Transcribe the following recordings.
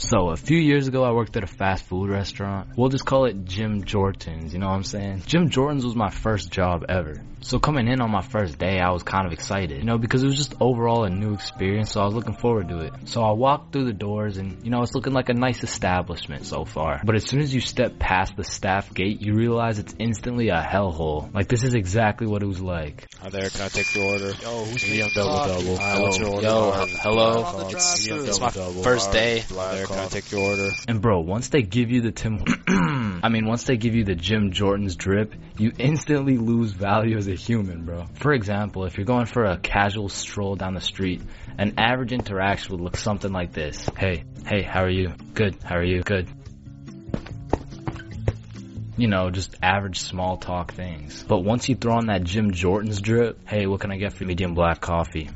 So a few years ago I worked at a fast food restaurant. We'll just call it Jim Jordan's, you know what I'm saying? Jim Jordan's was my first job ever. So coming in on my first day, I was kind of excited, you know, because it was just overall a new experience, so I was looking forward to it. So I walked through the doors and, you know, it's looking like a nice establishment so far. But as soon as you step past the staff gate, you realize it's instantly a hellhole. Like, this is exactly what it was like. Hi there, can I take your order? Yo, who's medium double? What's your order? Yo, hello? It's my first day. Hi there, can I take your order? And bro, once they give you the once they give you the Jim Jordan's drip, you instantly lose value as a human, bro. For example, if you're going for a casual stroll down the street, an average interaction would look something like this. Hey, how are you? Good, how are you? Good. You know, just average small talk things. But once you throw on that Jim Jordan's drip, hey, what can I get for medium black coffee?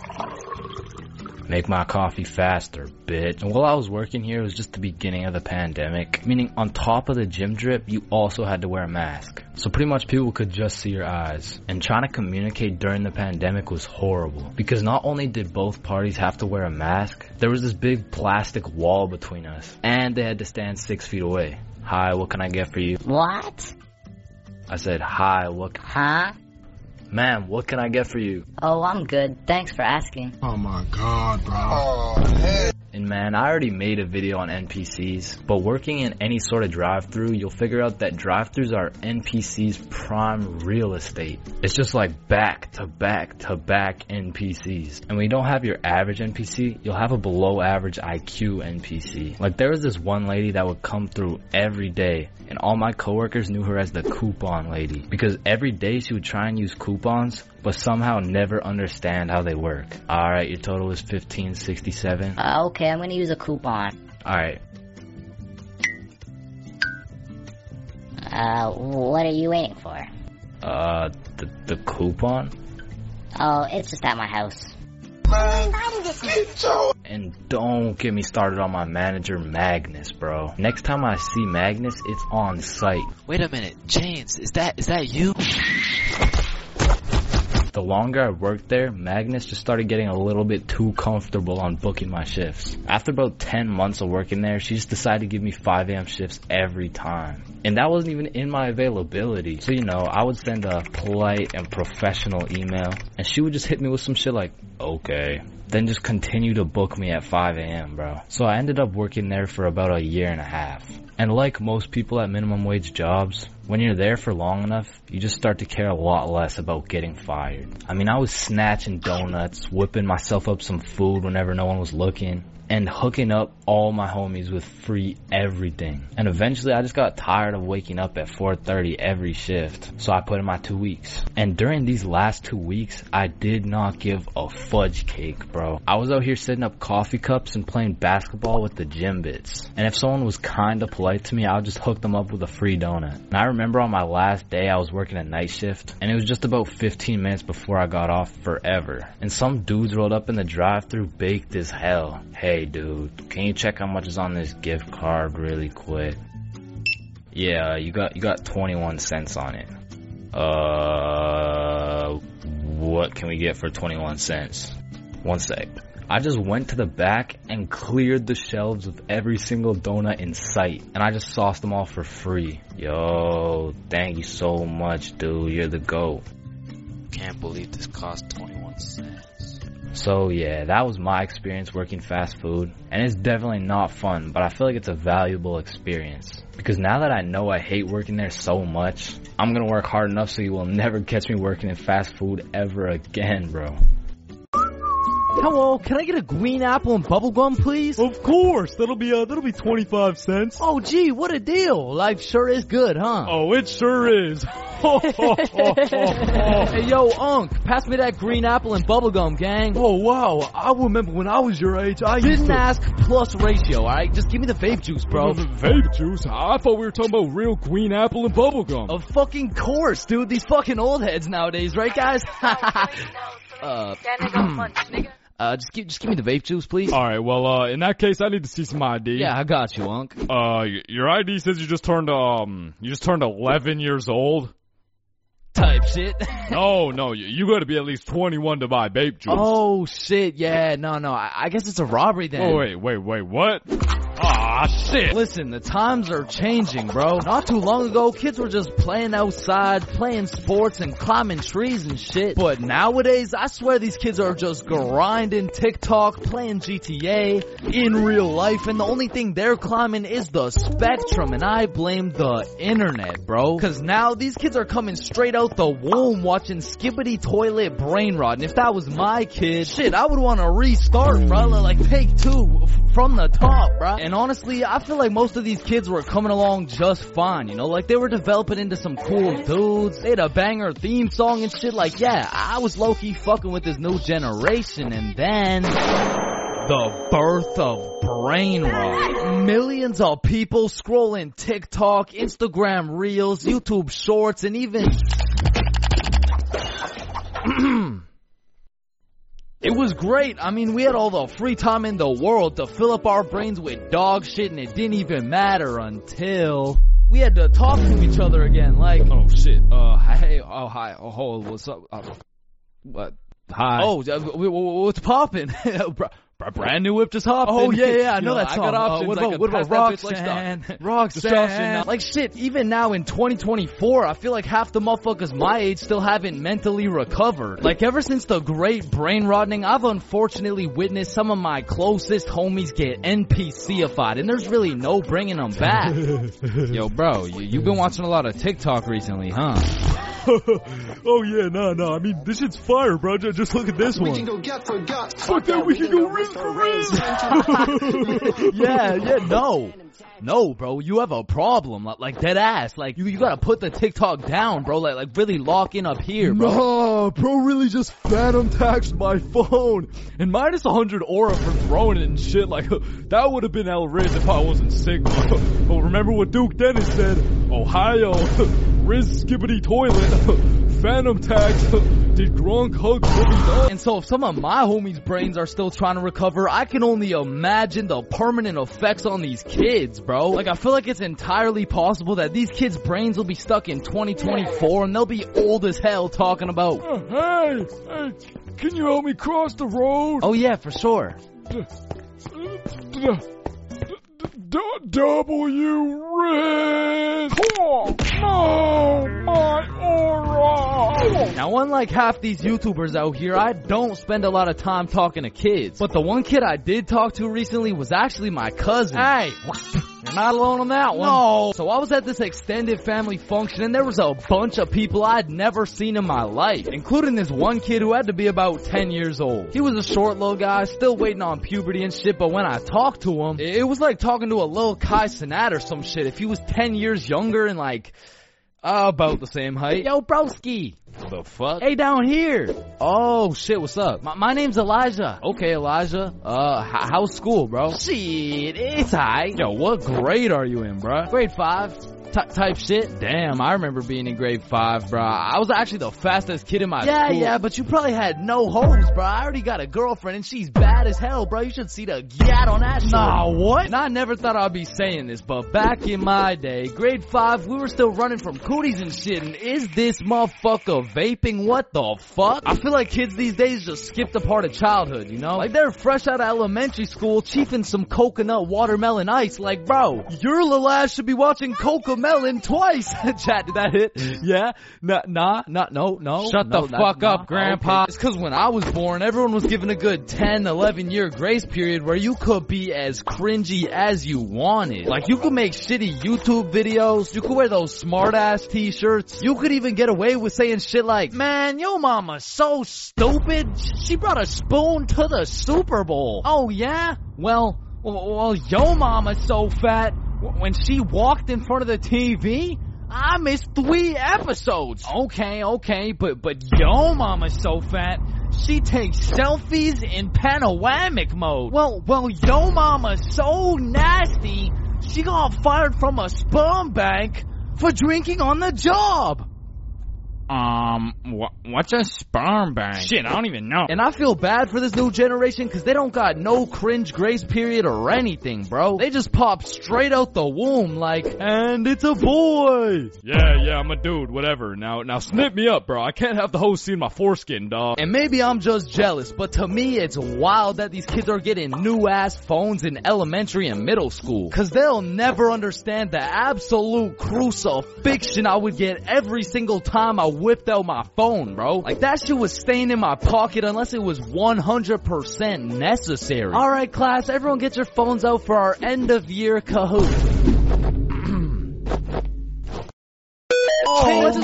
Make my coffee faster, bitch. And while I was working here, it was just the beginning of the pandemic. Meaning, on top of the gym drip, you also had to wear a mask. So pretty much people could just see your eyes. And trying to communicate during the pandemic was horrible. Because not only did both parties have to wear a mask, there was this big plastic wall between us. And they had to stand 6 feet away. Hi, what can I get for you? What? I said, hi, Huh? Ma'am, what can I get for you? Oh, I'm good. Thanks for asking. Oh my god, bro. Oh, And man, I already made a video on NPCs, but working in any sort of drive-thru, you'll figure out that drive-thrus are NPCs' prime real estate. It's just like back to back to back NPCs. And when you don't have your average NPC, you'll have a below average IQ NPC. Like, there was this one lady that would come through every day, and all my coworkers knew her as the coupon lady, because every day she would try and use coupons, but somehow never understand how they work. Alright, your total is $15.67. Okay, I'm gonna use a coupon. Alright. What are you waiting for? The coupon? Oh, it's just at my house. And don't get me started on my manager, Magnus, bro. Next time I see Magnus, it's on site. Wait a minute, James, is that you? The longer I worked there, Magnus just started getting a little bit too comfortable on booking my shifts. After about 10 months of working there, she just decided to give me 5 a.m. shifts every time. And that wasn't even in my availability. So, you know, I would send a polite and professional email, and she would just hit me with some shit like, okay. Then just continue to book me at 5 a.m., bro. So I ended up working there for about a year and a half. And like most people at minimum wage jobs, when you're there for long enough, you just start to care a lot less about getting fired. I mean, I was snatching donuts, whipping myself up some food whenever no one was looking, and hooking up all my homies with free everything. And eventually I just got tired of waking up at 4:30 every shift, so I put in my 2 weeks. And during these last 2 weeks, I did not give a fudge cake, bro. I was out here setting up coffee cups and playing basketball with the gym bits. And if someone was kinda polite to me, I would just hook them up with a free donut. And I remember on my last day, I was working a night shift, and it was just about 15 minutes before I got off forever. And some dudes rolled up in the drive-thru baked as hell. Hey dude, can you check how much is on this gift card really quick? Yeah, you got 21 cents on it. What can we get for 21 cents? One sec. I just went to the back and cleared the shelves of every single donut in sight, and I just sauced them all for free. Yo, thank you so much, dude. You're the GOAT. Can't believe this cost 21 cents. So yeah, that was my experience working fast food, and it's definitely not fun, but I feel like it's a valuable experience. Because now that I know I hate working there so much, I'm gonna work hard enough so you will never catch me working in fast food ever again, bro. Hello, can I get a green apple and bubblegum, please? Of course, that'll be 25 cents. Oh, gee, what a deal. Life sure is good, huh? Oh, it sure is. Hey, yo, Unc, pass me that green apple and bubblegum, gang. Oh, wow. I remember when I was your age, I used Didn't to... ask plus ratio, alright? Just give me the vape juice, bro. Vape juice? I thought we were talking about real green apple and bubblegum. Of fucking course, dude. These fucking old heads nowadays, right, guys? Just give me the vape juice, please. Alright, well, in that case, I need to see some ID. Yeah, I got you, Unc. Your ID says you just turned 11 years old. Type shit. No, you gotta be at least 21 to buy vape juice. Oh, shit, yeah, no, I guess it's a robbery then. Oh, wait, what? Aw, shit. Listen, the times are changing, bro. Not too long ago, kids were just playing outside, playing sports and climbing trees and shit. But nowadays, I swear these kids are just grinding TikTok, playing GTA in real life, and the only thing they're climbing is the spectrum, and I blame the internet, bro. Cause now these kids are coming straight out the womb watching Skibbity Toilet Brain Rot, and if that was my kid, shit, I would want to restart, bro. Like, take two from the top, bro. And honestly, I feel like most of these kids were coming along just fine, you know? Like, they were developing into some cool dudes. They had a banger theme song and shit. Like, yeah, I was low-key fucking with this new generation. And then the birth of brain rot. Millions of people scrolling TikTok, Instagram Reels, YouTube Shorts, and even it was great. I mean, we had all the free time in the world to fill up our brains with dog shit, and it didn't even matter until we had to talk to each other again. Like, oh shit, hey, oh hi, oh what's up? What? Hi. Oh, what's poppin'? Brand new whip just hopped. Oh yeah, I know that song. I got options. What about Roxanne? Roxanne. Like shit, even now in 2024, I feel like half the motherfuckers my age still haven't mentally recovered. Like ever since the great brain rotting, I've unfortunately witnessed some of my closest homies get NPC-ified, and there's really no bringing them back. Yo, bro, you've been watching a lot of TikTok recently, huh? Oh yeah, no. I mean, this shit's fire, bro. Just look at this one. We can go get forgot. Fuck that, we can go rinse for rinse. Yeah, no, bro, you have a problem, like dead ass. Like you gotta put the TikTok down, bro. Like really lock in up here, bro. Nah, bro, really just phantom taxed my phone and minus 100 aura for throwing it and shit. Like that would have been El Riz if I wasn't sick. But remember what Duke Dennis said? Ohio, Riz Skibbity Toilet, phantom tax. Did Gronk hug Kobe? And so if some of my homies' brains are still trying to recover, I can only imagine the permanent effects on these kids, bro. Like I feel like it's entirely possible that these kids' brains will be stuck in 2024 and they'll be old as hell talking about, hey, can you help me cross the road? Oh yeah, for sure. W Riz! Oh, no, my aura! Now, unlike half these YouTubers out here, I don't spend a lot of time talking to kids. But the one kid I did talk to recently was actually my cousin. Hey! You're not alone on that one. No. So I was at this extended family function and there was a bunch of people I'd never seen in my life, including this one kid who had to be about 10 years old. He was a short little guy, still waiting on puberty and shit, but when I talked to him, it was like talking to a little Kai Cenat or some shit. If he was 10 years younger and like, about the same height. Yo, broski. The fuck? Hey, down here. Oh, shit, what's up? My name's Elijah. Okay, Elijah. How's school, bro? Shit, it's alright. Yo, what grade are you in, bro? Grade 5. Type shit. Damn, I remember being in grade 5, bro. I was actually the fastest kid in my school. Yeah, but you probably had no hoes, bro. I already got a girlfriend and she's bad as hell, bro. You should see the gat on that shit. Nah, what? And I never thought I'd be saying this, but back in my day, grade 5, we were still running from cooties and shit, and is this motherfucker vaping? What the fuck? I feel like kids these days just skipped a part of childhood, you know? Like they're fresh out of elementary school, chiefing some coconut watermelon ice. Like, bro, your little ass should be watching Cocomelon twice. Chat, did that hit? Yeah? No. Shut the fuck up, Grandpa. Okay. It's cause when I was born, everyone was given a good 10, 11 year grace period where you could be as cringy as you wanted. Like, you could make shitty YouTube videos, you could wear those smart ass t-shirts, you could even get away with saying shit like, man, yo mama's so stupid, she brought a spoon to the Super Bowl. Oh yeah? Well, yo mama's so fat, when she walked in front of the TV, I missed 3 episodes. Okay, but yo mama's so fat, she takes selfies in panoramic mode. Well, yo mama's so nasty, she got fired from a sperm bank for drinking on the job. What's a sperm bank? Shit, I don't even know. And I feel bad for this new generation because they don't got no cringe grace period or anything, bro. They just pop straight out the womb like, and it's a boy. Yeah, I'm a dude, whatever. Now snip me up, bro. I can't have the host seeing my foreskin, dog. And maybe I'm just jealous, but to me it's wild that these kids are getting new ass phones in elementary and middle school. Cause they'll never understand the absolute crucifixion I would get every single time I whipped out my phone, bro. Like that shit was staying in my pocket unless it was 100% necessary. Alright class, everyone get your phones out for our end of year Kahoot. Oh, let's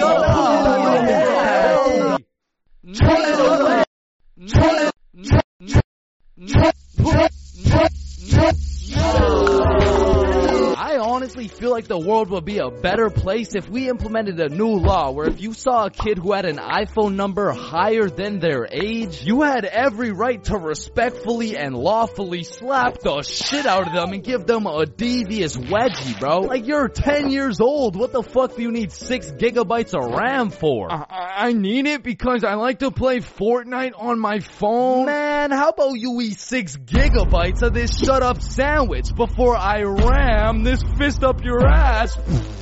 I honestly feel like the world would be a better place if we implemented a new law where if you saw a kid who had an iPhone number higher than their age, you had every right to respectfully and lawfully slap the shit out of them and give them a devious wedgie, bro. Like, you're 10 years old. What the fuck do you need 6 gigabytes of RAM for? I need it because I like to play Fortnite on my phone. Man, how about you eat 6 gigabytes of this shut up sandwich before I ram this fist up your ass?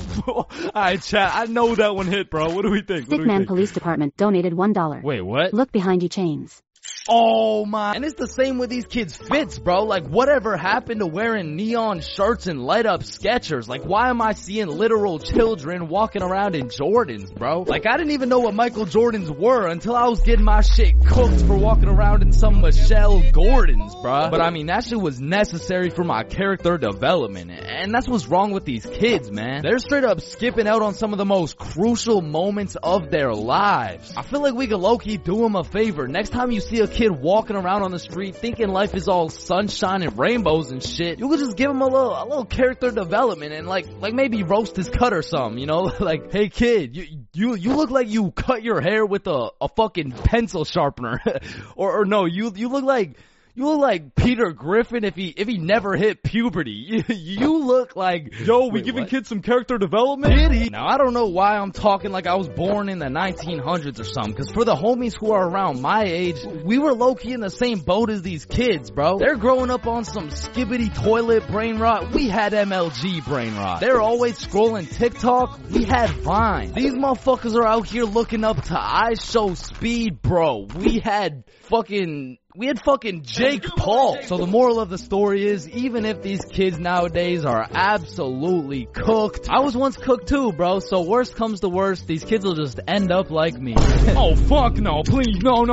Alright, chat, I know that one hit, bro. What do we think? Stickman Police Department donated $1. Wait, what? Look behind you, chains. Oh my. And it's the same with these kids' fits, bro. Like, whatever happened to wearing neon shirts and light up Skechers? Like, why am I seeing literal children walking around in Jordans, bro? Like, I didn't even know what Michael Jordans were until I was getting my shit cooked for walking around in some Michelle Gordons, bro. But I mean, that shit was necessary for my character development. And that's what's wrong with these kids, man. They're straight up skipping out on some of the most crucial moments of their lives. I feel like we could low-key do them a favor. Next time you see a kid walking around on the street thinking life is all sunshine and rainbows and shit, you could just give him a little character development and like maybe roast his cut or something, you know? Like, hey kid, you look like you cut your hair with a fucking pencil sharpener. or no, you look like Peter Griffin if he never hit puberty. You look like... Yo, we giving kids some character development? Did he? Now, I don't know why I'm talking like I was born in the 1900s or something, because for the homies who are around my age, we were low-key in the same boat as these kids, bro. They're growing up on some skibbity toilet brain rot. We had MLG brain rot. They're always scrolling TikTok. We had Vine. These motherfuckers are out here looking up to I Show Speed, bro. We had fucking Jake Paul. So the moral of the story is, even if these kids nowadays are absolutely cooked, I was once cooked too, bro. So worst comes to worst, these kids will just end up like me. Oh fuck no, please, no.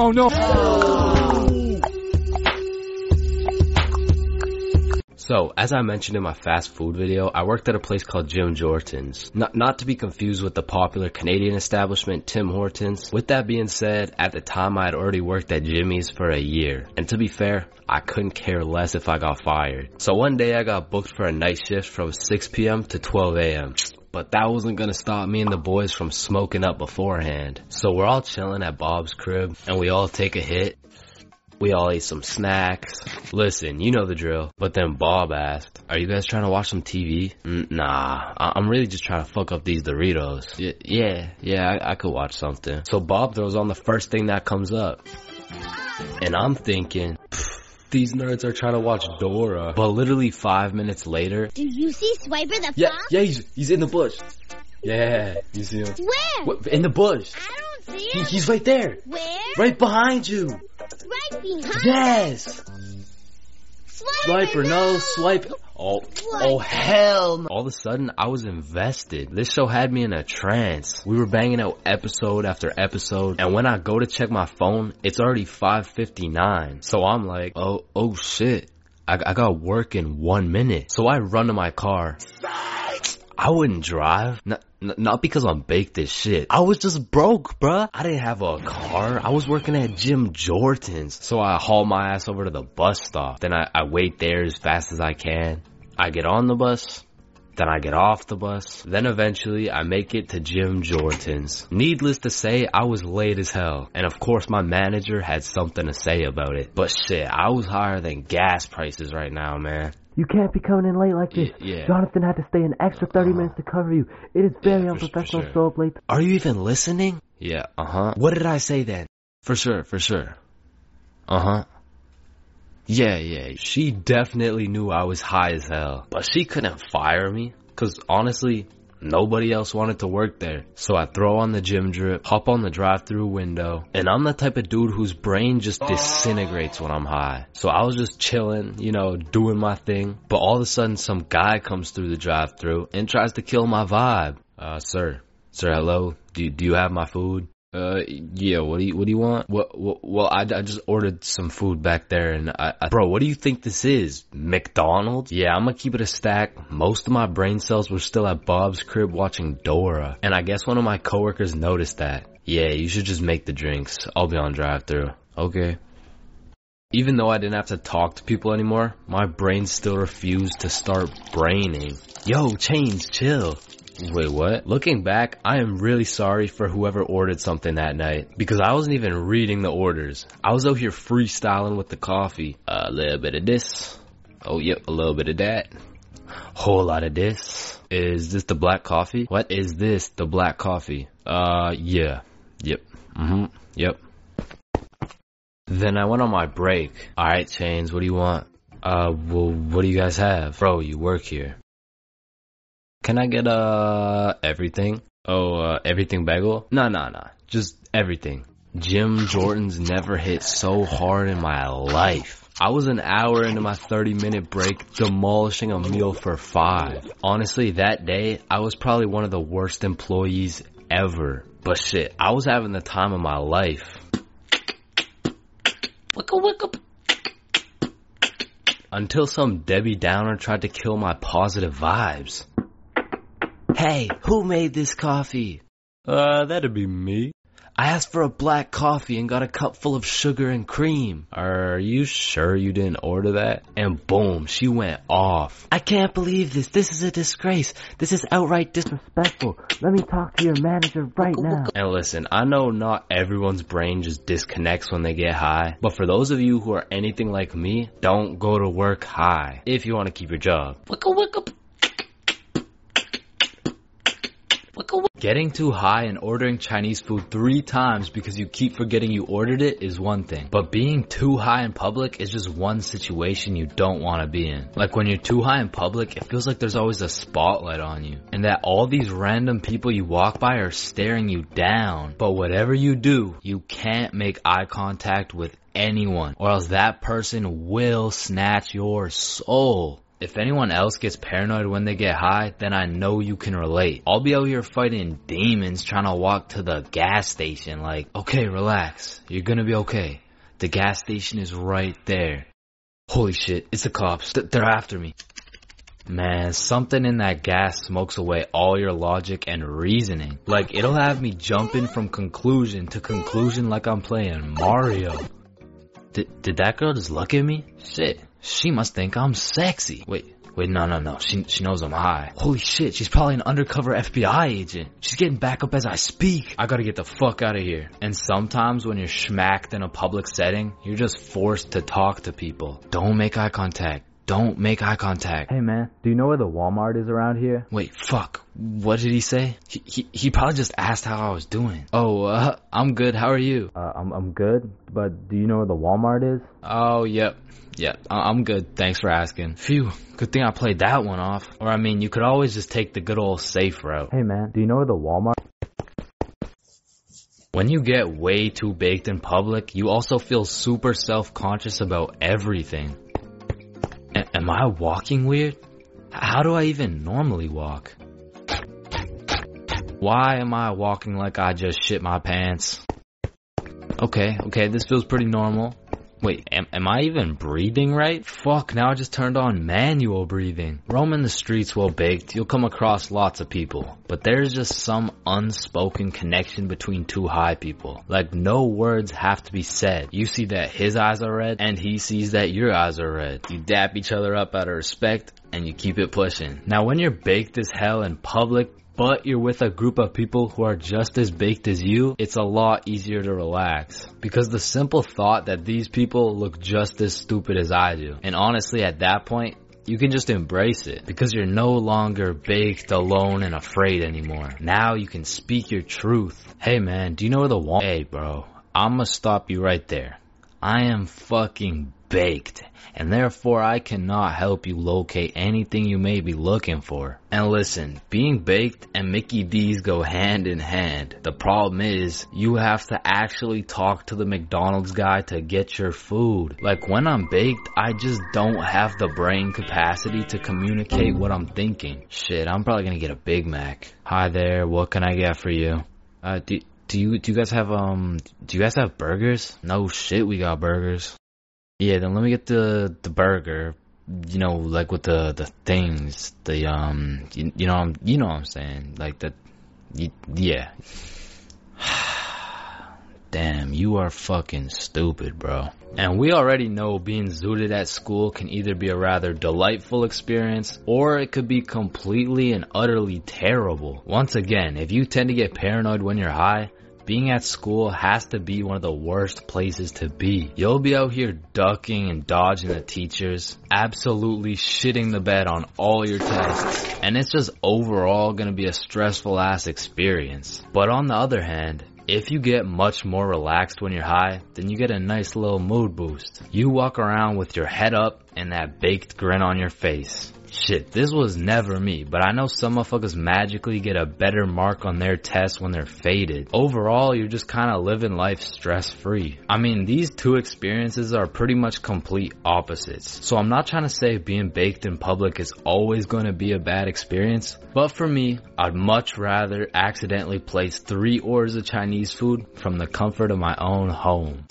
So, as I mentioned in my fast food video, I worked at a place called Jim Jordan's. Not to be confused with the popular Canadian establishment Tim Hortons. With that being said, at the time I had already worked at Jimmy's for a year. And to be fair, I couldn't care less if I got fired. So one day I got booked for a night shift from 6 p.m. to 12 a.m. But that wasn't gonna stop me and the boys from smoking up beforehand. So we're all chilling at Bob's crib, and we all take a hit. We all ate some snacks. Listen, you know the drill. But then Bob asked, are you guys trying to watch some TV? Nah, I'm really just trying to fuck up these Doritos. Yeah, I could watch something. So Bob throws on the first thing that comes up. And I'm thinking, these nerds are trying to watch Dora. But literally 5 minutes later... Do you see Swiper the Yeah, fox? yeah, he's in the bush. Yeah, you see him. Where? In the bush. I don't see him. He's right there. Where? Right behind you. Right behind. Yes. Swiper, no, swipe. Oh hell no. All of a sudden, I was invested. This show had me in a trance. We were banging out episode after episode, and when I go to check my phone, it's already 5:59. So I'm like, oh shit. I got work in 1 minute. So I run to my car. I wouldn't drive. Not because I'm baked as shit. I was just broke, bruh. I didn't have a car. I was working at Jim Jordan's. So I haul my ass over to the bus stop. Then I wait there as fast as I can. I get on the bus. Then I get off the bus. Then eventually I make it to Jim Jordan's. Needless to say, I was late as hell. And of course my manager had something to say about it. But shit, I was higher than gas prices right now, man. You can't be coming in late like this. Yeah. Jonathan had to stay an extra 30 minutes to cover you. It is very unprofessional to show up late. Are you even listening? Yeah, uh-huh. What did I say then? For sure, for sure. Uh-huh. Yeah, she definitely knew I was high as hell. But she couldn't fire me, cause honestly, nobody else wanted to work there. So I throw on the gym drip, hop on the drive-thru window, and I'm the type of dude whose brain just disintegrates when I'm high. So I was just chilling, you know, doing my thing. But all of a sudden, some guy comes through the drive-thru and tries to kill my vibe. Sir, hello? Do you have my food? Yeah, what do you want? Well, I just ordered some food back there and bro, what do you think this is? McDonald's? Yeah, I'm gonna keep it a stack. Most of my brain cells were still at Bob's crib watching Dora. And I guess one of my coworkers noticed that. Yeah, you should just make the drinks. I'll be on drive-thru. Okay. Even though I didn't have to talk to people anymore, my brain still refused to start braining. Yo, Chains, chill. Wait, what? Looking back, I am really sorry for whoever ordered something that night, because I wasn't even reading the orders. I was out here freestyling with the coffee. A little bit of this. Oh, yep, a little bit of that. Whole lot of this. Is this the black coffee? What is this, the black coffee? Yeah. Yep. Yep. Then I went on my break. Alright, Chains, what do you want? Well, what do you guys have? Bro, you work here. Can I get, everything? Oh, everything bagel? Nah. Just everything. Jim Jordan's never hit so hard in my life. I was an hour into my 30-minute break demolishing a meal for 5. Honestly, that day, I was probably one of the worst employees ever. But shit, I was having the time of my life. Wicka. Until some Debbie Downer tried to kill my positive vibes. Hey, who made this coffee? That'd be me. I asked for a black coffee and got a cup full of sugar and cream. Are you sure you didn't order that? And boom, she went off. I can't believe this. This is a disgrace. This is outright disrespectful. Let me talk to your manager right now. And listen, I know not everyone's brain just disconnects when they get high. But for those of you who are anything like me, don't go to work high if you want to keep your job. Wicka. Getting too high and ordering Chinese food 3 times because you keep forgetting you ordered it is one thing. But being too high in public is just one situation you don't want to be in. Like when you're too high in public, it feels like there's always a spotlight on you. And that all these random people you walk by are staring you down. But whatever you do, you can't make eye contact with anyone, or else that person will snatch your soul. If anyone else gets paranoid when they get high, then I know you can relate. I'll be out here fighting demons trying to walk to the gas station like, okay, relax. You're gonna be okay. The gas station is right there. Holy shit, it's the cops. They're after me. Man, something in that gas smokes away all your logic and reasoning. Like, it'll have me jumping from conclusion to conclusion like I'm playing Mario. Did that girl just look at me? Shit. She must think I'm sexy. Wait, no. She knows I'm high. Holy shit, she's probably an undercover FBI agent. She's getting back up as I speak. I gotta get the fuck out of here. And sometimes when you're schmacked in a public setting, you're just forced to talk to people. Don't make eye contact. Hey man, do you know where the Walmart is around here? Wait, fuck. What did he say? He probably just asked how I was doing. Oh, I'm good. How are you? I'm good, but do you know where the Walmart is? Oh, yep. I'm good. Thanks for asking. Phew. Good thing I played that one off. Or I mean, you could always just take the good old safe route. Hey man, do you know where the Walmart? When you get way too baked in public, you also feel super self-conscious about everything. Am I walking weird? How do I even normally walk? Why am I walking like I just shit my pants? Okay, this feels pretty normal. Wait, am I even breathing right? Fuck, now I just turned on manual breathing. Roaming the streets well baked, you'll come across lots of people. But there's just some unspoken connection between two high people. Like no words have to be said. You see that his eyes are red, and he sees that your eyes are red. You dap each other up out of respect, and you keep it pushing. Now when you're baked as hell in public, but you're with a group of people who are just as baked as you, it's a lot easier to relax. Because the simple thought that these people look just as stupid as I do. And honestly, at that point, you can just embrace it because you're no longer baked, alone, and afraid anymore. Now you can speak your truth. Hey man, do you know where the Hey bro, I'ma stop you right there. I am fucking baked, and therefore I cannot help you locate anything you may be looking for. And listen, being baked and Mickey D's go hand in hand. The problem is, you have to actually talk to the McDonald's guy to get your food. Like when I'm baked, I just don't have the brain capacity to communicate what I'm thinking. Shit, I'm probably gonna get a Big Mac. Hi there, what can I get for you? Do you guys have burgers? No shit, we got burgers. Yeah, then let me get the burger, you know, like with the things, you know what I'm saying, like yeah. Damn, you are fucking stupid, bro. And we already know being zooted at school can either be a rather delightful experience, or it could be completely and utterly terrible. Once again, if you tend to get paranoid when you're high, being at school has to be one of the worst places to be. You'll be out here ducking and dodging the teachers, absolutely shitting the bed on all your tests, and it's just overall gonna be a stressful ass experience. But on the other hand, if you get much more relaxed when you're high, then you get a nice little mood boost. You walk around with your head up and that baked grin on your face. Shit, this was never me, but I know some motherfuckers magically get a better mark on their tests when they're faded. Overall, you're just kinda living life stress-free. I mean, these two experiences are pretty much complete opposites. So I'm not trying to say being baked in public is always gonna be a bad experience, but for me, I'd much rather accidentally place 3 orders of Chinese food from the comfort of my own home.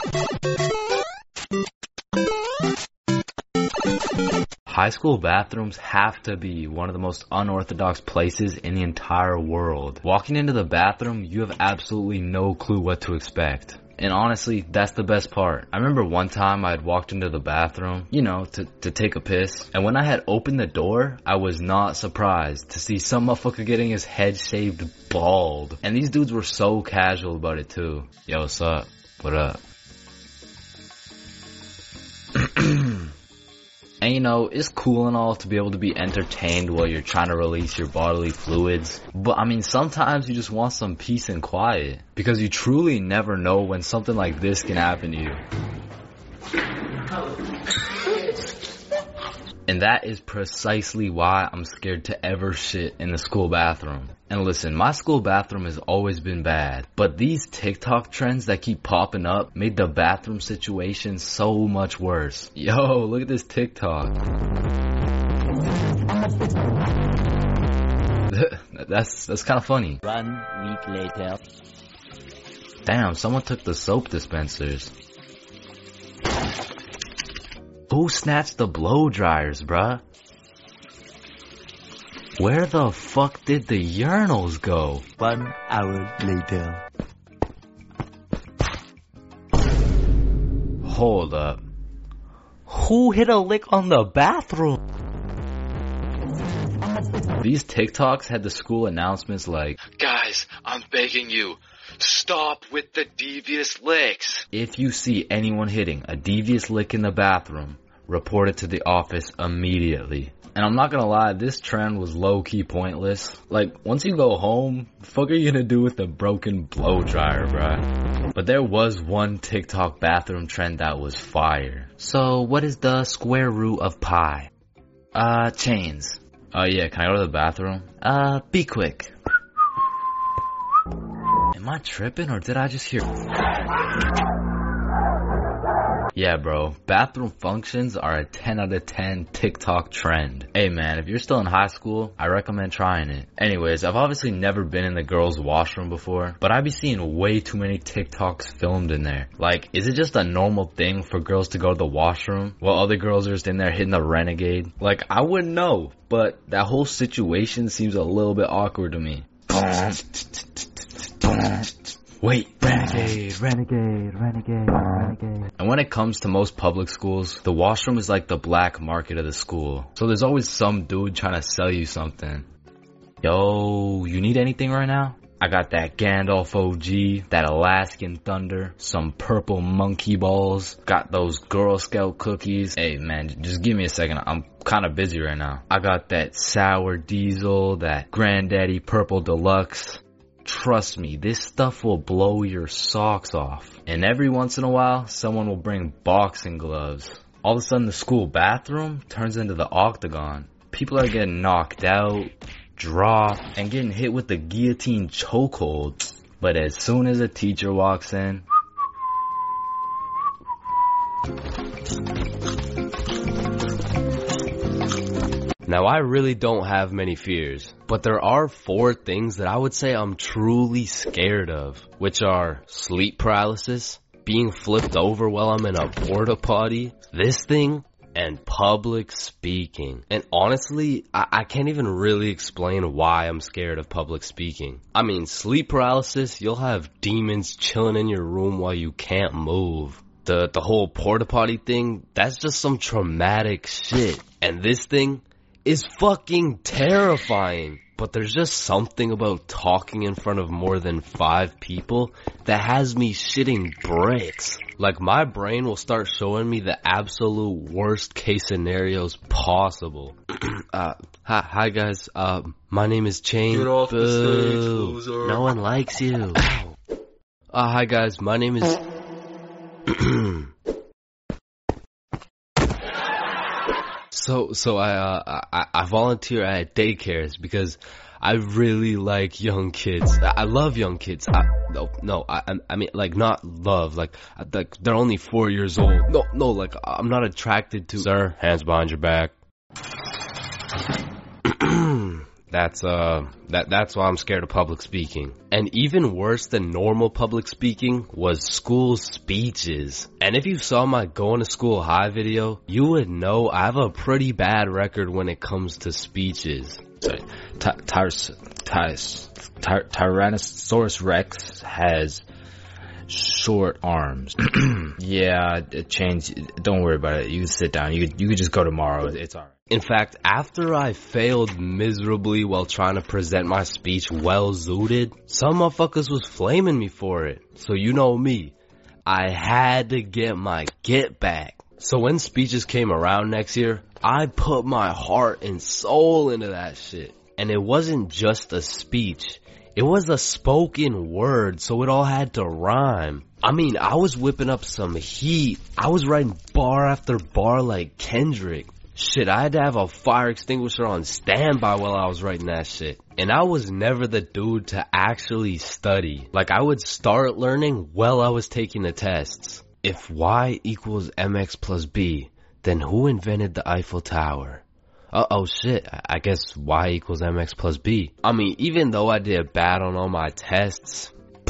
High school bathrooms have to be one of the most unorthodox places in the entire world. Walking into the bathroom, you have absolutely no clue what to expect. And honestly, that's the best part. I remember one time I had walked into the bathroom, you know, to take a piss. And when I had opened the door, I was not surprised to see some motherfucker getting his head shaved bald. And these dudes were so casual about it too. Yo, what's up? What up? And you know, it's cool and all to be able to be entertained while you're trying to release your bodily fluids. But I mean, sometimes you just want some peace and quiet. Because you truly never know when something like this can happen to you. And that is precisely why I'm scared to ever shit in the school bathroom. And listen, my school bathroom has always been bad, but these TikTok trends that keep popping up made the bathroom situation so much worse. Yo, look at this TikTok. That's kind of funny. 1 week later. Damn, someone took the soap dispensers. Who snatched the blow dryers, bruh? Where the fuck did the urinals go? 1 hour later. Hold up. Who hit a lick on the bathroom? These TikToks had the school announcements like, "Guys, I'm begging you, stop with the devious licks." If you see anyone hitting a devious lick in the bathroom, report it to the office immediately. And I'm not gonna lie, this trend was low-key pointless. Like, once you go home, the fuck are you gonna do with the broken blow dryer, bruh? But there was one TikTok bathroom trend that was fire. So, what is the square root of pi? Chains. Yeah, can I go to the bathroom? Be quick. Am I tripping or did I just hear... Yeah, bro, bathroom functions are a 10 out of 10 TikTok trend. Hey man, if you're still in high school, I recommend trying it. Anyways, I've obviously never been in the girls' washroom before, but I be seeing way too many TikToks filmed in there. Like, is it just a normal thing for girls to go to the washroom while other girls are just in there hitting the renegade? Like, I wouldn't know, but that whole situation seems a little bit awkward to me. Wait, renegade, renegade, renegade, renegade. And when it comes to most public schools, the washroom is like the black market of the school. So there's always some dude trying to sell you something. Yo, you need anything right now? I got that Gandalf OG, that Alaskan Thunder, some purple monkey balls, got those Girl Scout cookies. Hey man, just give me a second, I'm kinda busy right now. I got that Sour Diesel, that Granddaddy Purple Deluxe. Trust me, this stuff will blow your socks off. And every once in a while, someone will bring boxing gloves. All of a sudden the school bathroom turns into the octagon. People are getting knocked out, dropped, and getting hit with the guillotine chokehold. But as soon as a teacher walks in, now I really don't have many fears, but there are 4 things that I would say I'm truly scared of, which are sleep paralysis, being flipped over while I'm in a porta potty, this thing, and public speaking. And honestly, I can't even really explain why I'm scared of public speaking. I mean, sleep paralysis, you'll have demons chilling in your room while you can't move. The whole porta potty thing, that's just some traumatic shit. And this thing is fucking terrifying. But there's just something about talking in front of more than 5 people that has me shitting bricks. Like, my brain will start showing me the absolute worst case scenarios possible. Hi guys, my name is Chain. Get off the stage, loser. No one likes you. Hi guys, my name is... So I volunteer at daycares because I really like young kids. I love young kids. I mean, like, not love, like they're only 4 years old. No, like, I'm not attracted to... Sir, hands behind your back. That's why I'm scared of public speaking. And even worse than normal public speaking was school speeches. And if you saw my going to school high video, you would know I have a pretty bad record when it comes to speeches. Tyrannosaurus Rex has short arms. Yeah, it changed. Don't worry about it. You can sit down. You can just go tomorrow. It's alright. In fact, after I failed miserably while trying to present my speech well zooted, some motherfuckers was flaming me for it. So you know me, I had to get my get back. So when speeches came around next year, I put my heart and soul into that shit. And it wasn't just a speech. It was a spoken word, so it all had to rhyme. I mean, I was whipping up some heat. I was writing bar after bar like Kendrick. Shit, I had to have a fire extinguisher on standby while I was writing that shit. And I was never the dude to actually study. Like, I would start learning while I was taking the tests. If y equals mx plus b, then who invented the Eiffel Tower? Oh shit, I guess y equals mx plus b. I mean, even though I did bad on all my tests,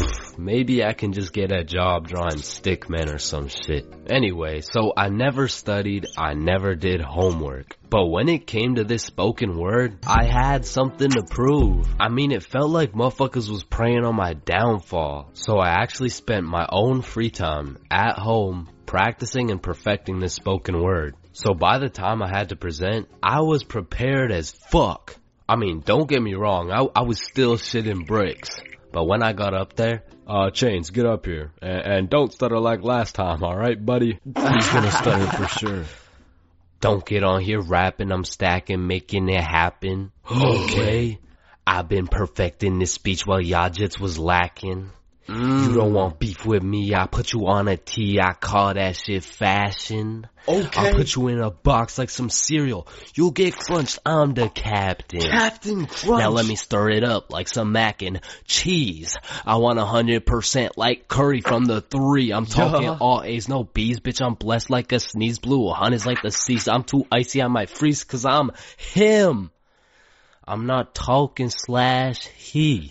maybe I can just get a job drawing stick men or some shit. Anyway, so I never studied, I never did homework. But when it came to this spoken word, I had something to prove. I mean, it felt like motherfuckers was preying on my downfall. So I actually spent my own free time at home practicing and perfecting this spoken word. So by the time I had to present, I was prepared as fuck. I mean, don't get me wrong, I was still shitting bricks. But when I got up there, Chains, get up here. And don't stutter like last time, alright, buddy? He's gonna stutter for sure. Don't get on here rapping, I'm stacking, making it happen. Okay? I've been perfecting this speech while y'all just was lacking. You don't want beef with me, I put you on a tee, I call that shit fashion. Okay. I'll put you in a box like some cereal. You'll get crunched, I'm the captain. Captain Crunch. Now let me stir it up like some mac and cheese. I want 100% like Curry from the 3. I'm talking all A's, no B's, bitch, I'm blessed like a sneeze. Blue, 100's like the seas. I'm too icy, I might freeze cause I'm him. I'm not talking /he.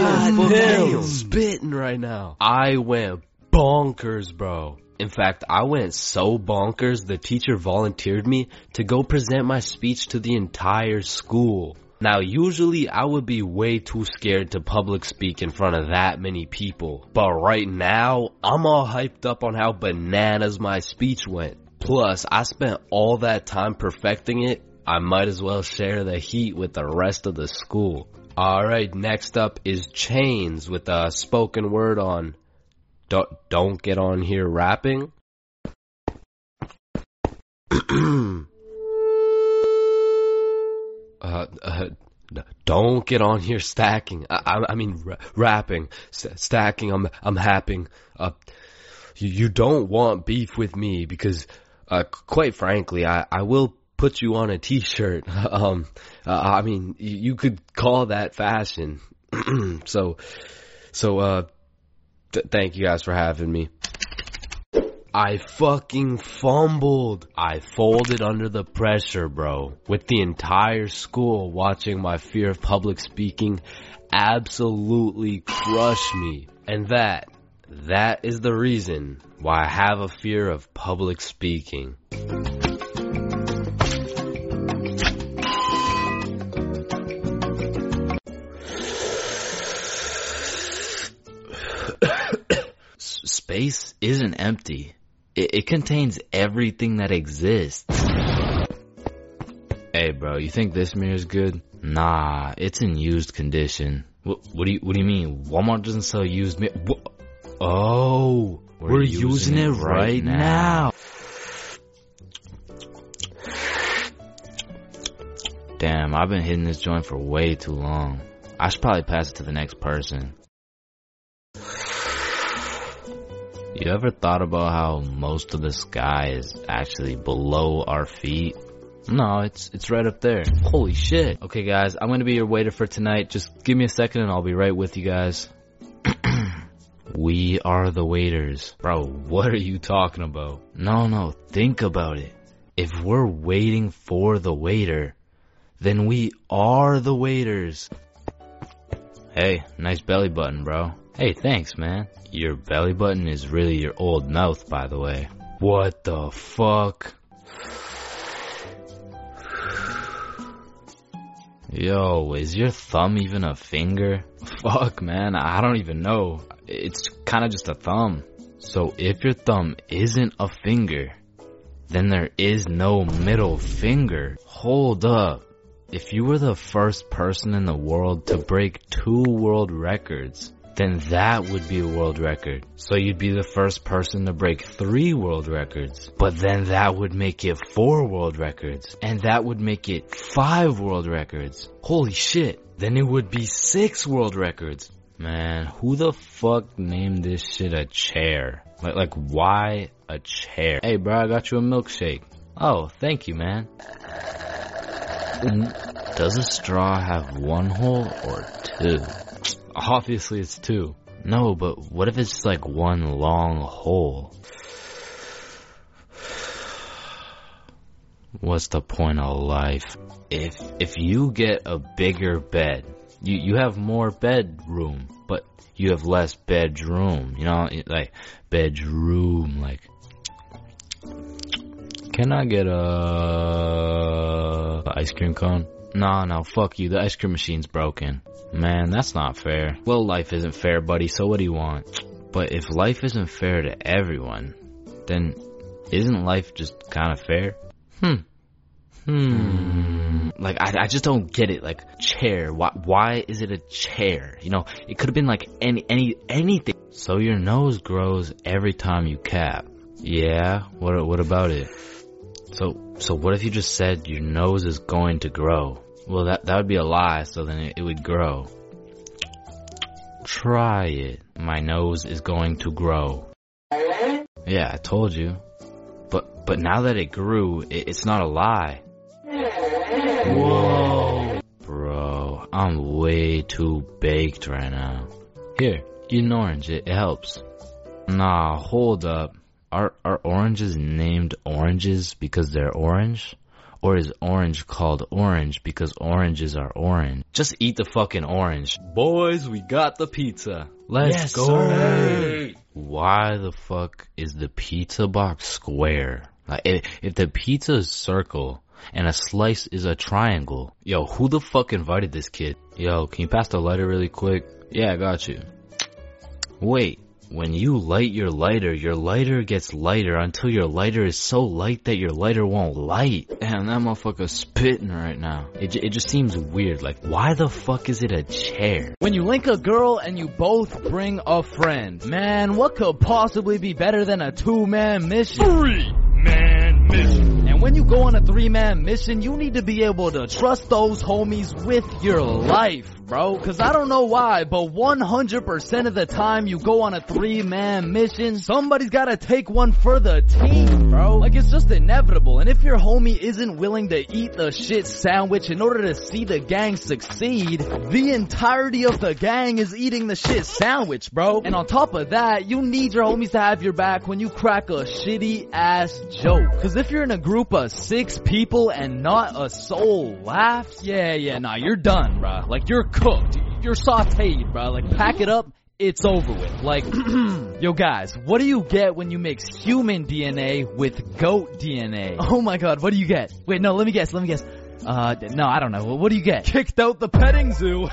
I'm spitting right now. I went bonkers, bro. In fact, I went so bonkers, the teacher volunteered me to go present my speech to the entire school. Now, usually I would be way too scared to public speak in front of that many people. But right now, I'm all hyped up on how bananas my speech went. Plus, I spent all that time perfecting it. I might as well share the heat with the rest of the school. Alright, next up is Chains with a spoken word on Don't Get On Here Rapping. Don't get on here stacking. I mean rapping. Stacking, I'm happing. You don't want beef with me because, quite frankly, I will put you on a t-shirt. I mean, you could call that fashion. So, thank you guys for having me. I fucking fumbled. I folded under the pressure, bro. With the entire school watching my fear of public speaking absolutely crush me. And that is the reason why I have a fear of public speaking. Space isn't empty. It contains everything that exists. Hey bro, you think this mirror's good? Nah, it's in used condition. What do you mean? Walmart doesn't sell used mirror? Oh, we're using it right now. Damn, I've been hitting this joint for way too long. I should probably pass it to the next person. You ever thought about how most of the sky is actually below our feet? No, it's right up there. Holy shit. Okay guys, I'm gonna be your waiter for tonight. Just give me a second and I'll be right with you guys. We are the waiters. Bro, what are you talking about? No, think about it. If we're waiting for the waiter, then we are the waiters. Hey, nice belly button, bro. Hey, thanks, man. Your belly button is really your old mouth, by the way. What the fuck? Yo, is your thumb even a finger? Fuck, man, I don't even know. It's kinda just a thumb. So if your thumb isn't a finger, then there is no middle finger. Hold up. If you were the first person in the world to break 2 world records, then that would be a world record. So you'd be the first person to break 3 world records. But then that would make it 4 world records. And that would make it 5 world records. Holy shit. Then it would be 6 world records. Man, who the fuck named this shit a chair? Like why a chair? Hey bro, I got you a milkshake. Oh, thank you, man. Does a straw have 1 hole or 2? Obviously it's 2. No, but what if it's just like 1 long hole? What's the point of life? If you get a bigger bed, you have more bedroom, but you have less bedroom. You know, like bedroom, like. Can I get a ice cream cone? No, fuck you. The ice cream machine's broken. Man, that's not fair. Well, life isn't fair, buddy, so what do you want? But if life isn't fair to everyone, then isn't life just kind of fair? Like, I just don't get it. Like, chair. Why is it a chair? You know, it could have been like anything. So your nose grows every time you cap. Yeah, what about it? So what if you just said your nose is going to grow? Well, that would be a lie, so then it would grow. Try it. My nose is going to grow. Yeah, I told you. But now that it grew, it's not a lie. Whoa. Bro, I'm way too baked right now. Here, eat an orange, it helps. Nah, hold up. Are oranges named oranges because they're orange? Or is orange called orange because oranges are orange? Just eat the fucking orange. Boys, we got the pizza. Let's go. Sir. Why the fuck is the pizza box square? Like, if the pizza is circle and a slice is a triangle, yo, who the fuck invited this kid? Yo, can you pass the lighter really quick? Yeah, I got you. Wait, When you light your lighter gets lighter until your lighter is so light that your lighter won't light. Damn, that motherfucker's spitting right now. It just seems weird. Like, why the fuck is it a chair? When you link a girl and you both bring a friend, man, what could possibly be better than a 2-man mission? 3-man mission. And when you go on a 3-man mission, you need to be able to trust those homies with your life, bro. Cause I don't know why, but 100% of the time you go on a 3-man mission, somebody's gotta take one for the team, bro. Like, it's just inevitable. And if your homie isn't willing to eat the shit sandwich in order to see the gang succeed, the entirety of the gang is eating the shit sandwich, bro. And on top of that, you need your homies to have your back when you crack a shitty ass joke. Cause if you're in a group of 6 people and not a soul laughs, nah, you're done, bro. Like, you're cooked. You're sauteed, bro. Like, pack it up. It's over with. Like, yo guys, what do you get when you mix human DNA with goat DNA? Oh my god, what do you get? Wait, no, let me guess. No, I don't know. What do you get? Kicked out the petting zoo.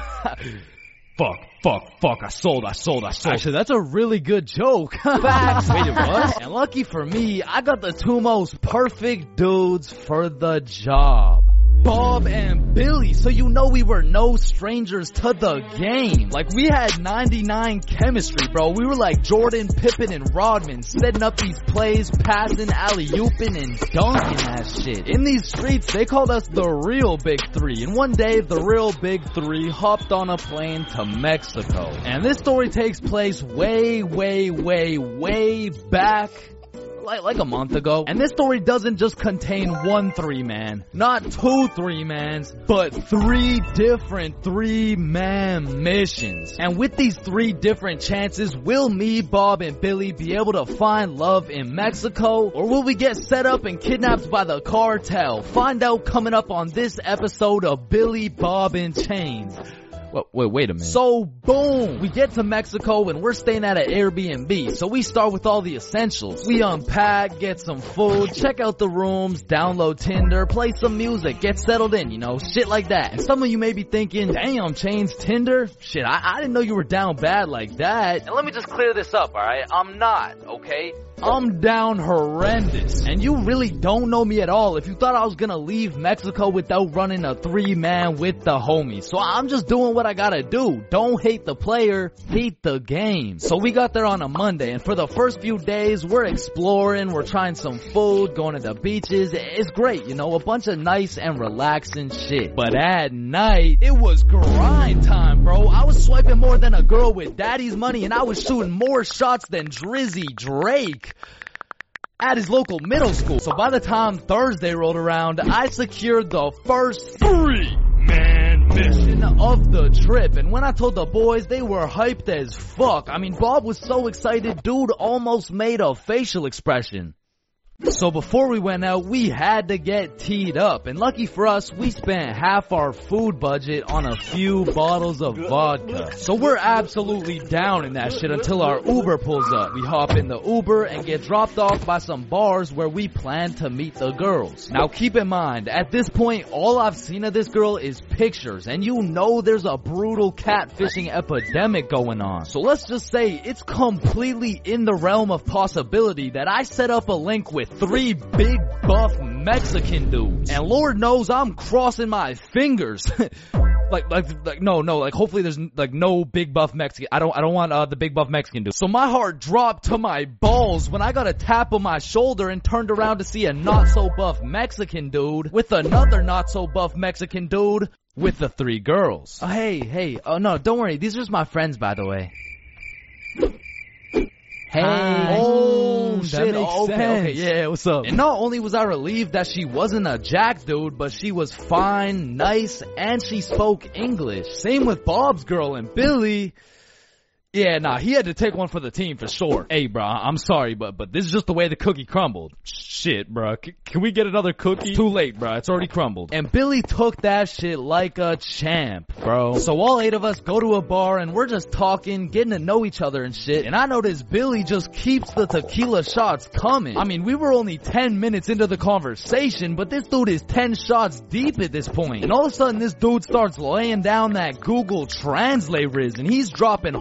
Fuck, I sold. Actually, that's a really good joke. Facts. Wait, it was? And lucky for me, I got the 2 most perfect dudes for the job. Bob and Billy, so you know we were no strangers to the game. Like, we had 99 chemistry, bro. We were like Jordan, Pippen, and Rodman, setting up these plays, passing, alley-ooping, and dunking that shit. In these streets, they called us the real Big Three. And one day, the real Big Three hopped on a plane to Mexico. And this story takes place way back. Like a month ago. And this story doesn't just contain one 3-man, not 2 3-mans, but 3 different 3-man missions. And with these 3 different chances, will me, Bob, and Billy be able to find love in Mexico? Or will we get set up and kidnapped by the cartel? Find out coming up on this episode of Billy, Bob, and Chains. Wait a minute. So, boom! We get to Mexico and we're staying at an Airbnb. So we start with all the essentials. We unpack, get some food, check out the rooms, download Tinder, play some music, get settled in, you know, shit like that. And some of you may be thinking, damn, Chains, Tinder? Shit, I didn't know you were down bad like that. And let me just clear this up, alright? I'm not, okay? I'm down horrendous. And you really don't know me at all if you thought I was gonna leave Mexico without running a 3-man with the homies. So I'm just doing what I gotta do. Don't hate the player, hate the game. So we got there on a Monday, and for the first few days, we're exploring, we're trying some food, going to the beaches. It's great, you know, a bunch of nice and relaxing shit. But at night, it was grind time, bro. I was swiping more than a girl with daddy's money, and I was shooting more shots than Drizzy Drake at his local middle school. So by the time Thursday rolled around, I secured the first 3-man mission of the trip. And when I told the boys, they were hyped as fuck. I mean, Bob was so excited, dude almost made a facial expression. So before we went out, we had to get teed up. And lucky for us, we spent half our food budget on a few bottles of vodka. So we're absolutely down in that shit until our Uber pulls up. We hop in the Uber and get dropped off by some bars where we plan to meet the girls. Now keep in mind, at this point, all I've seen of this girl is pictures. And you know there's a brutal catfishing epidemic going on. So let's just say it's completely in the realm of possibility that I set up a link with 3 big buff Mexican dudes. And Lord knows I'm crossing my fingers. Like hopefully there's like no big buff Mexican. I don't want the big buff Mexican dude. So my heart dropped to my balls when I got a tap on my shoulder and turned around to see a not so buff Mexican dude with another not so buff Mexican dude with the 3 girls. Hey, oh no, don't worry, these are just my friends, by the way. Hey. Oh, shit. Okay, yeah, what's up? And not only was I relieved that she wasn't a jack dude, but she was fine, nice, and she spoke English. Same with Bob's girl and Billy. Yeah, nah, he had to take one for the team for sure. Hey, bro, I'm sorry, but this is just the way the cookie crumbled. Shit, bro. Can we get another cookie? It's too late, bro. It's already crumbled. And Billy took that shit like a champ, bro. So all 8 of us go to a bar and we're just talking, getting to know each other and shit. And I noticed Billy just keeps the tequila shots coming. I mean, we were only 10 minutes into the conversation, but this dude is 10 shots deep at this point. And all of a sudden, this dude starts laying down that Google Translate riz, and he's dropping hard eyes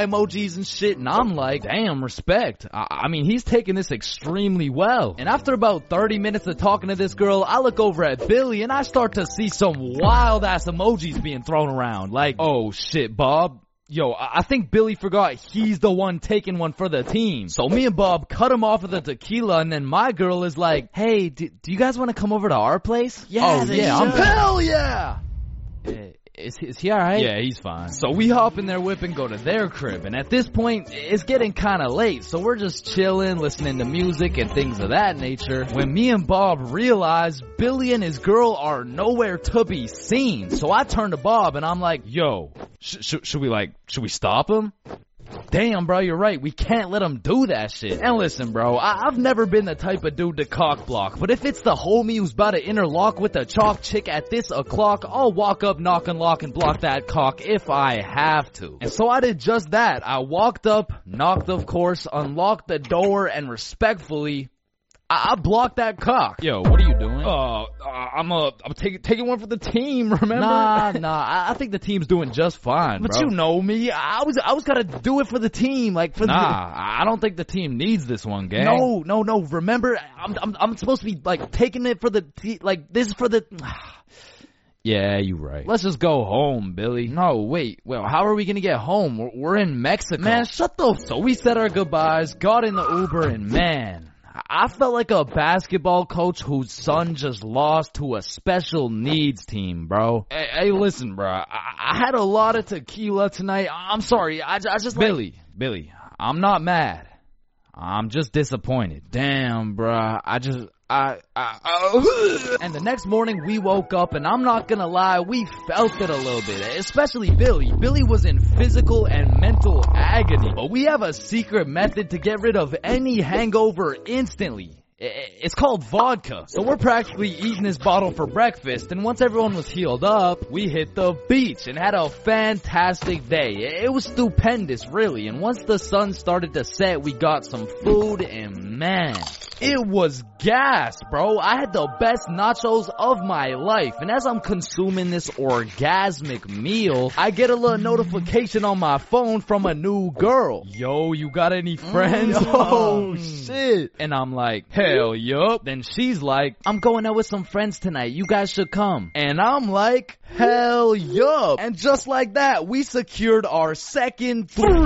cry emojis and shit, and I'm like, damn, respect. I mean, he's taking this extremely well. And after about 30 minutes of talking to this girl, I look over at Billy and I start to see some wild ass emojis being thrown around. Like, oh shit, Bob. Yo, I think Billy forgot he's the one taking one for the team. So me and Bob cut him off of the tequila, and then my girl is like, hey, do you guys want to come over to our place? Yeah, Hell yeah! Is he alright? Yeah, he's fine. So we hop in their whip and go to their crib, and at this point, it's getting kinda late, so we're just chilling, listening to music and things of that nature, when me and Bob realize Billy and his girl are nowhere to be seen. So I turn to Bob and I'm like, yo, should we stop him? Damn, bro, you're right. We can't let him do that shit. And listen, bro, I've never been the type of dude to cock block, but if it's the homie who's about to interlock with the chalk chick at this o'clock, I'll walk up, knock and lock, and block that cock if I have to. And so I did just that. I walked up, knocked of course, unlocked the door, and respectfully, I blocked that cock. Yo, what are you doing? I'm taking one for the team, remember? Nah, I think the team's doing just fine, but bro. you know me, I was gonna do it for the team, like for I don't think the team needs this one, gang. No, remember, I'm supposed to be, like, taking it for the like, this is for the... Yeah, you right. Let's just go home, Billy. No, wait. Well, how are we gonna get home? We're in Mexico. Man, shut the... So we said our goodbyes, got in the Uber, and man... I felt like a basketball coach whose son just lost to a special needs team, bro. Hey, listen, bro. I had a lot of tequila tonight. I'm sorry. I just Billy, I'm not mad. I'm just disappointed. Damn, bro. And the next morning we woke up, and I'm not gonna lie, we felt it a little bit, especially Billy. Billy was in physical and mental agony, but we have a secret method to get rid of any hangover instantly. It's called vodka. So we're practically eating this bottle for breakfast, and once everyone was healed up, we hit the beach and had a fantastic day. It was stupendous, really, and once the sun started to set, we got some food, and man, it was gas, bro. I had the best nachos of my life, and as I'm consuming this orgasmic meal, I get a little notification on my phone from a new girl. Yo, you got any friends? Oh, shit. And I'm like, hell yup. Then she's like, I'm going out with some friends tonight. You guys should come. And I'm like, hell yup. And just like that, we secured our second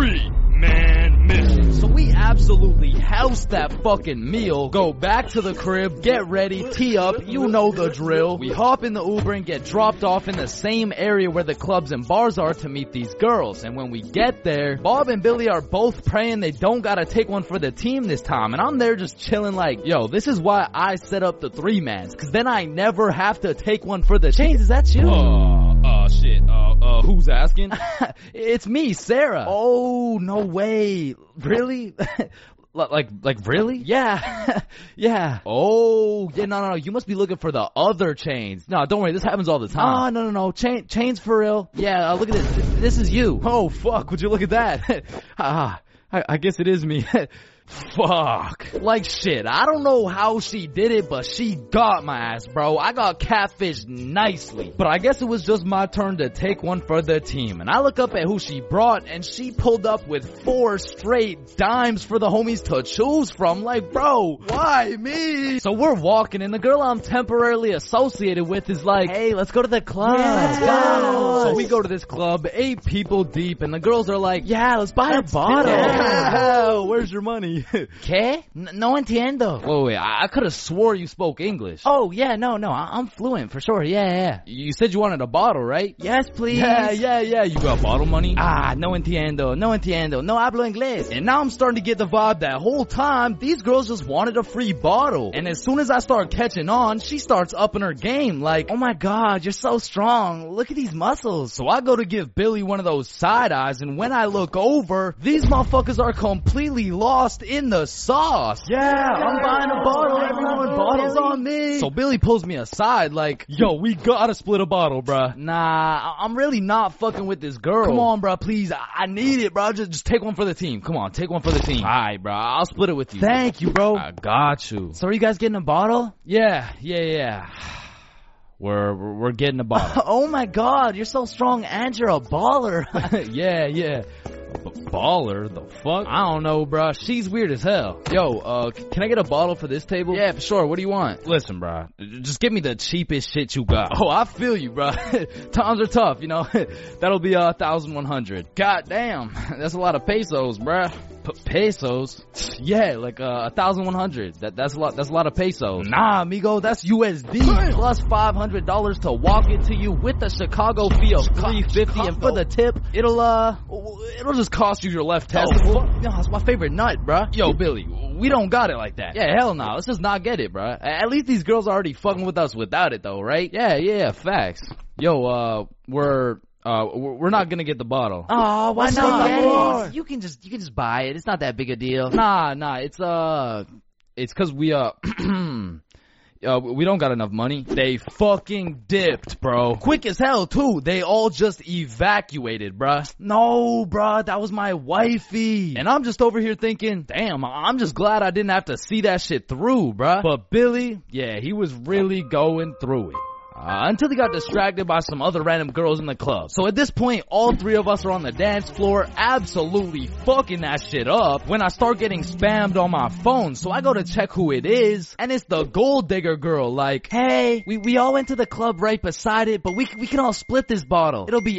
3-man mission. So we absolutely house that fucking meal, go back to the crib, get ready, tee up, you know the drill. We hop in the Uber and get dropped off in the same area where the clubs and bars are to meet these girls. And when we get there, Bob and Billy are both praying they don't gotta take one for the team this time. And I'm there just chilling like, yo, this is why I set up the 3-mans, cause then I never have to take one for the Chains, is that you? Shit. Who's asking? It's me, Sarah. Oh, no way. Really? Like really? Yeah. Yeah. Oh, yeah, no. You must be looking for the other Chains. No, don't worry. This happens all the time. Oh, no. Chains for real. Yeah, look at this. This is you. Oh, fuck. Would you look at that? I guess it is me. Fuck. Like shit, I don't know how she did it, but she got my ass, bro. I got catfished nicely. But I guess it was just my turn to take one for the team. And I look up at who she brought, and she pulled up with 4 straight dimes for the homies to choose from. Like, bro, why me? So we're walking, and the girl I'm temporarily associated with is like, hey, let's go to the club. Yeah, let's go. So we go to this club, 8 people deep, and the girls are like, yeah, let's buy a bottle. Yeah. Where's your money? ¿Qué? No entiendo. Wait, I could have swore you spoke English. Oh, yeah, no, I'm fluent for sure, yeah. You said you wanted a bottle, right? Yes, please. Yeah, you got bottle money? No entiendo, no hablo inglés. And now I'm starting to get the vibe that whole time, these girls just wanted a free bottle. And as soon as I start catching on, she starts upping her game, like, oh my god, you're so strong, look at these muscles. So I go to give Billy one of those side eyes, and when I look over, these motherfuckers are completely lost in the sauce. Yeah, I'm buying a bottle, everyone. Bottles on me. So Billy pulls me aside like, yo, we gotta split a bottle, bruh. Nah, I'm really not fucking with this girl. Come on, bruh, please. I need it, bruh. Just take one for the team. Come on, take one for the team. Alright, bruh. I'll split it with you. Thank you, bro. I got you. So are you guys getting a bottle? Yeah. We're getting a bottle. Oh my god, you're so strong and you're a baller. Yeah. Baller? The fuck? I don't know, bruh. She's weird as hell. Yo, can I get a bottle for this table? Yeah, for sure. What do you want? Listen, bruh. Just give me the cheapest shit you got. Oh, I feel you, bruh. Times are tough, you know. That'll be 1,100. God damn. That's a lot of pesos, bruh. Pesos? Yeah, like 1,100. That's a lot of pesos. Nah, amigo, that's USD plus $500 to walk it to you with the Chicago fee of $350, and for the tip, it'll just cost you your left testicle. No, that's my favorite nut, bruh. Yo, Billy, we don't got it like that. Yeah, hell no. Let's just not get it, bruh. At least these girls are already fucking with us without it, though, right? Yeah, facts. Yo, we're not gonna get the bottle. Oh, why not? You can just buy it. It's not that big a deal. Nah, it's cause we don't got enough money. They fucking dipped, bro. Quick as hell, too. They all just evacuated, bruh. No, bruh, that was my wifey. And I'm just over here thinking, damn, I'm just glad I didn't have to see that shit through, bruh. But Billy, yeah, he was really going through it. Until he got distracted by some other random girls in the club. So at this point, all three of us are on the dance floor, absolutely fucking that shit up, when I start getting spammed on my phone. So I go to check who it is, and it's the gold digger girl, like, hey, we all went to the club right beside it, but we can all split this bottle. It'll be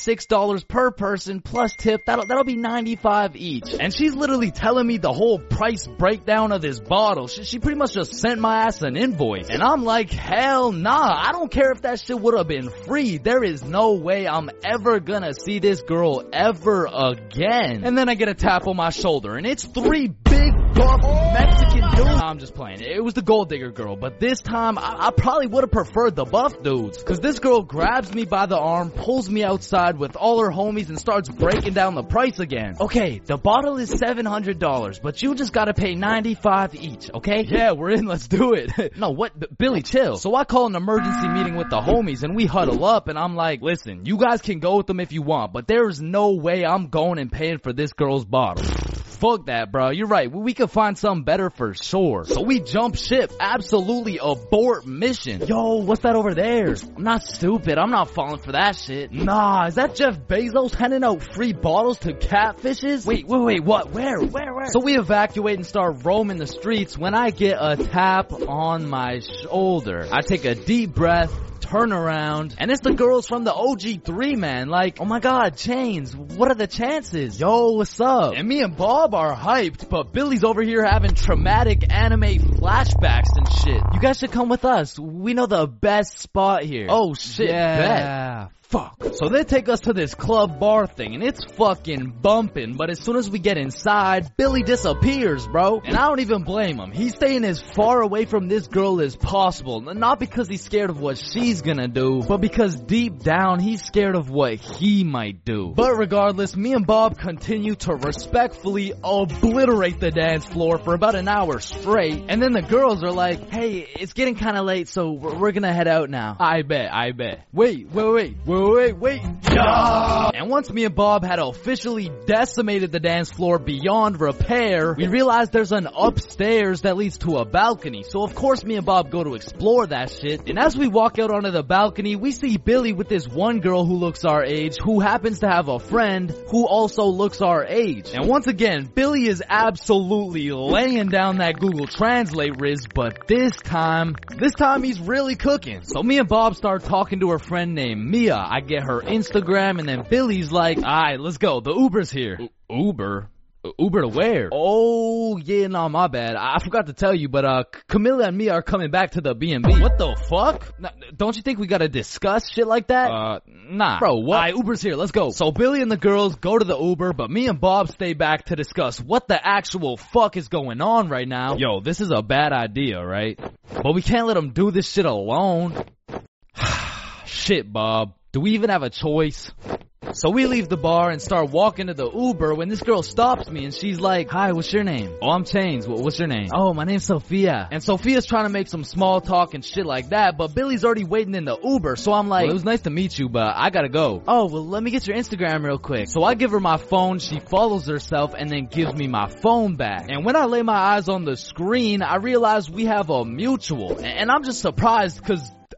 $86 per person plus tip. That'll be $95 each. And she's literally telling me the whole price breakdown of this bottle. She pretty much just sent my ass an invoice. And I'm like, hell nah, I don't care if that shit would have been free. There is no way I'm ever gonna see this girl ever again. And then I get a tap on my shoulder, and it's three big buff Mexican dudes. I'm just playing. It was the gold digger girl, but this time I probably would have preferred the buff dudes, cause this girl grabs me by the arm, pulls me outside with all her homies, and starts breaking down the price again. Okay, the bottle is $700, but you just gotta pay $95 each, okay? Yeah, we're in, let's do it. No, what? Billy, chill. So I call an emergency meeting with the homies, and we huddle up, and I'm like, listen, you guys can go with them if you want, but there's no way I'm going and paying for this girl's bottle. Fuck that, bro. You're right. We could find something better for sure. So we jump ship. Absolutely abort mission. Yo, what's that over there? I'm not stupid. I'm not falling for that shit. Nah, is that Jeff Bezos handing out free bottles to catfishes? Wait, what? Where? So we evacuate and start roaming the streets when I get a tap on my shoulder. I take a deep breath, turn around, and it's the girls from the OG3, man. Like, oh my god, Chains, what are the chances? Yo, what's up? And me and Bob are hyped, but Billy's over here having traumatic anime flashbacks and shit. You guys should come with us. We know the best spot here. Oh shit, yeah. Bet. Fuck. So they take us to this club bar thing, and it's fucking bumping, but as soon as we get inside, Billy disappears, bro. And I don't even blame him. He's staying as far away from this girl as possible. Not because he's scared of what she's gonna do, but because deep down, he's scared of what he might do. But regardless, me and Bob continue to respectfully obliterate the dance floor for about an hour straight, and then the girls are like, hey, it's getting kinda late, so we're gonna head out now. I bet. Wait. Yeah! And once me and Bob had officially decimated the dance floor beyond repair, we realized there's an upstairs that leads to a balcony. So of course me and Bob go to explore that shit. And as we walk out onto the balcony, we see Billy with this one girl who looks our age, who happens to have a friend who also looks our age. And once again, Billy is absolutely laying down that Google Translate Riz, but this time he's really cooking. So me and Bob start talking to her friend named Mia. I get her Instagram, and then Billy's like, alright, let's go. The Uber's here. Uber? Uber to where? Oh, yeah, no, my bad. I forgot to tell you, but Camilla and Mia are coming back to the B&B. What the fuck? Don't you think we gotta discuss shit like that? Nah. Bro, what? Alright, Uber's here, let's go. So Billy and the girls go to the Uber, but me and Bob stay back to discuss what the actual fuck is going on right now. Yo, this is a bad idea, right? But we can't let them do this shit alone. Shit, Bob. Do we even have a choice? So we leave the bar and start walking to the Uber when this girl stops me and she's like, hi, what's your name? Oh, I'm Chains. What's your name? Oh, my name's Sophia. And Sophia's trying to make some small talk and shit like that, but Billy's already waiting in the Uber, so I'm like, well, it was nice to meet you, but I gotta go. Oh, well, let me get your Instagram real quick. So I give her my phone, she follows herself, and then gives me my phone back. And when I lay my eyes on the screen, I realize we have a mutual. And I'm just surprised because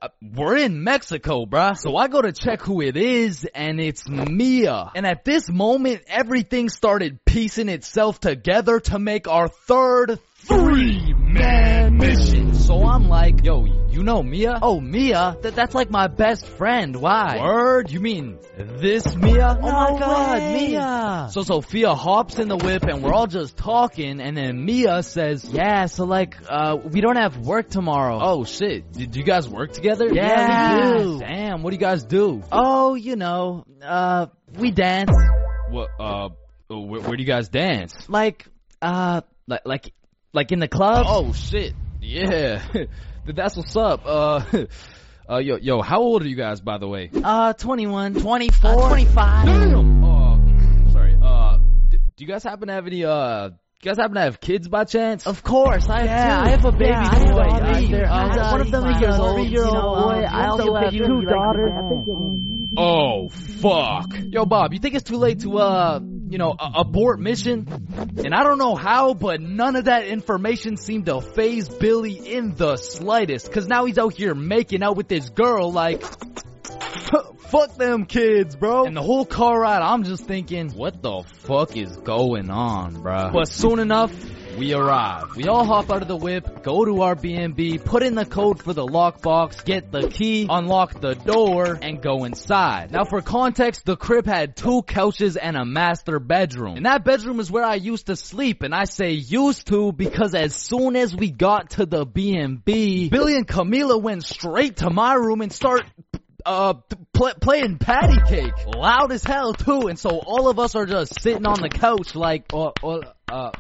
we're in Mexico, bruh. So I go to check who it is, and it's Mia. And at this moment, everything started piecing itself together to make our third 3-man mission. So I'm like, yo, you know Mia? Oh, Mia? That's like my best friend. Why? Word? You mean this Mia? Oh my god, Mia. So Sophia hops in the whip and we're all just talking, and then Mia says, yeah, so like, we don't have work tomorrow. Oh shit, do you guys work together? Yeah, we do. Damn, what do you guys do? Oh, you know, we dance. What, where do you guys dance? Like in the club? Oh shit, yeah. That's what's up. Yo, how old are you guys, by the way? 21, 24, 25. Damn. Sorry. Do you guys happen to have any, you guys happen to have kids by chance? Of course, I have a baby boy. One of them is 3-year-old boy. I also have 2 daughters. Oh, fuck. Yo, Bob, you think it's too late to, abort mission? And I don't know how, but none of that information seemed to faze Billy in the slightest. Cause now he's out here making out with this girl like... Fuck them kids, bro. And the whole car ride, I'm just thinking, what the fuck is going on, bruh? But soon enough, we arrive. We all hop out of the whip, go to our B&B, put in the code for the lockbox, get the key, unlock the door, and go inside. Now for context, the crib had 2 couches and a master bedroom. And that bedroom is where I used to sleep, and I say used to because as soon as we got to the B&B, Billy and Camila went straight to my room and start playing patty cake. Loud as hell too, and so all of us are just sitting on the couch like, hola,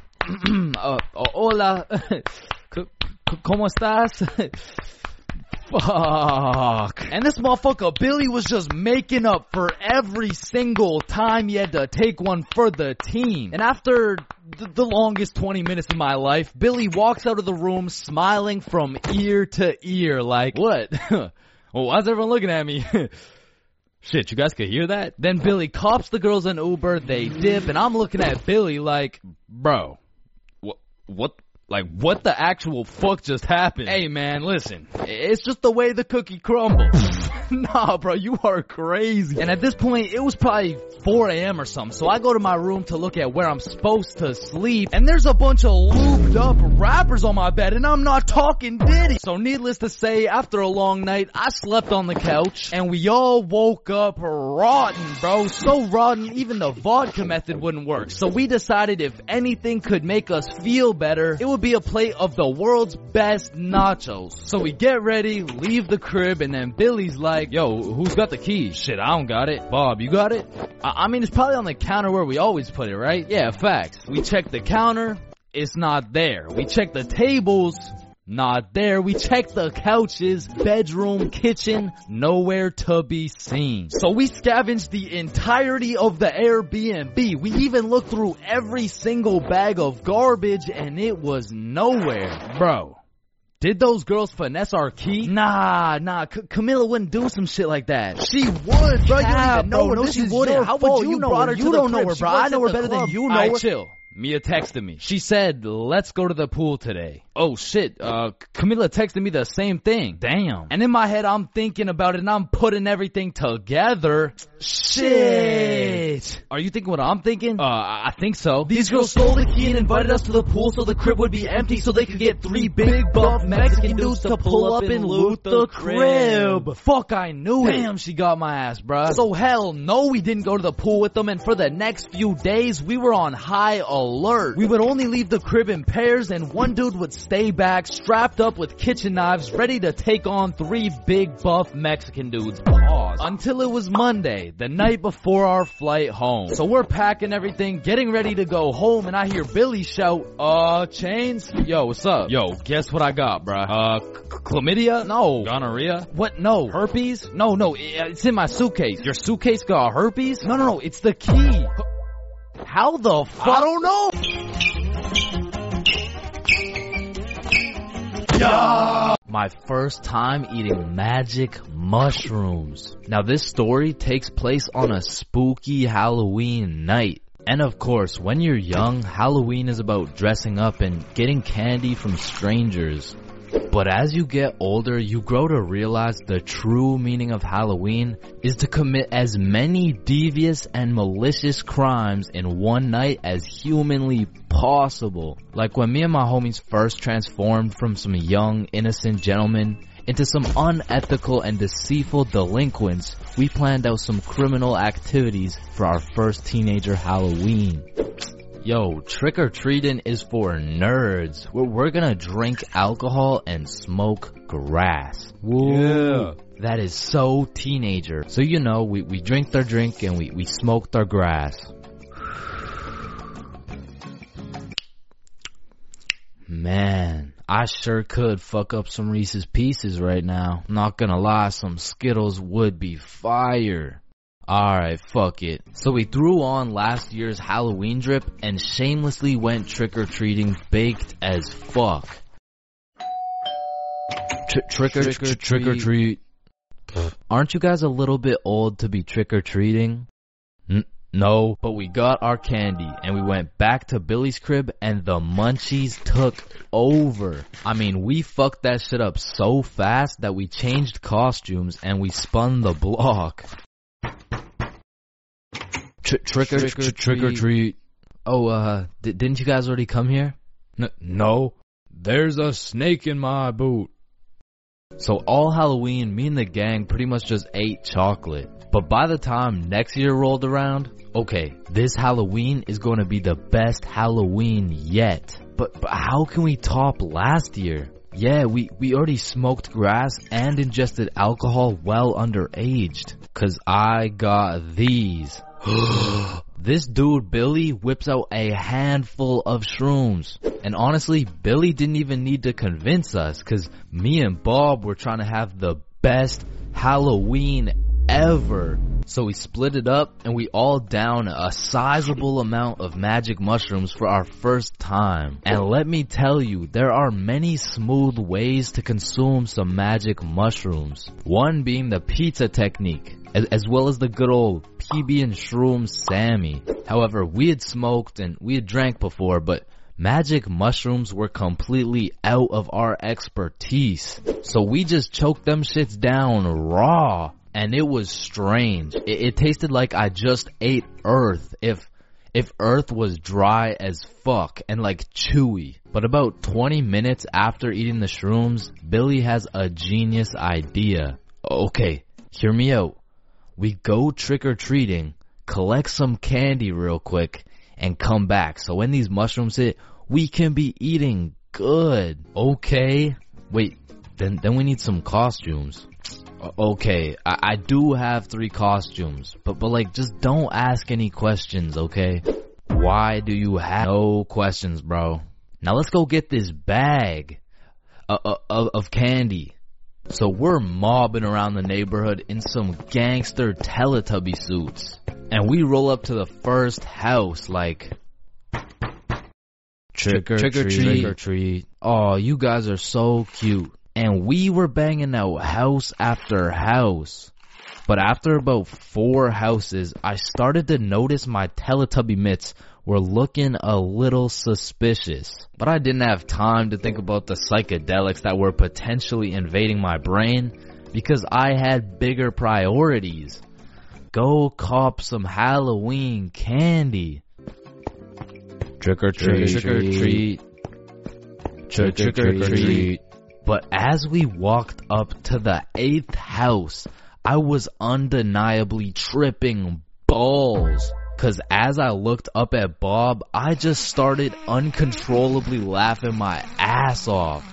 ¿cómo estás? Fuck. And this motherfucker Billy was just making up for every single time he had to take one for the team. And after the longest 20 minutes of my life, Billy walks out of the room smiling from ear to ear like, what? Well, why's everyone looking at me? Shit, you guys could hear that? Then Billy cops the girls an Uber, they dip, and I'm looking at Billy like, bro, what the actual fuck just happened? Hey man, listen, it's just the way the cookie crumbles. Nah, bro, you are crazy. And at this point, it was probably 4 a.m. or something, so I go to my room to look at where I'm supposed to sleep, and there's a bunch of lubed up rappers on my bed, and I'm not talking Diddy. So needless to say, after a long night, I slept on the couch, and we all woke up rotten, bro. So rotten, even the vodka method wouldn't work. So we decided if anything could make us feel better, it would be a plate of the world's best nachos. So we get ready, leave the crib, and then Billy's like, yo, who's got the key? Shit, I don't got it. Bob, you got it? I mean, it's probably on the counter where we always put it, right? Yeah, facts. We check the counter, it's not there. We check the tables, not there. We check the couches, bedroom, kitchen, nowhere to be seen. So we scavenged the entirety of the Airbnb. We even looked through every single bag of garbage and it was nowhere. Bro, did those girls finesse our key? Nah, Camila wouldn't do some shit like that. She would, bro. You don't even know her. No, she wouldn't. How would you know her? You don't know her, bro. I know her better than you know her. Alright, chill. Mia texted me. She said, let's go to the pool today. Oh shit, Camila texted me the same thing. Damn. And in my head, I'm thinking about it and I'm putting everything together. Shit. Are you thinking what I'm thinking? I think so. These girls stole the key and invited us to the pool so the crib would be empty so they could get 3 big buff Mexican dudes to pull up and loot the crib. Fuck, I knew it. Damn, she got my ass, bruh. So hell no, we didn't go to the pool with them, and for the next few days, we were on high alert. We would only leave the crib in pairs and one dude would stay back, strapped up with kitchen knives, ready to take on 3 big buff Mexican dudes. Pause. Until it was Monday, the night before our flight home. So we're packing everything, getting ready to go home, and I hear Billy shout, Chains? Yo, what's up? Yo, guess what I got, bruh? Chlamydia? No. Gonorrhea? What? No. Herpes? No, it's in my suitcase. Your suitcase got herpes? No, it's the key. How the fuck? I don't know. Yeah. My first time eating magic mushrooms. Now this story takes place on a spooky Halloween night. And of course, when you're young, Halloween is about dressing up and getting candy from strangers. But as you get older, you grow to realize the true meaning of Halloween is to commit as many devious and malicious crimes in one night as humanly possible. Like when me and my homies first transformed from some young, innocent gentlemen into some unethical and deceitful delinquents, we planned out some criminal activities for our first teenager Halloween. Yo, trick-or-treating is for nerds. We're gonna drink alcohol and smoke grass. Woo. Yeah. That is so teenager. So you know, we drink their drink and we smoked our grass. Man, I sure could fuck up some Reese's Pieces right now. Not gonna lie, some Skittles would be fire. Alright, fuck it. So we threw on last year's Halloween drip and shamelessly went trick-or-treating baked as fuck. Trick-or-treat. Aren't you guys a little bit old to be trick-or-treating? No, but we got our candy and we went back to Billy's crib and the munchies took over. I mean, we fucked that shit up so fast that we changed costumes and we spun the block. Trick or treat. Oh, didn't you guys already come here? No. There's a snake in my boot. So all Halloween, me and the gang pretty much just ate chocolate. But by the time next year rolled around, okay, this Halloween is going to be the best Halloween yet. But how can we top last year? Yeah, we already smoked grass and ingested alcohol well underaged. 'Cause I got these. This dude, Billy, whips out a handful of shrooms. And honestly, Billy didn't even need to convince us, 'cause me and Bob were trying to have the best Halloween ever. So we split it up and we all downed a sizable amount of magic mushrooms for our first time. And let me tell you, there are many smooth ways to consume some magic mushrooms. One being the pizza technique, as well as the good old PB and Shroom Sammy. However, we had smoked and we had drank before, but magic mushrooms were completely out of our expertise. So we just choked them shits down raw. And it was strange. It tasted like I just ate earth. If earth was dry as fuck and like chewy. But about 20 minutes after eating the shrooms, Billy has a genius idea. Okay, hear me out. We go trick-or-treating, collect some candy real quick, and come back. So when these mushrooms hit, we can be eating good. Okay? Wait, then we need some costumes. Okay, I do have 3 costumes, but like, just don't ask any questions, okay? Why do you have no questions, bro? Now let's go get this bag of candy. So we're mobbing around the neighborhood in some gangster Teletubby suits. And we roll up to the first house like, trick or treat. Oh, you guys are so cute. And we were banging out house after house. But after about 4 houses, I started to notice my Teletubby mitts were looking a little suspicious. But I didn't have time to think about the psychedelics that were potentially invading my brain, because I had bigger priorities. Go cop some Halloween candy. Trick or treat. Trick or treat. Trick or treat. But as we walked up to the 8th house, I was undeniably tripping balls. 'Cause as I looked up at Bob, I just started uncontrollably laughing my ass off.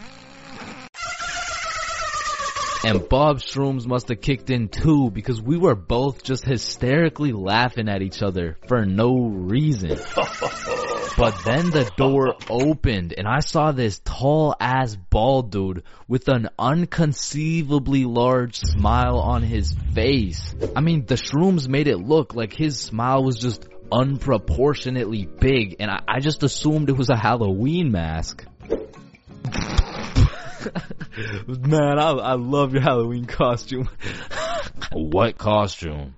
And Bob's shrooms must have kicked in too, because we were both just hysterically laughing at each other for no reason. But then the door opened and I saw this tall ass bald dude with an unconceivably large smile on his face. I mean, the shrooms made it look like his smile was just unproportionately big, and I just assumed it was a Halloween mask. Man, I love your Halloween costume. What costume?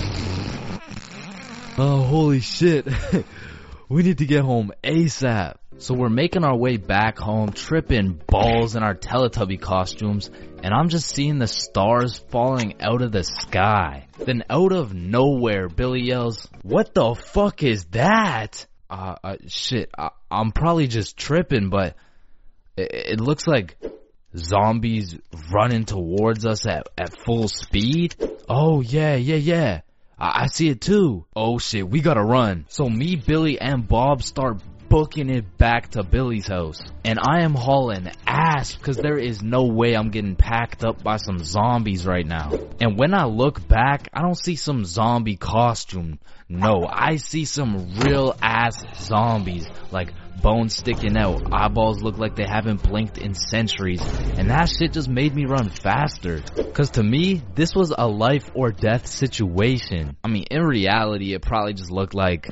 Oh, holy shit. We need to get home ASAP. So we're making our way back home, tripping balls in our Teletubby costumes, and I'm just seeing the stars falling out of the sky. Then out of nowhere, Billy yells, "What the fuck is that?" Shit, I'm probably just tripping, but it looks like zombies running towards us at full speed. Oh, yeah. I see it too. Oh shit, we gotta run. So me, Billy, and Bob start booking it back to Billy's house. And I am hauling ass because there is no way I'm getting packed up by some zombies right now. And when I look back, I don't see some zombie costume. No, I see some real ass zombies. Like bones sticking out, eyeballs look like they haven't blinked in centuries. And that shit just made me run faster. Cause to me, this was a life or death situation. I mean, in reality, it probably just looked like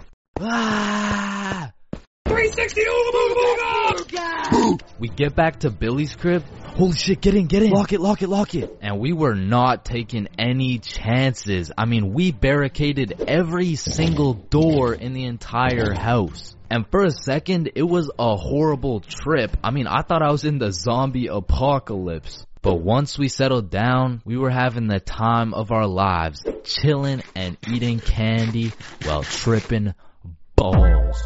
360. We get back to Billy's crib. Holy shit, get in. Lock it. And we were not taking any chances. I mean, we barricaded every single door in the entire house. And for a second, it was a horrible trip. I mean, I thought I was in the zombie apocalypse. But once we settled down, we were having the time of our lives, chilling and eating candy while tripping balls.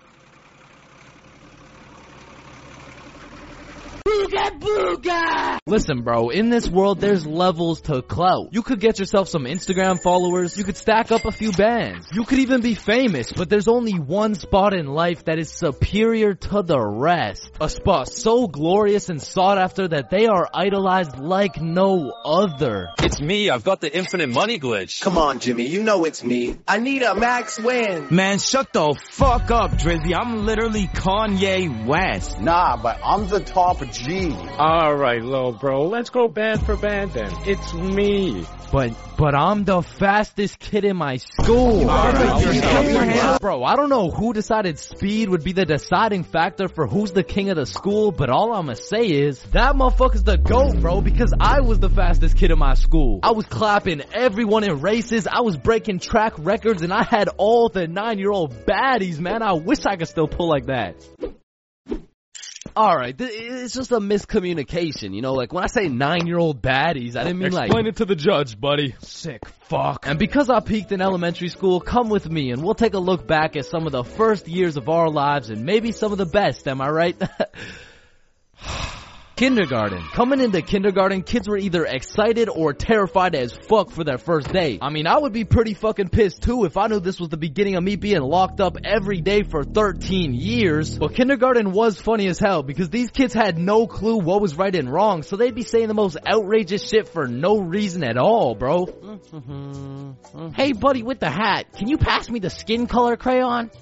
Booga! Listen, bro, in this world, there's levels to clout. You could get yourself some Instagram followers, you could stack up a few bands, you could even be famous, but there's only one spot in life that is superior to the rest. A spot so glorious and sought after that they are idolized like no other. It's me, I've got the infinite money glitch. Come on, Jimmy, you know it's me. I need a max win. Man, shut the fuck up, Drizzy. I'm literally Kanye West. Nah, but I'm the top G. Alright, little bro, let's go band for band then. It's me. But I'm the fastest kid in my school. Bro, I don't know who decided speed would be the deciding factor for who's the king of the school, but all I'ma say is, that motherfucker's the GOAT, bro, because I was the fastest kid in my school. I was clapping everyone in races, I was breaking track records, and I had all the 9-year-old baddies, man. I wish I could still pull like that. Alright, it's just a miscommunication, you know, like when I say 9-year-old baddies, I didn't mean like... Explain it to the judge, buddy. Sick fuck. And because I peaked in elementary school, come with me and we'll take a look back at some of the first years of our lives and maybe some of the best, am I right? Kindergarten. Coming into kindergarten, kids were either excited or terrified as fuck for their first day. I mean, I would be pretty fucking pissed too if I knew this was the beginning of me being locked up every day for 13 years. But kindergarten was funny as hell because these kids had no clue what was right and wrong, so they'd be saying the most outrageous shit for no reason at all, bro. Hey buddy with the hat, can you pass me the skin color crayon?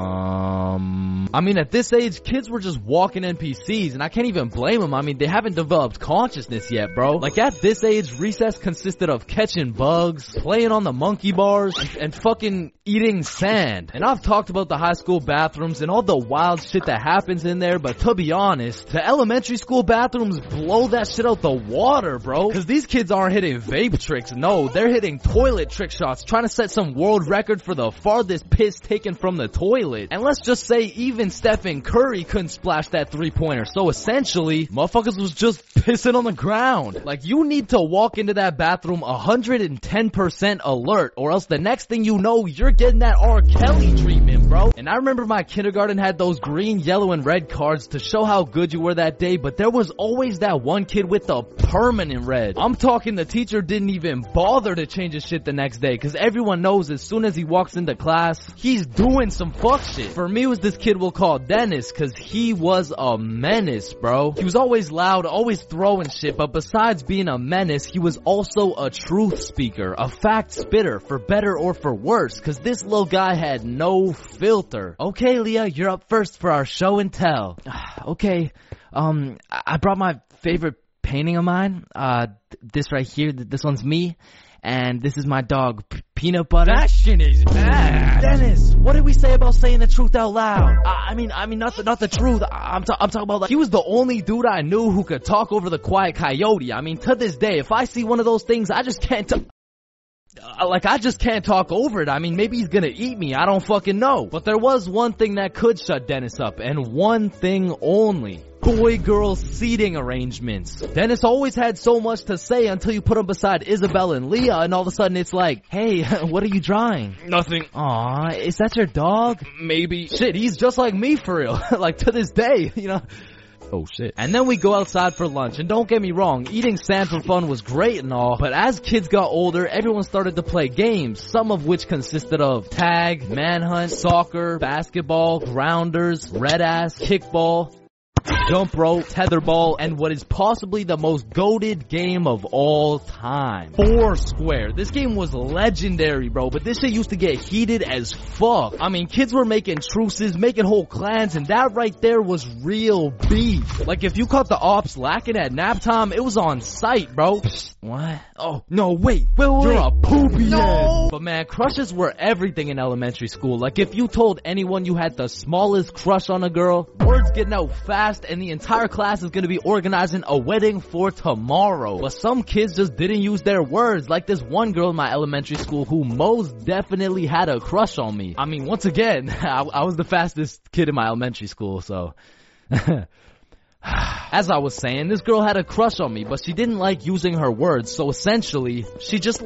I mean, at this age, kids were just walking NPCs, and I can't even blame them. I mean, they haven't developed consciousness yet, bro. Like, at this age, recess consisted of catching bugs, playing on the monkey bars, and fucking eating sand. And I've talked about the high school bathrooms and all the wild shit that happens in there, but to be honest, the elementary school bathrooms blow that shit out the water, bro. Cause these kids aren't hitting vape tricks, no, they're hitting toilet trick shots, trying to set some world record for the farthest piss taken from the toilet. And let's just say even Stephen Curry couldn't splash that 3-pointer. So essentially, motherfuckers was just pissing on the ground. Like, you need to walk into that bathroom 110% alert, or else the next thing you know, you're getting that R. Kelly treatment, bro. And I remember my kindergarten had those green, yellow, and red cards to show how good you were that day, but there was always that one kid with the permanent red. I'm talking the teacher didn't even bother to change his shit the next day, cause everyone knows as soon as he walks into class, he's doing some fuck shit. For me, it was this kid we'll call Dennis, cause he was a menace, bro. He was always loud, always throwing shit, but besides being a menace, he was also a truth speaker, a fact spitter, for better or for worse, cause this little guy had no filter. Okay, Leah, you're up first for our show and tell. Okay, I brought my favorite painting of mine, this right here, this one's me, and this is my dog, Peanut Butter. That shit is bad. Dennis, what did we say about saying the truth out loud? I mean, not the truth. I'm talking about, like, he was the only dude I knew who could talk over the quiet coyote. I mean, to this day, if I see one of those things, I just can't Like, I just can't talk over it. I mean, maybe he's gonna eat me. I don't fucking know. But there was one thing that could shut Dennis up, and one thing only. Boy-girl seating arrangements. Dennis always had so much to say until you put him beside Isabel and Leah, and all of a sudden it's like, hey, what are you drawing? Nothing. Aw, is that your dog? Maybe. Shit, he's just like me for real. Like, to this day, you know. Oh shit. And then we go outside for lunch, and don't get me wrong, eating sand for fun was great and all, but as kids got older, everyone started to play games, some of which consisted of tag, manhunt, soccer, basketball, grounders, red ass, kickball, jump rope, tetherball, and what is possibly the most goated game of all time, Foursquare. This game was legendary, bro, but this shit used to get heated as fuck. I mean, kids were making truces, making whole clans, and that right there was real beef. Like, if you caught the ops lacking at nap time, it was on sight, bro. What? Oh, no, wait. You're a poopy head. But man, crushes were everything in elementary school. Like, if you told anyone you had the smallest crush on a girl, word's getting out fast, and the entire class is gonna be organizing a wedding for tomorrow. But some kids just didn't use their words, like this one girl in my elementary school who most definitely had a crush on me. I mean, once again, I was the fastest kid in my elementary school, so... As I was saying, this girl had a crush on me, but she didn't like using her words, so essentially, she just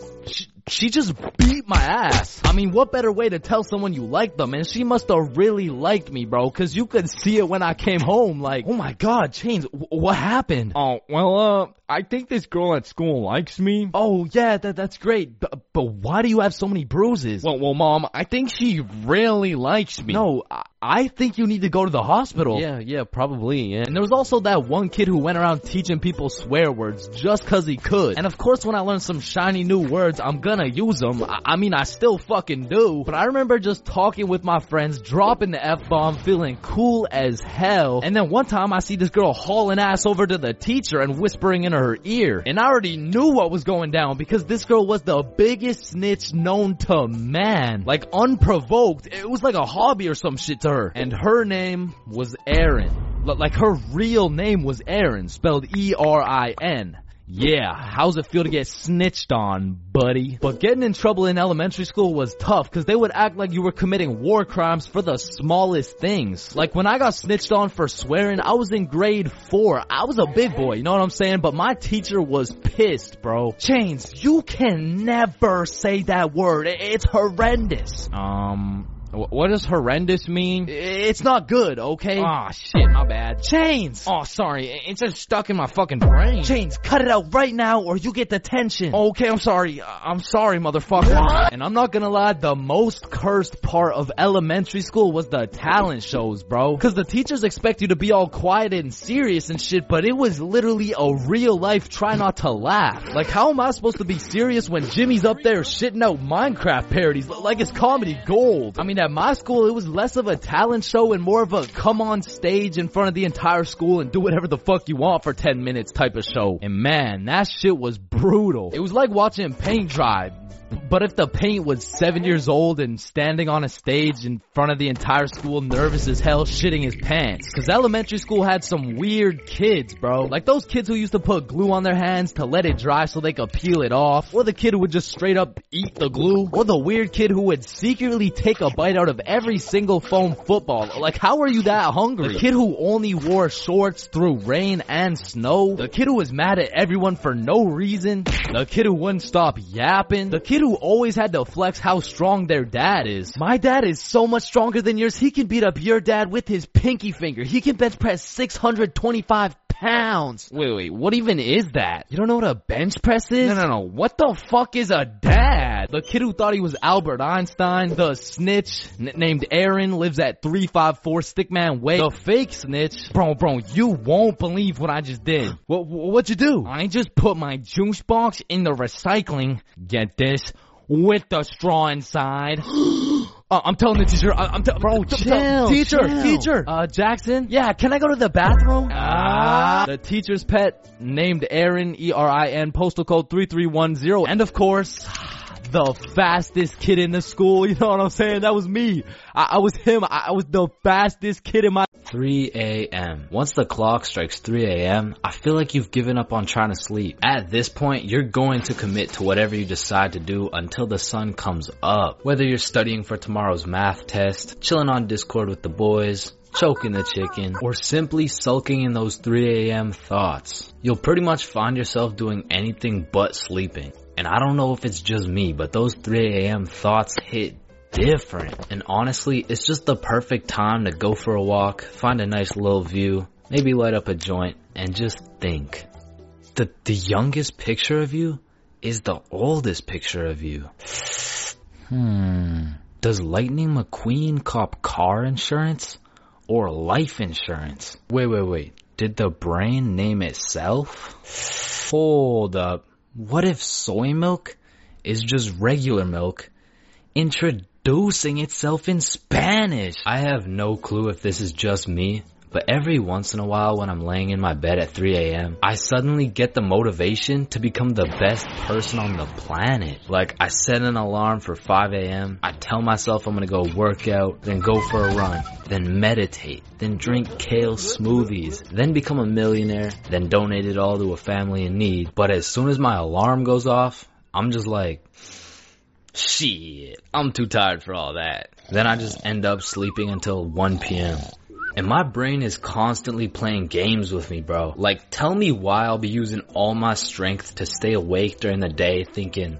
she just beat my ass. I mean, what better way to tell someone you like them? And she must have really liked me, bro, cause you could see it when I came home, like, oh my god, Chains, what happened? Oh, well, I think this girl at school likes me. Oh, yeah, that's great, but why do you have so many bruises? Well, Mom, I think she really likes me. No, I think you need to go to the hospital. Yeah, probably, yeah. And there was also that one kid who went around teaching people swear words just cause he could. And of course, when I learn some shiny new words, I'm gonna use them. I mean, I still fucking do. But I remember just talking with my friends, dropping the F-bomb, feeling cool as hell. And then one time I see this girl hauling ass over to the teacher and whispering in her ear. And I already knew what was going down because this girl was the biggest snitch known to man. Like, unprovoked. It was like a hobby or some shit to her. And her name was Erin. Like, her real name was Erin, spelled E-R-I-N. Yeah, how's it feel to get snitched on, buddy? But getting in trouble in elementary school was tough because they would act like you were committing war crimes for the smallest things. Like when I got snitched on for swearing, I was in grade 4. I was a big boy, you know what I'm saying? But my teacher was pissed, bro. Chains, you can never say that word. It's horrendous. What does horrendous mean? It's not good, okay? Aw, shit, my bad. Chains! Oh, sorry, it's just stuck in my fucking brain. Chains, cut it out right now or you get detention. Okay, I'm sorry, motherfucker. What? And I'm not gonna lie, the most cursed part of elementary school was the talent shows, bro. Cause the teachers expect you to be all quiet and serious and shit, but it was literally a real life try not to laugh. Like, how am I supposed to be serious when Jimmy's up there shitting out Minecraft parodies like it's comedy gold? I mean, at my school, it was less of a talent show and more of a come on stage in front of the entire school and do whatever the fuck you want for 10 minutes type of show. And man, that shit was brutal. It was like watching paint dry. But if the paint was 7 years old and standing on a stage in front of the entire school nervous as hell shitting his pants. Cause elementary school had some weird kids, bro. Like those kids who used to put glue on their hands to let it dry so they could peel it off. Or the kid who would just straight up eat the glue. Or the weird kid who would secretly take a bite out of every single foam football. Like, how are you that hungry? The kid who only wore shorts through rain and snow. The kid who was mad at everyone for no reason. The kid who wouldn't stop yapping. The kid who always had to flex how strong their dad is. My dad is so much stronger than yours, he can beat up your dad with his pinky finger. He can bench press 625 pounds. Wait, what even is that? You don't know what a bench press is? No. What the fuck is a dad? The kid who thought he was Albert Einstein, the snitch named Aaron, lives at 354 Stickman Way. The fake snitch. Bro, you won't believe what I just did. What'd you do? I just put my juice box in the recycling. Get this? With the straw inside. I'm telling the teacher. Bro, chill. Teacher. Jackson? Yeah, can I go to the bathroom? The teacher's pet named Aaron, E-R-I-N, postal code 3310. And of course, the fastest kid in the school. You know what I'm saying? That was me. I was him. I was the fastest kid in my... 3 a.m. Once the clock strikes 3 a.m., I feel like you've given up on trying to sleep. At this point, you're going to commit to whatever you decide to do until the sun comes up. Whether you're studying for tomorrow's math test, chilling on Discord with the boys, choking the chicken, or simply sulking in those 3 a.m. thoughts. You'll pretty much find yourself doing anything but sleeping. And I don't know if it's just me, but those 3 a.m. thoughts hit different. And honestly, it's just the perfect time to go for a walk, find a nice little view, maybe light up a joint, and just think. The youngest picture of you is the oldest picture of you. Does Lightning McQueen cop car insurance or life insurance? Wait. Did the brain name itself? Hold up. What if soy milk is just regular milk introducing itself in Spanish? I have no clue if this is just me, but every once in a while when I'm laying in my bed at 3 a.m., I suddenly get the motivation to become the best person on the planet. Like, I set an alarm for 5 a.m., I tell myself I'm gonna go work out, then go for a run, then meditate, then drink kale smoothies, then become a millionaire, then donate it all to a family in need. But as soon as my alarm goes off, I'm just like, shit, I'm too tired for all that. Then I just end up sleeping until 1 p.m. And my brain is constantly playing games with me, bro. Like, tell me why I'll be using all my strength to stay awake during the day thinking,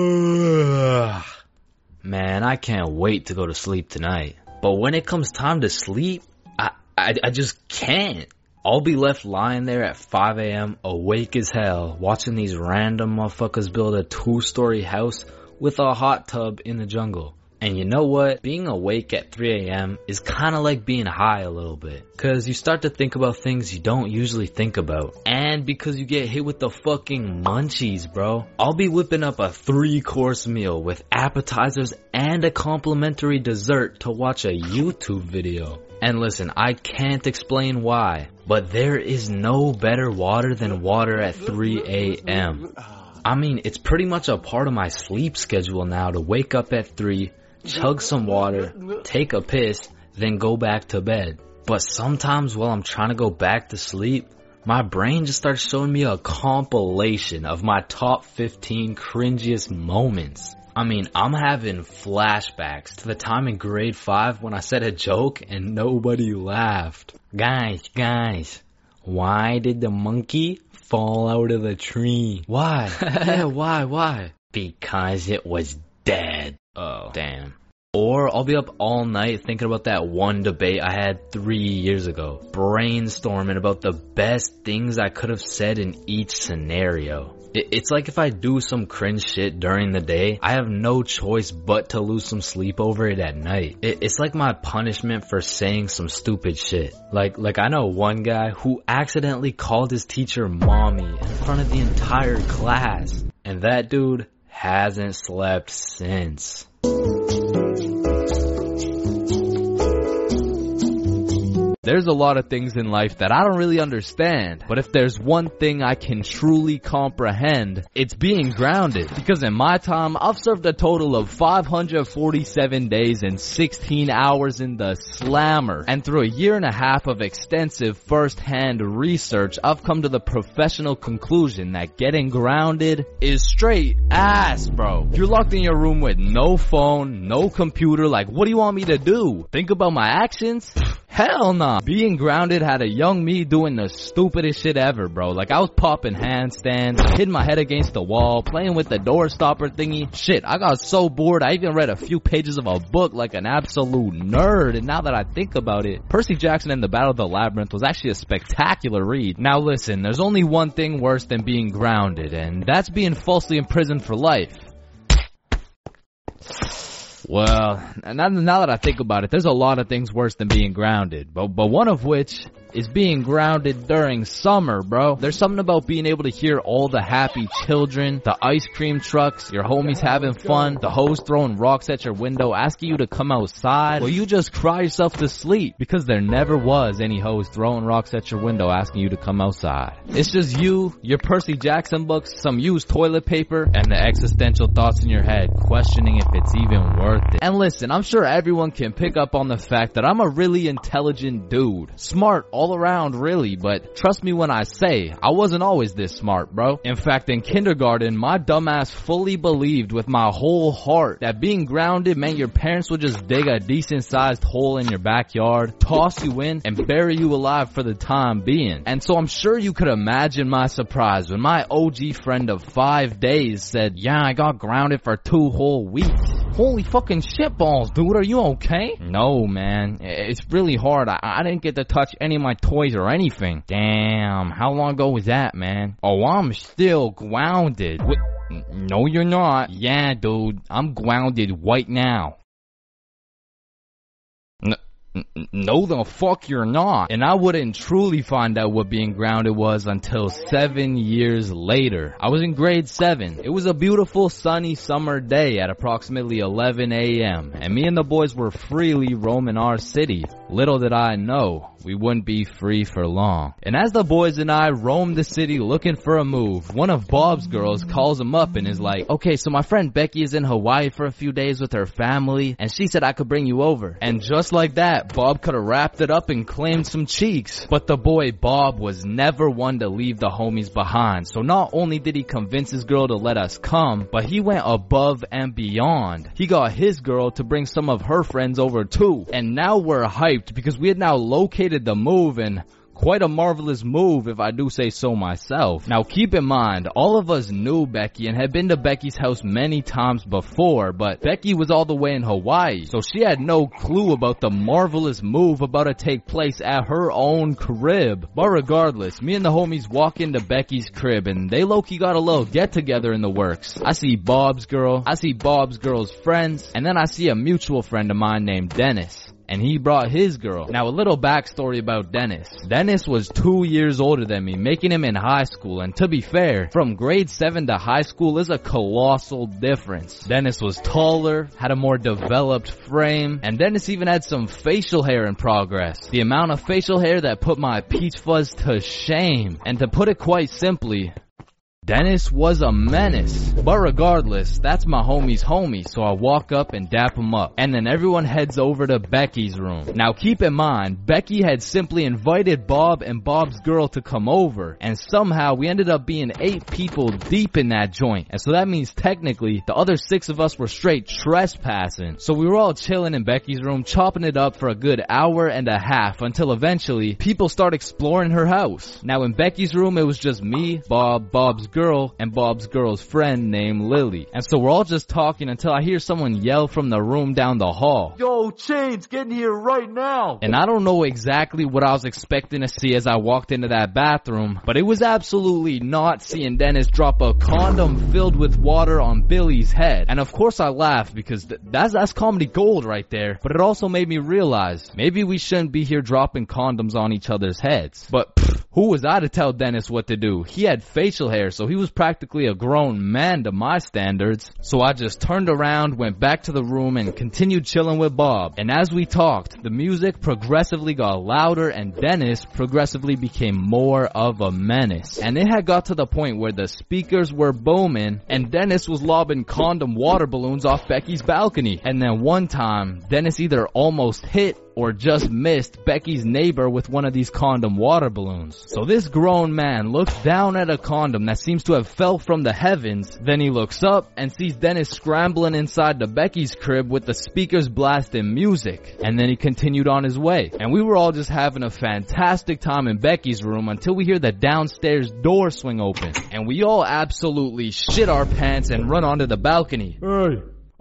ugh, man, I can't wait to go to sleep tonight. But when it comes time to sleep, I just can't. I'll be left lying there at 5 a.m. awake as hell, watching these random motherfuckers build a 2-story house with a hot tub in the jungle. And you know what? Being awake at 3 a.m. is kind of like being high a little bit. Cause you start to think about things you don't usually think about. And because you get hit with the fucking munchies, bro. I'll be whipping up a 3-course meal with appetizers and a complimentary dessert to watch a YouTube video. And listen, I can't explain why, but there is no better water than water at 3 a.m. I mean, it's pretty much a part of my sleep schedule now to wake up at 3, chug some water, take a piss, then go back to bed. But sometimes while I'm trying to go back to sleep, my brain just starts showing me a compilation of my top 15 cringiest moments. I mean, I'm having flashbacks to the time in grade 5 when I said a joke and nobody laughed. Guys, why did the monkey fall out of the tree? Why? Yeah, why? Because it was dead. Oh, damn. Or I'll be up all night thinking about that one debate I had 3 years ago, brainstorming about the best things I could have said in each scenario. It's like if I do some cringe shit during the day, I have no choice but to lose some sleep over it at night. It's like my punishment for saying some stupid shit. Like I know one guy who accidentally called his teacher mommy in front of the entire class. And that dude hasn't slept since. There's a lot of things in life that I don't really understand, but if there's one thing I can truly comprehend, it's being grounded. Because in my time, I've served a total of 547 days and 16 hours in the slammer. And through a 1.5 years of extensive first-hand research, I've come to the professional conclusion that getting grounded is straight ass, bro. You're locked in your room with no phone, no computer, like what do you want me to do? Think about my actions? Hell nah. Being grounded had a young me doing the stupidest shit ever, bro. Like I was popping handstands, hitting my head against the wall, playing with the door stopper thingy. Shit, I got so bored I even read a few pages of a book like an absolute nerd. And now that I think about it, Percy Jackson and the Battle of the Labyrinth was actually a spectacular read. Now listen, there's only one thing worse than being grounded, and that's being falsely imprisoned for life. Well, now that I think about it, there's a lot of things worse than being grounded, but one of which is being grounded during summer, bro. There's something about being able to hear all the happy children, the ice cream trucks, your homies having fun, the hoes throwing rocks at your window, asking you to come outside. Well, you just cry yourself to sleep because there never was any hoes throwing rocks at your window asking you to come outside. It's just you, your Percy Jackson books, some used toilet paper, and the existential thoughts in your head questioning if it's even worth it. And listen, I'm sure everyone can pick up on the fact that I'm a really intelligent dude. Smart all around, really, but trust me when I say, I wasn't always this smart, bro. In fact, in kindergarten, my dumbass fully believed with my whole heart that being grounded meant your parents would just dig a decent sized hole in your backyard, toss you in, and bury you alive for the time being. And so I'm sure you could imagine my surprise when my OG friend of 5 days said, yeah, I got grounded for 2 whole weeks. Holy fucking shitballs, dude, are you okay? No, man, it's really hard. I didn't get to touch any of my toys or anything. Damn, how long ago was that, man? Oh, I'm still grounded. No, you're not. Yeah, dude, I'm grounded right now. No, the fuck you're not. And I wouldn't truly find out what being grounded was until 7 years later. I was in grade 7. It was a beautiful sunny summer day at approximately 11 a.m. and me and the boys were freely roaming our city. Little did I know, we wouldn't be free for long. And as the boys and I roamed the city looking for a move, one of Bob's girls calls him up and is like, okay, so my friend Becky is in Hawaii for a few days with her family, and she said I could bring you over. And just like that, Bob could have wrapped it up and claimed some cheeks. But the boy Bob was never one to leave the homies behind. So not only did he convince his girl to let us come, but he went above and beyond. He got his girl to bring some of her friends over too. And now we're hyped because we had now located the move, and quite a marvelous move if I do say so myself. Now keep in mind, all of us knew Becky and had been to Becky's house many times before, but Becky was all the way in Hawaii, so she had no clue about the marvelous move about to take place at her own crib. But regardless, me and the homies walk into Becky's crib and they low-key got a little get-together in the works. I see Bob's girl, I see Bob's girl's friends, and then I see a mutual friend of mine named Dennis. And he brought his girl. Now a little backstory about Dennis. Dennis was 2 years older than me, making him in high school. And to be fair, from grade 7 to high school is a colossal difference. Dennis was taller, had a more developed frame, and Dennis even had some facial hair in progress. The amount of facial hair that put my peach fuzz to shame. And to put it quite simply, Dennis was a menace. But regardless, that's my homie's homie, so I walk up and dap him up. And then everyone heads over to Becky's room. Now keep in mind, Becky had simply invited Bob and Bob's girl to come over, and somehow we ended up being 8 people deep in that joint. And so that means technically, the other 6 of us were straight trespassing. So we were all chilling in Becky's room, chopping it up for a good hour and a half, until eventually, people start exploring her house. Now in Becky's room, it was just me, Bob, Bob's girl, and Bob's girl's friend named Lily. And so we're all just talking until I hear someone yell from the room down the hall, "Yo, Chains, get in here right now!" And I don't know exactly what I was expecting to see as I walked into that bathroom, but it was absolutely not seeing Dennis drop a condom filled with water on Billy's head. And of course I laughed because that's comedy gold right there, but it also made me realize maybe we shouldn't be here dropping condoms on each other's heads. But who was I to tell Dennis what to do? He had facial hair, so he was practically a grown man to my standards. So I just turned around, went back to the room, and continued chilling with Bob. And as we talked, the music progressively got louder, and Dennis progressively became more of a menace. And it had got to the point where the speakers were booming, and Dennis was lobbing condom water balloons off Becky's balcony. And then one time, Dennis either almost hit or just missed Becky's neighbor with one of these condom water balloons. So this grown man looks down at a condom that seems to have fell from the heavens, then he looks up and sees Dennis scrambling inside the Becky's crib with the speakers blasting music, and then he continued on his way. And we were all just having a fantastic time in Becky's room until we hear the downstairs door swing open, and we all absolutely shit our pants and run onto the balcony. Hey,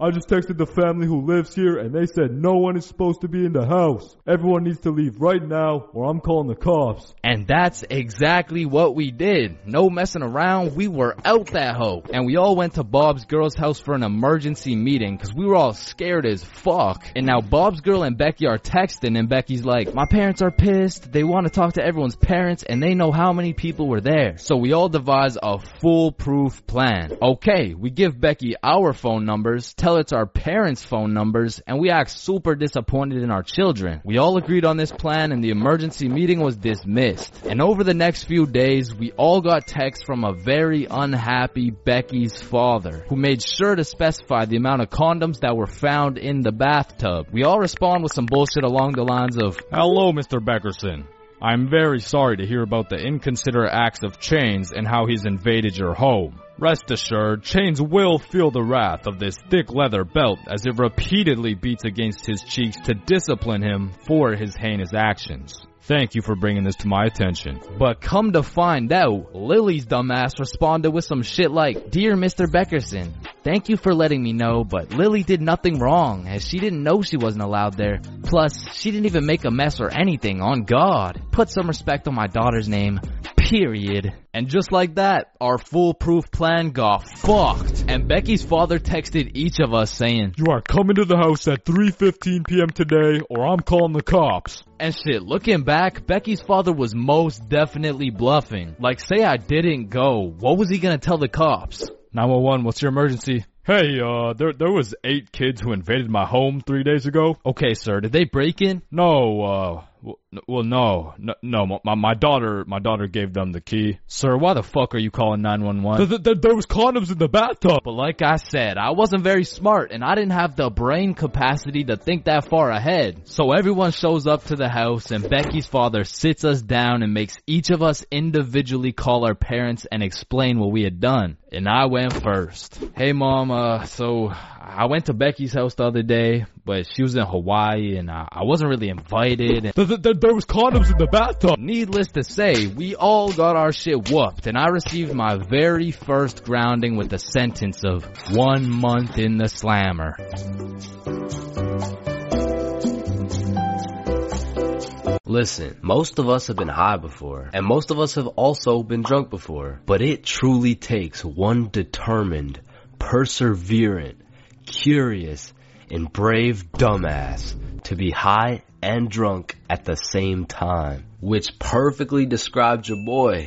I just texted the family who lives here and they said no one is supposed to be in the house. Everyone needs to leave right now or I'm calling the cops. And that's exactly what we did. No messing around, we were out that hoe. And we all went to Bob's girl's house for an emergency meeting because we were all scared as fuck. And now Bob's girl and Becky are texting and Becky's like, my parents are pissed, they want to talk to everyone's parents and they know how many people were there. So we all devise a foolproof plan. Okay, we give Becky our phone numbers, tell it's our parents' phone numbers, and we act super disappointed in our children. We all agreed on this plan and the emergency meeting was dismissed. And over the next few days, we all got texts from a very unhappy Becky's father, who made sure to specify the amount of condoms that were found in the bathtub. We all respond with some bullshit along the lines of, hello, Mr. Beckerson. I'm very sorry to hear about the inconsiderate acts of Chains and how he's invaded your home. Rest assured, Chains will feel the wrath of this thick leather belt as it repeatedly beats against his cheeks to discipline him for his heinous actions. Thank you for bringing this to my attention. But come to find out, Lily's dumbass responded with some shit like, Dear Mr. Beckerson, thank you for letting me know, but Lily did nothing wrong as she didn't know she wasn't allowed there. Plus, she didn't even make a mess or anything, on God. Put some respect on my daughter's name. Period. And just like that, our foolproof plan got fucked. And Becky's father texted each of us saying, you are coming to the house at 3:15 p.m. today or I'm calling the cops. And shit, looking back, Becky's father was most definitely bluffing. Like, say I didn't go, what was he gonna tell the cops? 911, what's your emergency? Hey, there was 8 kids who invaded my home 3 days ago. Okay, sir, did they break in? No, no. My daughter gave them the key. Sir, why the fuck are you calling 911? There was condoms in the bathtub. But like I said, I wasn't very smart and I didn't have the brain capacity to think that far ahead. So everyone shows up to the house and Becky's father sits us down and makes each of us individually call our parents and explain what we had done. And I went first. Hey mom, so I went to Becky's house the other day, but she was in Hawaii and I wasn't really invited. There was condoms in the bathtub. Needless to say, we all got our shit whooped and I received my very first grounding with a sentence of 1 month in the slammer. Listen, most of us have been high before, and most of us have also been drunk before, but it truly takes one determined, perseverant, curious, and brave dumbass to be high and drunk at the same time, which perfectly describes your boy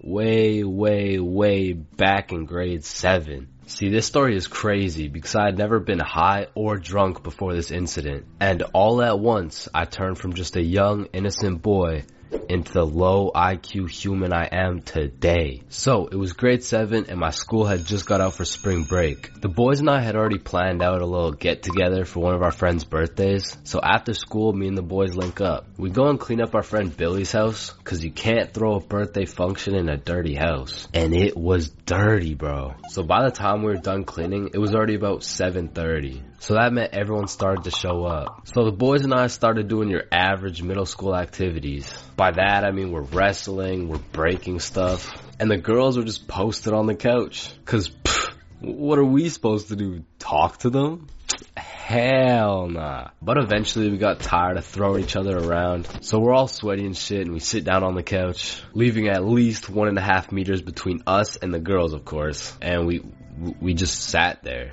way back in grade 7. See, this story is crazy because I had never been high or drunk before this incident, and all at once I turned from just a young, innocent boy into the low IQ human I am today. So, it was grade 7 and my school had just got out for spring break. The boys and I had already planned out a little get together for one of our friends' birthdays. So after school, me and the boys link up. We go and clean up our friend Billy's house, cause you can't throw a birthday function in a dirty house. And it was dirty, bro. So by the time we were done cleaning, it was already about 7:30. So that meant everyone started to show up. So the boys and I started doing your average middle school activities. By that I mean we're wrestling, we're breaking stuff, and the girls were just posted on the couch. Cause what are we supposed to do? Talk to them? Hell nah. But eventually we got tired of throwing each other around, so we're all sweaty and shit and we sit down on the couch, leaving at least 1.5 meters between us and the girls, of course, and we just sat there.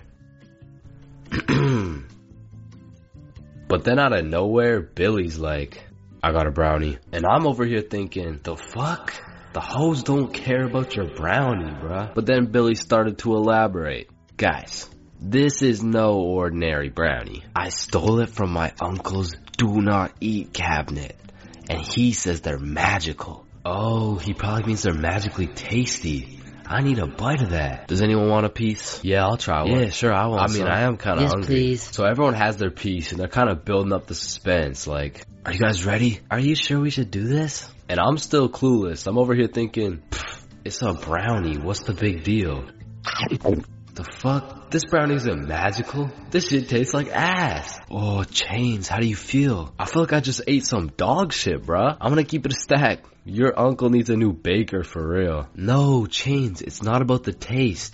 But then out of nowhere, Billy's like, I got a brownie. And I'm over here thinking, the fuck? The hoes don't care about your brownie, bruh. But then Billy started to elaborate. Guys, this is no ordinary brownie. I stole it from my uncle's do not eat cabinet. And he says they're magical. Oh, he probably means they're magically tasty. I need a bite of that. Does anyone want a piece? Yeah, I'll try one. Yeah, sure, I want some. I am kind of hungry. Please. So everyone has their piece and they're kind of building up the suspense. Like, are you guys ready? Are you sure we should do this? And I'm still clueless. I'm over here thinking, it's a brownie. What's the big deal? The fuck? This brownie isn't magical? This shit tastes like ass. Oh, Chains, how do you feel? I feel like I just ate some dog shit, bruh. I'm gonna keep it a stack. Your uncle needs a new baker for real. No, Chains, it's not about the taste.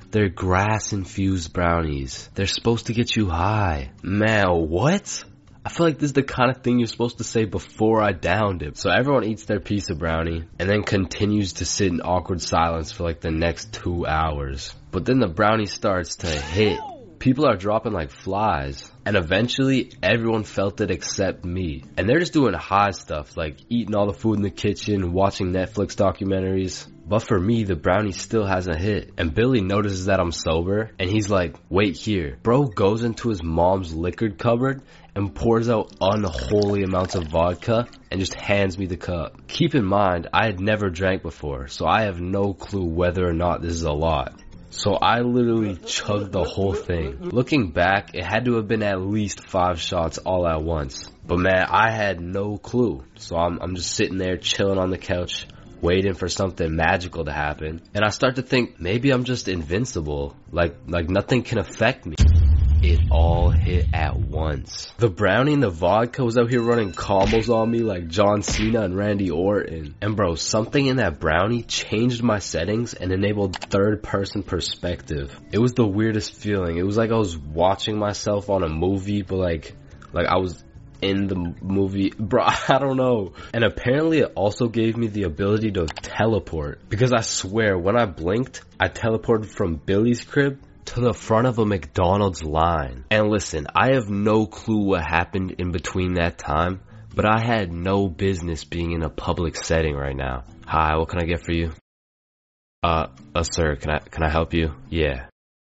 They're grass-infused brownies. They're supposed to get you high. Man, what? I feel like this is the kind of thing you're supposed to say before I downed it. So everyone eats their piece of brownie and then continues to sit in awkward silence for like the next 2 hours. But then the brownie starts to hit. People are dropping like flies. And eventually everyone felt it except me. And they're just doing high stuff like eating all the food in the kitchen, watching Netflix documentaries. But for me, the brownie still hasn't hit. And Billy notices that I'm sober and he's like, wait here. Bro goes into his mom's liquor cupboard and pours out unholy amounts of vodka and just hands me the cup. Keep in mind, I had never drank before, so I have no clue whether or not this is a lot. So I literally chugged the whole thing. Looking back, it had to have been at least 5 shots all at once. But man, I had no clue. So I'm just sitting there chilling on the couch, waiting for something magical to happen. And I start to think, maybe I'm just invincible. Like nothing can affect me. It all hit at once. The brownie and the vodka was out here running combos on me like John Cena and Randy Orton. And bro, something in that brownie changed my settings and enabled third-person perspective. It was the weirdest feeling. It was like I was watching myself on a movie, but like I was in the movie. Bro, I don't know. And apparently it also gave me the ability to teleport. Because I swear, when I blinked, I teleported from Billy's crib to the front of a McDonald's line. And listen, I have no clue what happened in between that time, but I had no business being in a public setting right now. Hi, what can I get for you? Sir, can I help you? Yeah.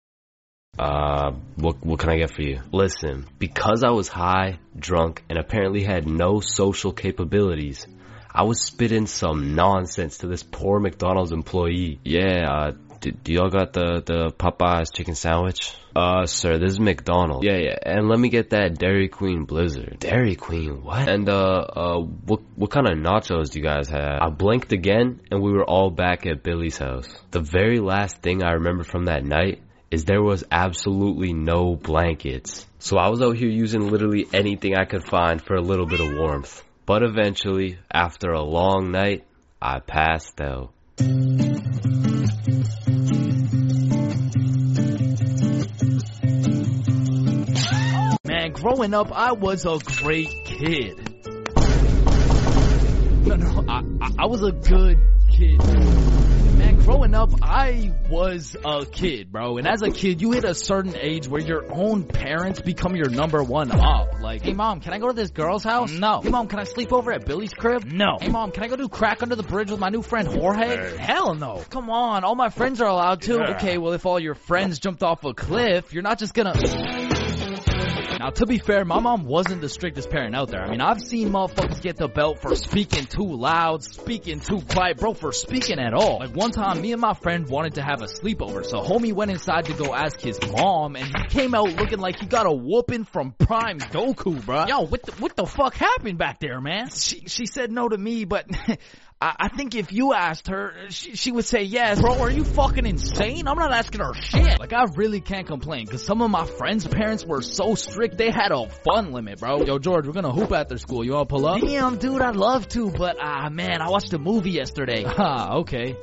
What can I get for you? Listen, because I was high, drunk, and apparently had no social capabilities, I was spitting some nonsense to this poor McDonald's employee. Yeah, do y'all got the Popeyes chicken sandwich? Sir, this is McDonald's. Yeah, and let me get that Dairy Queen Blizzard. Dairy Queen, what? And, what kind of nachos do you guys have? I blinked again, and we were all back at Billy's house. The very last thing I remember from that night is there was absolutely no blankets. So I was out here using literally anything I could find for a little bit of warmth. But eventually, after a long night, I passed out. Man, growing up, I was a great kid. No, I was a good kid. Man, growing up, I was a kid, bro. And as a kid, you hit a certain age where your own parents become your number one up. Like, hey mom, can I go to this girl's house? No. Hey mom, can I sleep over at Billy's crib? No. Hey mom, can I go do crack under the bridge with my new friend Jorge? Hey. Hell no. Come on, all my friends are allowed to. Yeah. Okay, well if all your friends jumped off a cliff, you're not just gonna... Now, to be fair, my mom wasn't the strictest parent out there. I mean, I've seen motherfuckers get the belt for speaking too loud, speaking too quiet, bro, for speaking at all. Like, one time, me and my friend wanted to have a sleepover, so homie went inside to go ask his mom, and he came out looking like he got a whooping from Prime Goku, bro. Yo, what the fuck happened back there, man? She said no to me, but... I think if you asked her, she would say yes. Bro, are you fucking insane? I'm not asking her shit. Like, I really can't complain, because some of my friends' parents were so strict, they had a fun limit, bro. Yo, George, we're gonna hoop after school. You wanna pull up? Damn, dude, I'd love to, but, man, I watched a movie yesterday. Okay.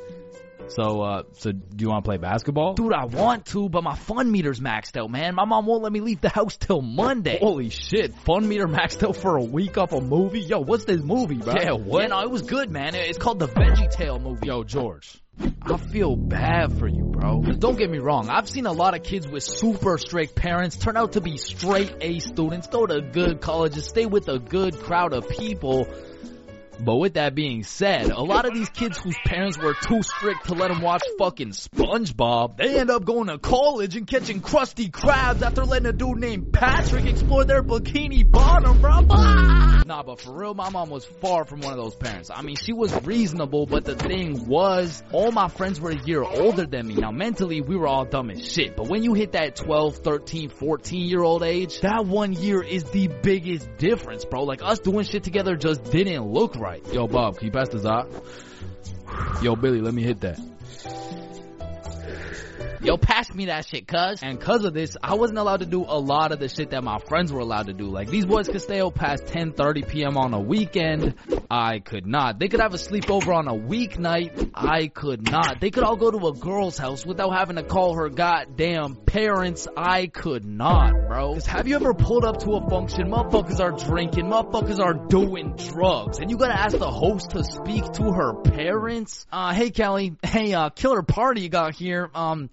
So do you want to play basketball? Dude, I want to, but my fun meter's maxed out, man. My mom won't let me leave the house till Monday. Holy shit, fun meter maxed out for a week off a movie? Yo, what's this movie, bro? Yeah, what? Yeah, no, it was good, man. It's called the VeggieTale movie. Yo, George, I feel bad for you, bro. Don't get me wrong, I've seen a lot of kids with super strict parents turn out to be straight A students, go to good colleges, stay with a good crowd of people. But with that being said, a lot of these kids whose parents were too strict to let them watch fucking SpongeBob, they end up going to college and catching Krusty Krabs after letting a dude named Patrick explore their bikini bottom, bro. Nah, but for real, my mom was far from one of those parents. I mean, she was reasonable, but the thing was, all my friends were a year older than me. Now, mentally, we were all dumb as shit. But when you hit that 12, 13, 14-year-old age, that 1 year is the biggest difference, bro. Like, us doing shit together just didn't look right. Yo, Bob, can you pass the Zot? Yo, Billy, let me hit that. Yo, pass me that shit, cuz. And cuz of this, I wasn't allowed to do a lot of the shit that my friends were allowed to do. Like, these boys could stay out past 10:30 p.m. on a weekend. I could not. They could have a sleepover on a weeknight. I could not. They could all go to a girl's house without having to call her goddamn parents. I could not, bro. Cause have you ever pulled up to a function, motherfuckers are drinking, motherfuckers are doing drugs, and you gotta ask the host to speak to her parents? Hey Kelly, hey, killer party you got here.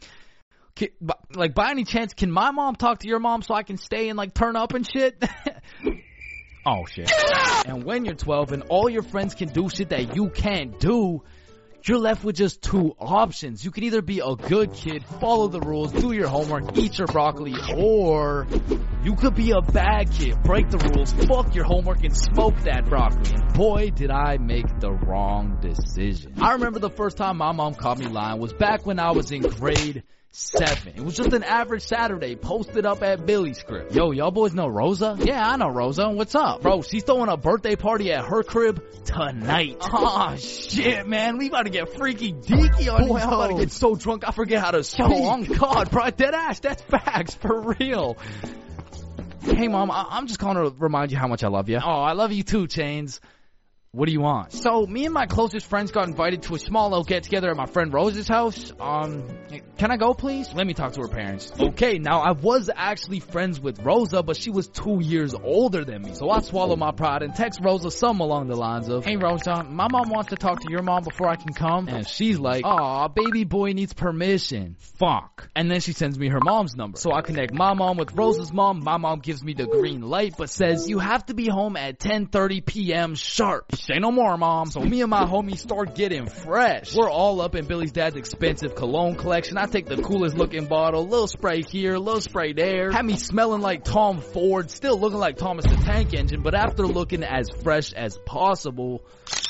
Like, by any chance, can my mom talk to your mom so I can stay and like turn up and shit? Oh shit. And when you're 12 and all your friends can do shit that you can't do, you're left with just two options. You can either be a good kid, follow the rules, do your homework, eat your broccoli, or you could be a bad kid, break the rules, fuck your homework, and smoke that broccoli. And boy, did I make the wrong decision. I remember the first time my mom caught me lying was back when I was in grade 7. It was just an average Saturday posted up at Billy's crib. Yo, y'all boys know Rosa? Yeah, I know Rosa. What's up? Bro, she's throwing a birthday party at her crib tonight. Aw, shit, man. We about to get freaky deaky on these hoes. I'm about to get so drunk I forget how to speak. Yo, on God, bro. Dead ass. That's facts. For real. Hey, Mom, I'm just calling to remind you how much I love you. Oh, I love you too, Chains. What do you want? So, me and my closest friends got invited to a small little get-together at my friend Rose's house. Can I go, please? Let me talk to her parents. Okay, now, I was actually friends with Rosa, but she was 2 years older than me. So, I swallowed my pride and text Rosa something along the lines of, hey, Rosa, my mom wants to talk to your mom before I can come. And she's like, aw, baby boy needs permission. Fuck. And then she sends me her mom's number. So, I connect my mom with Rosa's mom. My mom gives me the green light, but says, you have to be home at 10:30 p.m. sharp. Say no more, Mom. So me and my homies start getting fresh. We're all up in Billy's dad's expensive cologne collection. I take the coolest looking bottle, little spray here, little spray there. Had me smelling like Tom Ford, still looking like Thomas the Tank Engine, but after looking as fresh as possible,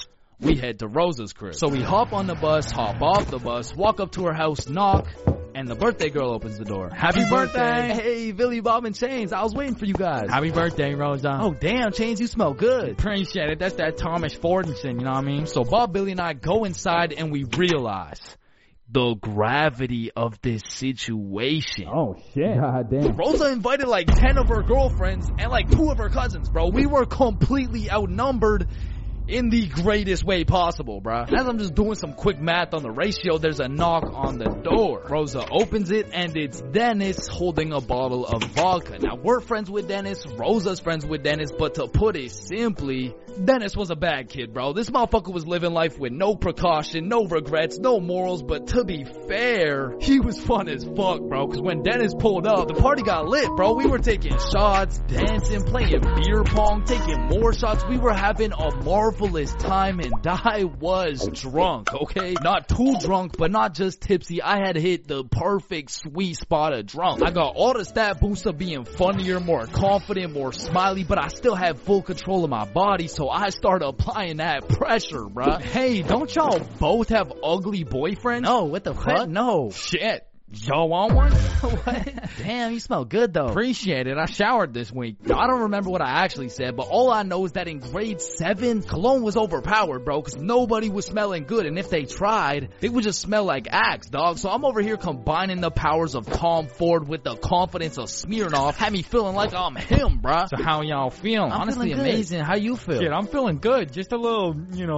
we head to Rosa's crib. So we hop on the bus, hop off the bus, walk up to her house, knock, and the birthday girl opens the door. Happy birthday! Hey, Billy, Bob, and Chains. I was waiting for you guys. Happy birthday, Rosa. Oh, damn, Chains, you smell good. Appreciate it. That's that Thomas Fordinson, you know what I mean? So Bob, Billy, and I go inside, and we realize the gravity of this situation. Oh, shit. God damn. Rosa invited like 10 of her girlfriends and like 2 of her cousins, bro. We were completely outnumbered in the greatest way possible, bruh. As I'm just doing some quick math on the ratio, there's a knock on the door. Rosa opens it, and it's Dennis holding a bottle of vodka. Now, we're friends with Dennis, Rosa's friends with Dennis, but to put it simply, Dennis was a bad kid, bro. This motherfucker was living life with no precaution, no regrets, no morals, but to be fair, he was fun as fuck, bro, because when Dennis pulled up, the party got lit, bro. We were taking shots, dancing, playing beer pong, taking more shots. We were having a marvelous time, and I was drunk, okay? Not too drunk, but not just tipsy. I had hit the perfect sweet spot of drunk. I got all the stat boosts of being funnier, more confident, more smiley, but I still had full control of my body, so I started applying that pressure, bruh. Hey, don't y'all both have ugly boyfriends? No, what the fuck? No. Shit. Y'all want one? What? Damn, you smell good though. Appreciate it. I showered this week. Now, I don't remember what I actually said, but all I know is that in grade 7, cologne was overpowered, bro, because nobody was smelling good, and if they tried, they would just smell like Axe, dog. So I'm over here combining the powers of Tom Ford with the confidence of Smirnoff. Had me feeling like I'm him, bro. So how y'all feeling? Honestly, amazing. How you feel? Shit, I'm feeling good. Just a little,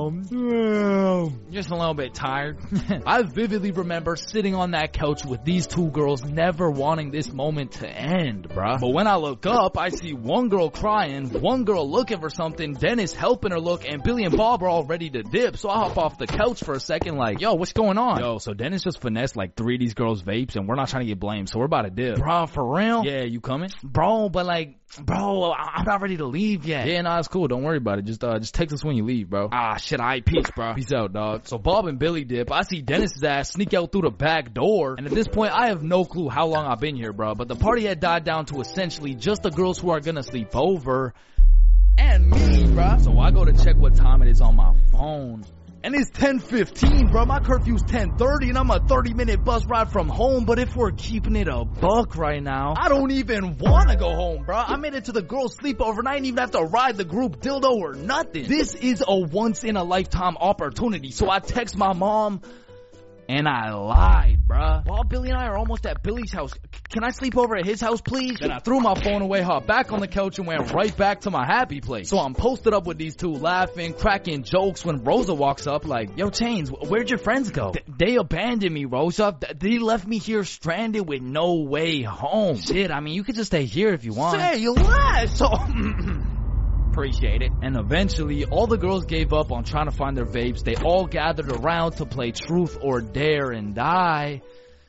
just a little bit tired. I vividly remember sitting on that couch with these 2 girls, never wanting this moment to end, bruh. But when I look up, I see one girl crying, one girl looking for something, Dennis helping her look, and Billy and Bob are all ready to dip. So I hop off the couch for a second like, yo, what's going on? Yo, so Dennis just finessed like 3 of these girls' vapes, and we're not trying to get blamed, so we're about to dip. Bruh, for real? Yeah, you coming? Bro, but like, bro, I'm not ready to leave yet. Yeah, nah, it's cool. Don't worry about it. Just text us when you leave, bro. Ah, shit, alright, peace, bro. Peace out, dog. So Bob and Billy dip. I see Dennis's ass sneak out through the back door, and at this point, I have no clue how long I've been here, bro. But the party had died down to essentially just the girls who are gonna sleep over, and me, bro. So I go to check what time it is on my phone. And it's 10:15, bro. My curfew's 10:30, and I'm a 30-minute bus ride from home. But if we're keeping it a buck right now, I don't even want to go home, bro. I made it to the girls' sleepover, and I didn't even have to ride the group dildo or nothing. This is a once-in-a-lifetime opportunity. So I text my mom, And I lied, bruh. While Billy and I are almost at Billy's house, can I sleep over at his house, please? Then I threw my phone away, hopped back on the couch, and went right back to my happy place. So I'm posted up with these two, laughing, cracking jokes when Rosa walks up like, yo, Chains, where'd your friends go? They abandoned me, Rosa. They left me here stranded with no way home. Shit, I mean, you could just stay here if you want. Say less! So Appreciate it. And eventually, all the girls gave up on trying to find their vapes. They all gathered around to play Truth or Dare, and I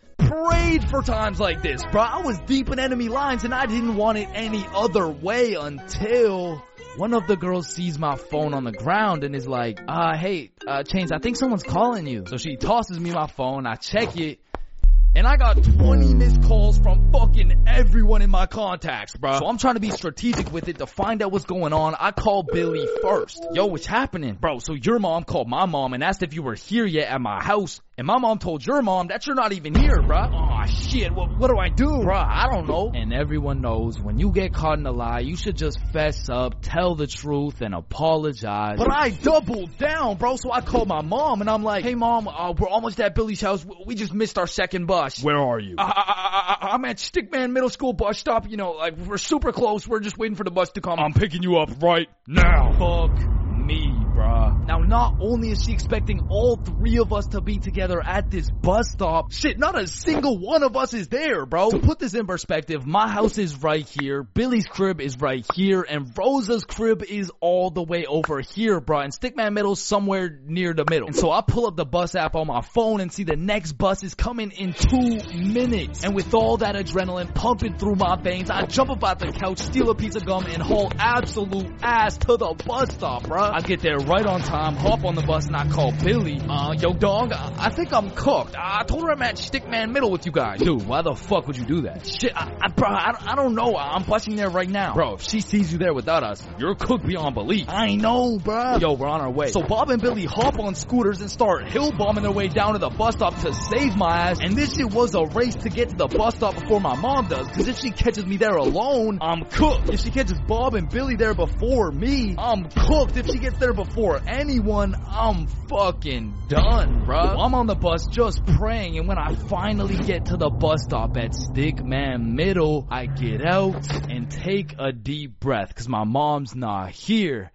prayed for times like this, bro. I was deep in enemy lines and I didn't want it any other way until one of the girls sees my phone on the ground and is like, hey, Chains, I think someone's calling you. So she tosses me my phone, I check it, and I got 20 missed calls from fucking everyone in my contacts, bro. So I'm trying to be strategic with it to find out what's going on. I call Billy first. Yo, what's happening? Bro, so your mom called my mom and asked if you were here yet at my house. And my mom told your mom that you're not even here, bruh. Aw, shit, what do I do? Bruh, I don't know. And everyone knows when you get caught in a lie, you should just fess up, tell the truth, and apologize. But I doubled down, bro, so I called my mom, and I'm like, hey, mom, we're almost at Billy's house. We just missed our second bus. Where are you? I'm at Stickman Middle School bus stop. You know, like, we're super close. We're just waiting for the bus to come. I'm picking you up right now. Fuck me, bruh. Now, not only is she expecting all three of us to be together at this bus stop, shit, not a single one of us is there, bro. To put this in perspective, my house is right here, Billy's crib is right here, and Rosa's crib is all the way over here, bro, and Stickman Middle's somewhere near the middle. And so I pull up the bus app on my phone and see the next bus is coming in 2 minutes. And with all that adrenaline pumping through my veins, I jump up out the couch, steal a piece of gum, and haul absolute ass to the bus stop, bro. I get there right on time, hop on the bus, and I call Billy. Yo, dog, I think I'm cooked. I told her I'm at Stickman Middle with you guys. Dude, why the fuck would you do that? Shit, bro, I don't know. I'm busting there right now. Bro, if she sees you there without us, you're cooked beyond belief. I know, bro. Yo, we're on our way. So Bob and Billy hop on scooters and start hill bombing their way down to the bus stop to save my ass. And this shit was a race to get to the bus stop before my mom does. Cause if she catches me there alone, I'm cooked. If she catches Bob and Billy there before me, I'm cooked. If she gets there before anyone, I'm fucking done, bruh. I'm on the bus just praying, and when I finally get to the bus stop at Stickman Middle, I get out and take a deep breath, cause my mom's not here.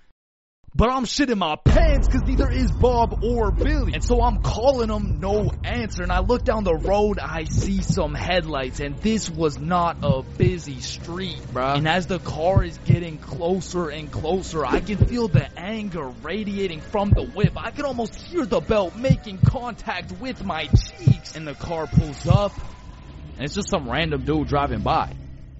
But I'm shitting my pants cause neither is Bob or Billy. And so I'm calling them, no answer. And I look down the road, I see some headlights. And this was not a busy street, bruh. And as the car is getting closer and closer, I can feel the anger radiating from the whip. I can almost hear the belt making contact with my cheeks. And the car pulls up, and it's just some random dude driving by.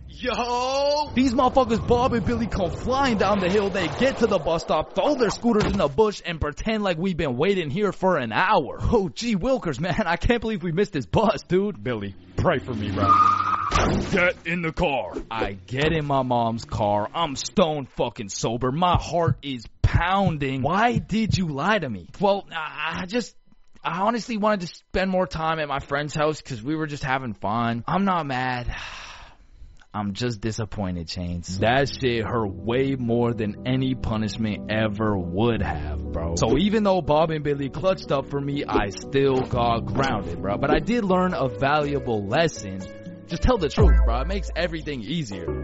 Yo! These motherfuckers, Bob and Billy, come flying down the hill. They get to the bus stop, throw their scooters in the bush, and pretend like we've been waiting here for an hour. Oh, gee wilkers, man. I can't believe we missed this bus, dude. Billy, pray for me, bro. Get in the car. I get in my mom's car. I'm stone fucking sober. My heart is pounding. Why did you lie to me? Well, I honestly wanted to spend more time at my friend's house because we were just having fun. I'm not mad. I'm just disappointed, Chains. That shit hurt way more than any punishment ever would have, bro. So even though Bob and Billy clutched up for me, I still got grounded, bro. But I did learn a valuable lesson. Just tell the truth, bro. It makes everything easier.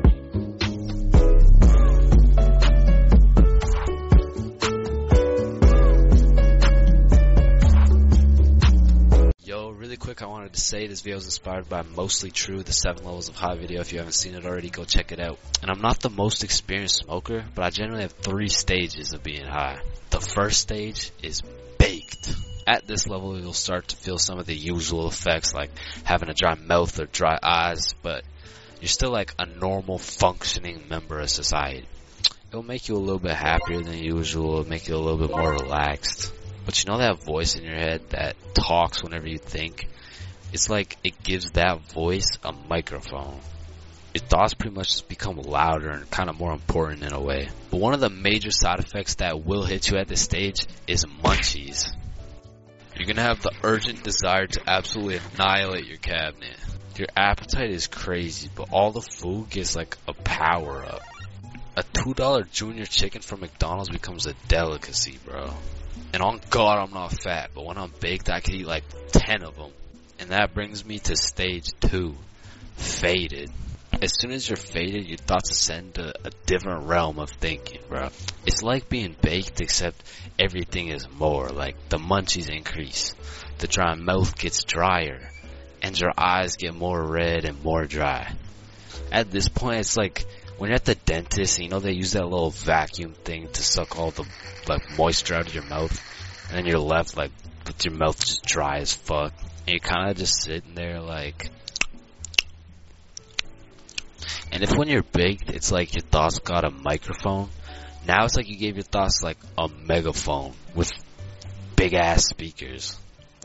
Yo, really quick, I wanted to say this video is inspired by Mostly True, the 7 Levels of High video. If you haven't seen it already, go check it out. And I'm not the most experienced smoker, but I generally have 3 stages of being high. The first stage is baked. At this level, you'll start to feel some of the usual effects, like having a dry mouth or dry eyes, but you're still like a normal, functioning member of society. It'll make you a little bit happier than usual, it'll make you a little bit more relaxed. But you know that voice in your head that talks whenever you think? It's like it gives that voice a microphone. Your thoughts pretty much just become louder and kind of more important in a way. But one of the major side effects that will hit you at this stage is munchies. You're going to have the urgent desire to absolutely annihilate your cabinet. Your appetite is crazy, but all the food gets like a power up. A $2 junior chicken from McDonald's becomes a delicacy, bro. And on God, I'm not fat, but when I'm baked, I could eat like 10 of them. And that brings me to stage 2, faded. As soon as you're faded, your thoughts ascend to a different realm of thinking, bro. It's like being baked, except everything is more. Like, the munchies increase, the dry mouth gets drier, and your eyes get more red and more dry. At this point, it's like when you're at the dentist, and you know they use that little vacuum thing to suck all the like moisture out of your mouth, and then you're left like with your mouth just dry as fuck, and you're kind of just sitting there like. And if when you're baked, it's like your thoughts got a microphone, now it's like you gave your thoughts like a megaphone with big ass speakers.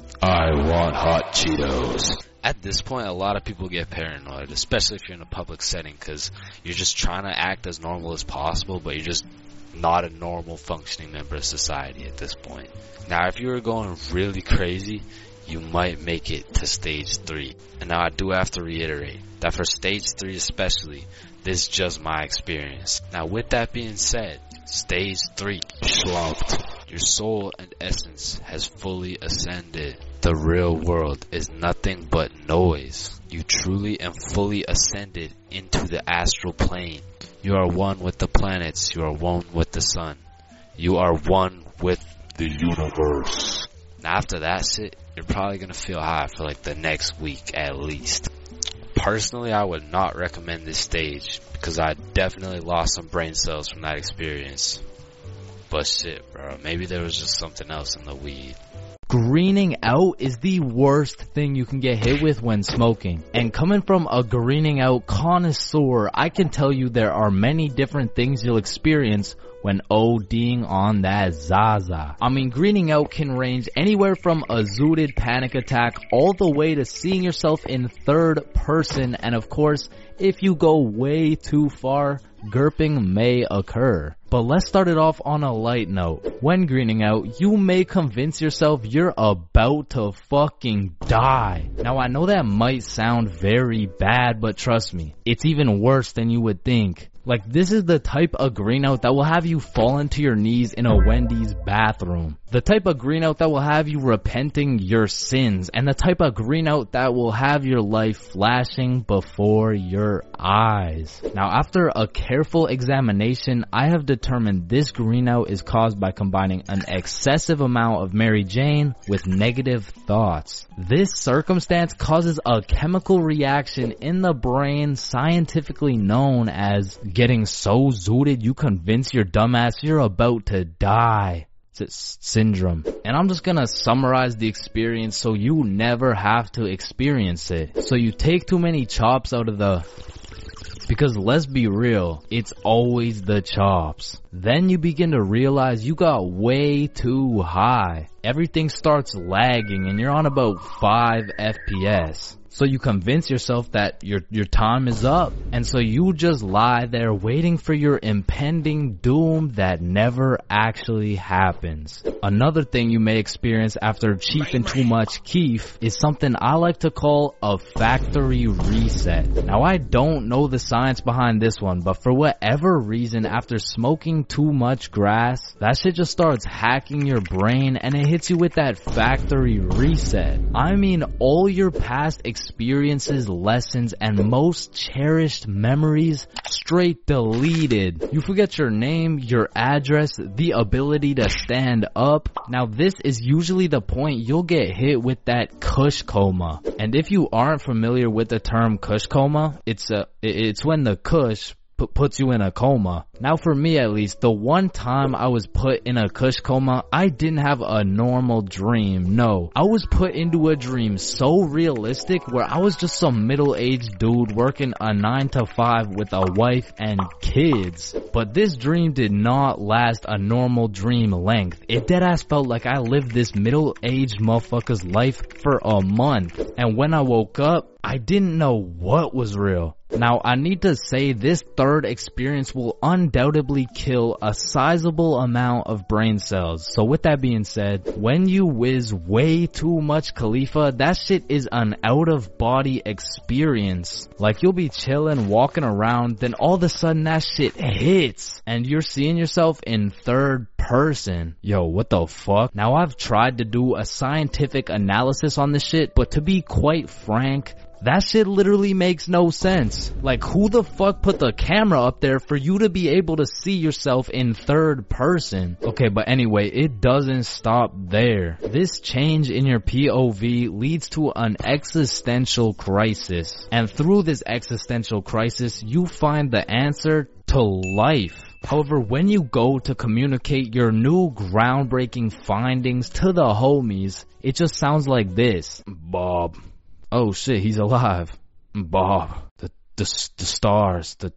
I want hot Cheetos. At this point, a lot of people get paranoid, especially if you're in a public setting, because you're just trying to act as normal as possible, but you're just not a normal functioning member of society at this point. Now, if you were going really crazy, you might make it to stage 3. And now I do have to reiterate that for stage 3 especially, this is just my experience. Now, with that being said, stage 3, slumped. Your soul and essence has fully ascended. The real world is nothing but noise. You truly and fully ascended into the astral plane. You are one with the planets. You are one with the sun. You are one with the universe. Now after that shit, you're probably gonna feel high for like the next week at least. Personally, I would not recommend this stage because I definitely lost some brain cells from that experience. But shit, bro, maybe there was just something else in the weed. Greening out is the worst thing you can get hit with when smoking. And coming from a greening out connoisseur, I can tell you there are many different things you'll experience when ODing on that Zaza. I mean, greening out can range anywhere from a zooted panic attack all the way to seeing yourself in third person, and of course, if you go way too far, GURPing may occur. But let's start it off on a light note. When greening out, you may convince yourself you're about to fucking die. Now I know that might sound very bad, but trust me, it's even worse than you would think. Like, this is the type of green out that will have you fall into your knees in a Wendy's bathroom. The type of green out that will have you repenting your sins. And the type of green out that will have your life flashing before your eyes. Now, after a careful examination, I have determined this green out is caused by combining an excessive amount of Mary Jane with negative thoughts. This circumstance causes a chemical reaction in the brain scientifically known as getting so zooted you convince your dumbass you're about to die syndrome. And I'm just gonna summarize the experience so you never have to experience it. So you take too many chops out of the... Because let's be real, it's always the chops. Then you begin to realize you got way too high. Everything starts lagging and you're on about 5 FPS. So you convince yourself that your time is up. And so you just lie there waiting for your impending doom that never actually happens. Another thing you may experience after chiefing too much keef is something I like to call a factory reset. Now I don't know the science behind this one, but for whatever reason, after smoking too much grass, that shit just starts hacking your brain and it hits you with that factory reset. I mean, all your past experiences, lessons, and most cherished memories straight deleted. You forget your name, your address, the ability to stand up. Now this is usually the point you'll get hit with that kush coma. And if you aren't familiar with the term kush coma, it's when the kush puts you in a coma. Now for me at least, the one time I was put in a kush coma, I didn't have a normal dream. No, I was put into a dream so realistic where I was just some middle-aged dude working a 9 to 5 with a wife and kids. But this dream did not last a normal dream length. It deadass felt like I lived this middle-aged motherfucker's life for a month. And when I woke up, I didn't know what was real. Now, I need to say this third experience will undoubtedly kill a sizable amount of brain cells. So with that being said, when you whiz way too much Khalifa, that shit is an out-of-body experience. Like, you'll be chilling, walking around, then all of a sudden that shit hits, and you're seeing yourself in third person. Yo, what the fuck? Now, I've tried to do a scientific analysis on this shit, but to be quite frank, that shit literally makes no sense. Like, who the fuck put the camera up there for you to be able to see yourself in third person? Okay, but anyway, it doesn't stop there. This change in your POV leads to an existential crisis. And through this existential crisis, you find the answer to life. However, when you go to communicate your new groundbreaking findings to the homies, it just sounds like this. Bob. Oh shit, he's alive. Bob. The stars. The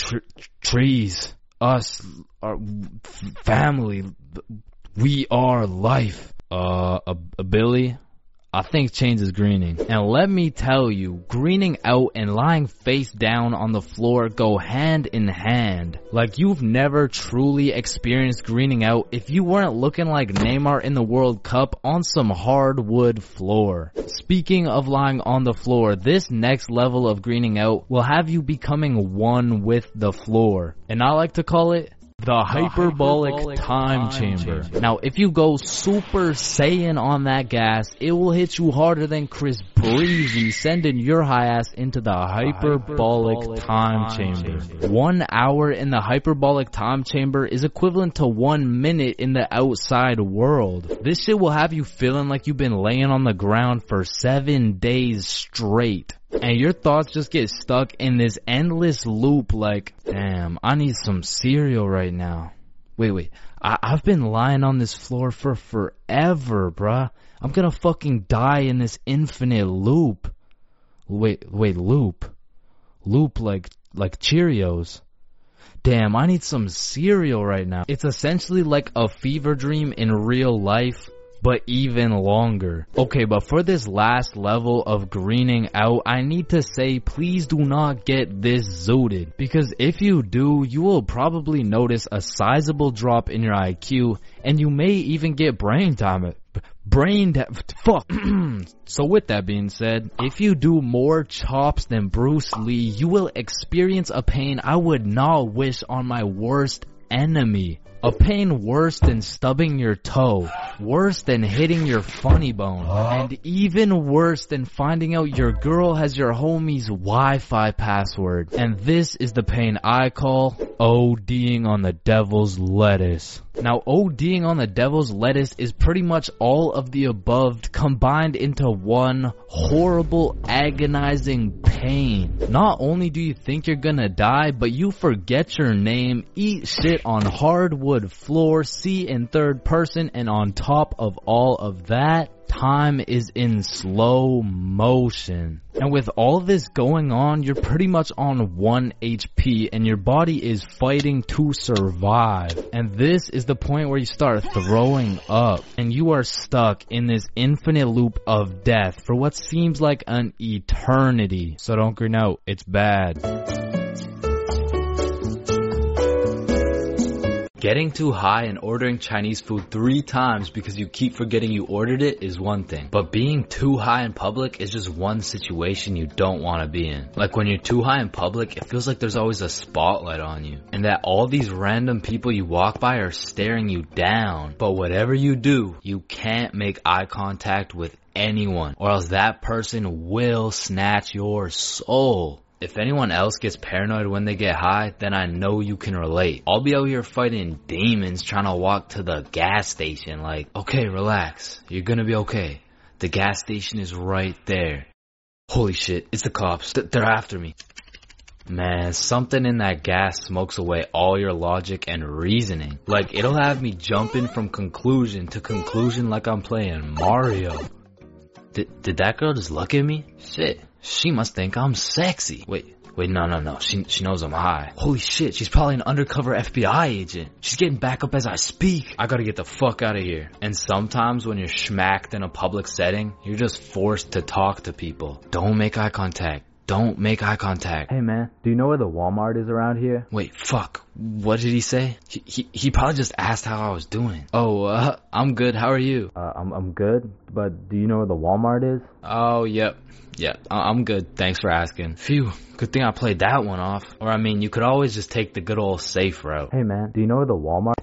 trees. Us. Our family. We are life. Billy? I think change is greening. And let me tell you, greening out and lying face down on the floor go hand in hand. Like, you've never truly experienced greening out if you weren't looking like Neymar in the World Cup on some hardwood floor. Speaking of lying on the floor, this next level of greening out will have you becoming one with the floor. And I like to call it the hyperbolic time chamber. Now, if you go Super Saiyan on that gas, it will hit you harder than Chris Breezy, sending your high ass into the hyperbolic time chamber. 1 hour in the hyperbolic time chamber is equivalent to 1 minute in the outside world. This shit will have you feeling like you've been laying on the ground for 7 days straight. And your thoughts just get stuck in this endless loop like, damn, I need some cereal right now. Wait, I've been lying on this floor for forever, bruh. I'm gonna fucking die in this infinite loop. Wait, loop? Loop like Cheerios. Damn, I need some cereal right now. It's essentially like a fever dream in real life, but even longer. Okay, but for this last level of greening out, I need to say, please do not get this zooted. Because if you do, you will probably notice a sizable drop in your IQ, and you may even get fuck. So with that being said, if you do more chops than Bruce Lee, you will experience a pain I would not wish on my worst enemy. A pain worse than stubbing your toe, worse than hitting your funny bone, and even worse than finding out your girl has your homie's Wi-Fi password. And this is the pain I call ODing on the devil's lettuce. Now, ODing on the devil's lettuce is pretty much all of the above combined into one horrible, agonizing pain. Not only do you think you're gonna die, but you forget your name, eat shit on hardwood floor, see in third person, and on top of all of that, time is in slow motion. And with all this going on, you're pretty much on 1 HP and your body is fighting to survive. And this is the point where you start throwing up and you are stuck in this infinite loop of death for what seems like an eternity. So don't green out, it's bad. Getting too high and ordering Chinese food 3 times because you keep forgetting you ordered it is one thing. But being too high in public is just one situation you don't want to be in. Like when you're too high in public, it feels like there's always a spotlight on you. And that all these random people you walk by are staring you down. But whatever you do, you can't make eye contact with anyone, or else that person will snatch your soul. If anyone else gets paranoid when they get high, then I know you can relate. I'll be out here fighting demons trying to walk to the gas station like, okay, relax. You're gonna be okay. The gas station is right there. Holy shit, it's the cops. They're after me. Man, something in that gas smokes away all your logic and reasoning. Like, it'll have me jumping from conclusion to conclusion like I'm playing Mario. Did that girl just look at me? Shit. She must think I'm sexy. Wait, Wait, no. She knows I'm high. Holy shit, she's probably an undercover FBI agent. She's getting back up as I speak. I gotta get the fuck out of here. And sometimes when you're schmacked in a public setting, you're just forced to talk to people. Don't make eye contact. Don't make eye contact. Hey man, do you know where the Walmart is around here? Wait, fuck. What did he say? He probably just asked how I was doing. Oh, I'm good. How are you? I'm good, but do you know where the Walmart is? Oh, yep. Yeah, I'm good. Thanks for asking. Phew, good thing I played that one off. Or I mean, you could always just take the good old safe route. Hey man, do you know where the Walmart?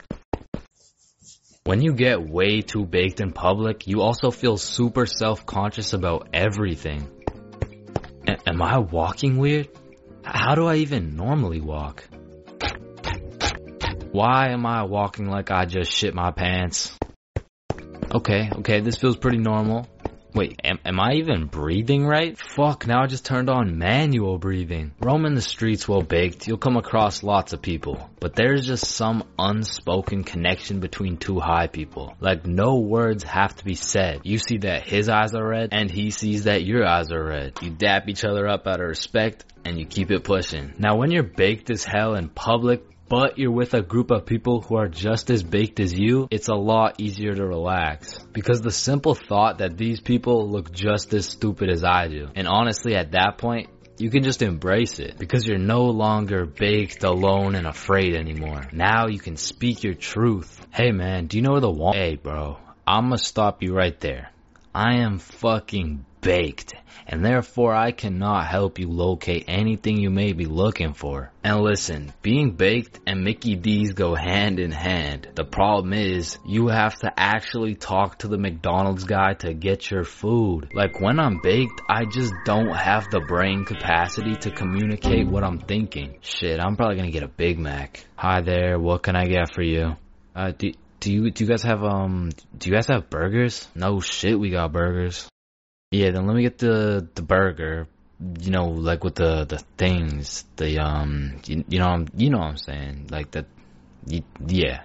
When you get way too baked in public, you also feel super self-conscious about everything. Am I walking weird? How do I even normally walk? Why am I walking like I just shit my pants? Okay, this feels pretty normal. Wait, am I even breathing right? Fuck, now I just turned on manual breathing. Roaming the streets well baked, you'll come across lots of people. But there's just some unspoken connection between two high people. Like no words have to be said. You see that his eyes are red, and he sees that your eyes are red. You dap each other up out of respect, and you keep it pushing. Now when you're baked as hell in public, but you're with a group of people who are just as baked as you, it's a lot easier to relax. Because the simple thought that these people look just as stupid as I do. And honestly, at that point, you can just embrace it. Because you're no longer baked, alone, and afraid anymore. Now you can speak your truth. Hey man, do you know where the Walmart? Hey bro, I'ma stop you right there. I am fucking baked. And therefore I cannot help you locate anything you may be looking for. And listen, being baked and Mickey D's go hand in hand. The problem is, you have to actually talk to the McDonald's guy to get your food. Like when I'm baked, I just don't have the brain capacity to communicate what I'm thinking. Shit, I'm probably gonna get a Big Mac. Hi there, what can I get for you? Do you guys have burgers? No shit, we got burgers. Yeah, then let me get the burger, you know, like with the things, you know what I'm saying, like that, yeah.